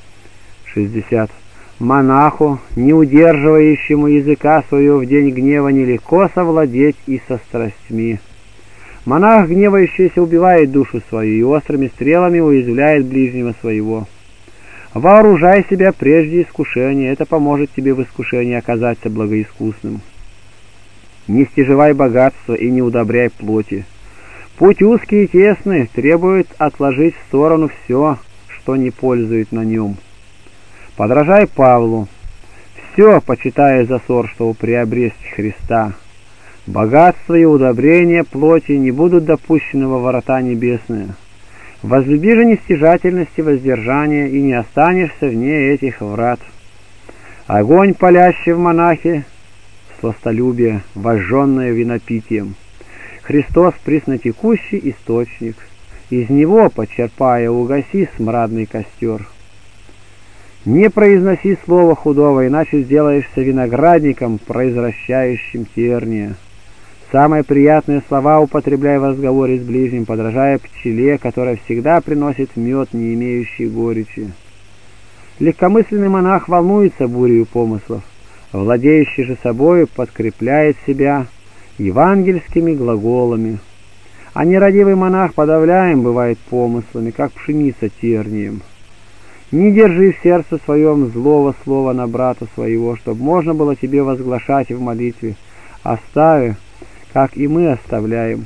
60. Монаху, не удерживающему языка своего в день гнева, нелегко совладеть и со страстьми. Монах, гневающийся, убивает душу свою и острыми стрелами уязвляет ближнего своего. Вооружай себя прежде искушения, это поможет тебе в искушении оказаться благоискусным. Не стяжевай богатство и не удобряй плоти. Путь узкий и тесный требует отложить в сторону все, что не пользует на нем. Подражай Павлу, все почитая за ссор, чтобы приобрести Христа. Богатство и удобрение плоти не будут допущены во врата небесные. Возлюби же нестяжательность и воздержание, и не останешься вне этих врат. Огонь, палящий в монахе, сластолюбие, вожженное винопитием. Христос приснотекущий источник, из него, почерпая, угаси смрадный костер. Не произноси слова худого, иначе сделаешься виноградником, произвращающим терния. Самые приятные слова употребляй в разговоре с ближним, подражая пчеле, которая всегда приносит мед, не имеющий горечи. Легкомысленный монах волнуется бурею помыслов, владеющий же собою подкрепляет себя евангельскими глаголами. А нерадивый монах подавляем бывает помыслами, как пшеница тернием. Не держи в сердце своем злого слова на брата своего, чтобы можно было тебе возглашать в молитве. Остави, как и мы оставляем.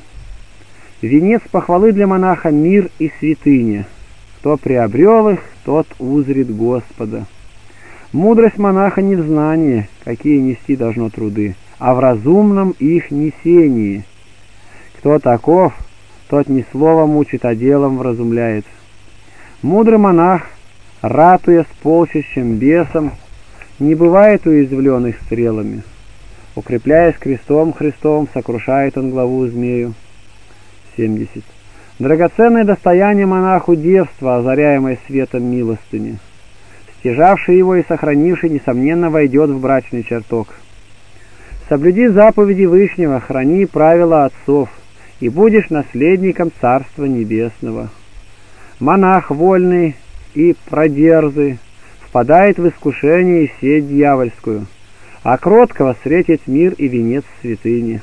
Венец похвалы для монаха — мир и святыня. Кто приобрел их, тот узрит Господа. Мудрость монаха не в знании, какие нести должно труды, а в разумном их несении. Кто таков, тот не словом учит, а делом вразумляет. Мудрый монах, ратуя с полчищем бесом, не бывает уязвлен их стрелами. Укрепляясь крестом Христовым, сокрушает он главу змею. 70. Драгоценное достояние монаху девство, озаряемое светом милостыни. Стяжавший его и сохранивший, несомненно, войдет в брачный чертог. Соблюди заповеди Вышнего, храни правила отцов, и будешь наследником Царства Небесного. Монах вольный и продерзый впадает в искушение и сеть дьявольскую, а кроткого встретит мир и венец святыни.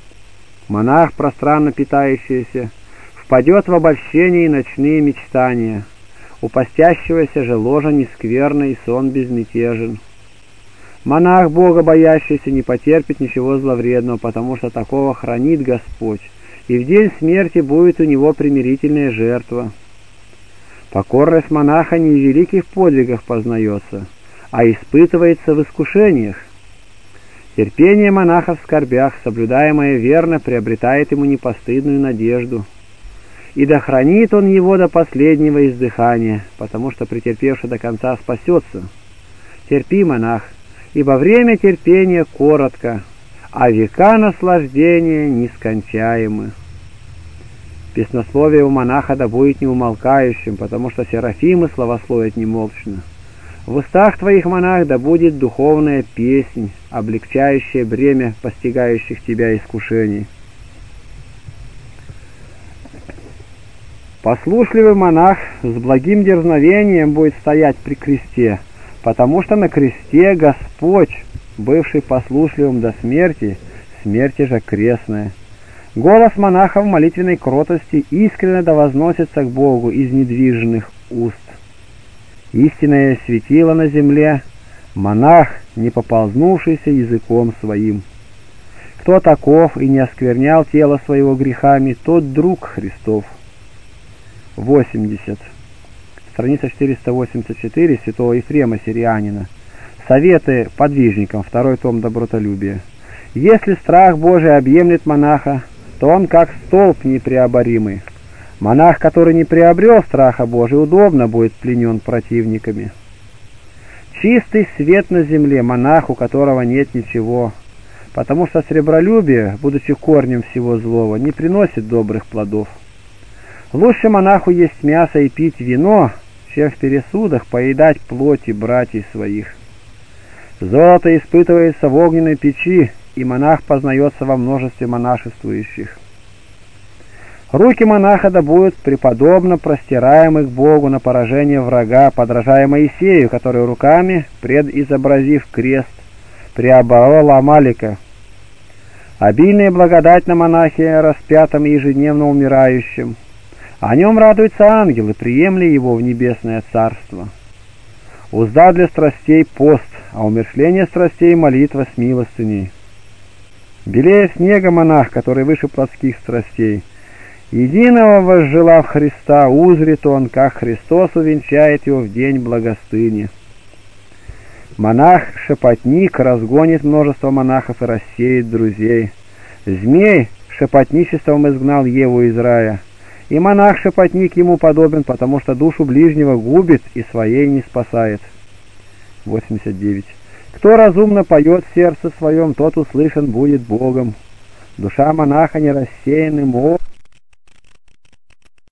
Монах, пространно питающийся, впадет в обольщение и ночные мечтания. У постящегося же ложа нескверна и сон безмятежен. Монах, Бога боящийся, не потерпит ничего зловредного, потому что такого хранит Господь, и в день смерти будет у него примирительная жертва. Покорность монаха не в великих подвигах познается, а испытывается в искушениях. Терпение монаха в скорбях, соблюдаемое верно, приобретает ему непостыдную надежду. И да хранит он его до последнего издыхания, потому что претерпевший до конца спасется. Терпи, монах, ибо время терпения коротко, а века наслаждения нескончаемы. Песнословие у монаха да будет неумолкающим, потому что серафимы славословят немолчно. В устах твоих, монах, да будет духовная песнь, облегчающая бремя постигающих тебя искушений. Послушливый монах с благим дерзновением будет стоять при кресте, потому что на кресте Господь, бывший послушливым до смерти, смерти же крестная. Голос монаха в молитвенной кротости искренне да возносится к Богу из недвижных уст. Истинное светило на земле, монах, не поползнувшийся языком своим. Кто таков и не осквернял тело своего грехами, тот друг Христов. 80. Страница 484 святого Ефрема Сирианина. Советы подвижникам. Второй том Добротолюбия. Если страх Божий объемлет монаха, то он как столб непреоборимый. Монах, который не приобрел страха Божия, удобно будет пленен противниками. Чистый свет на земле монах, у которого нет ничего, потому что сребролюбие, будучи корнем всего злого, не приносит добрых плодов. Лучше монаху есть мясо и пить вино, чем в пересудах поедать плоти братьев своих. Золото испытывается в огненной печи, и монах познается во множестве монашествующих. Руки монаха да будут преподобно простираемы к Богу на поражение врага, подражая Моисею, который руками, предизобразив крест, преоборол Амалика. Обильная благодать на монахе, распятом и ежедневно умирающем. О нем радуются ангелы, приемли его в небесное царство. Узда для страстей пост, а умершление страстей молитва с милостыней. Белее снега монах, который выше плотских страстей. Единого возжелав Христа, узрит он, как Христос увенчает его в день благостыни. Монах-шепотник разгонит множество монахов и рассеет друзей. Змей шепотничеством изгнал Еву из рая, и монах-шепотник ему подобен, потому что душу ближнего губит и своей не спасает. 89. Кто разумно поет в сердце своем, тот услышан будет Богом. Душа монаха не рассеянным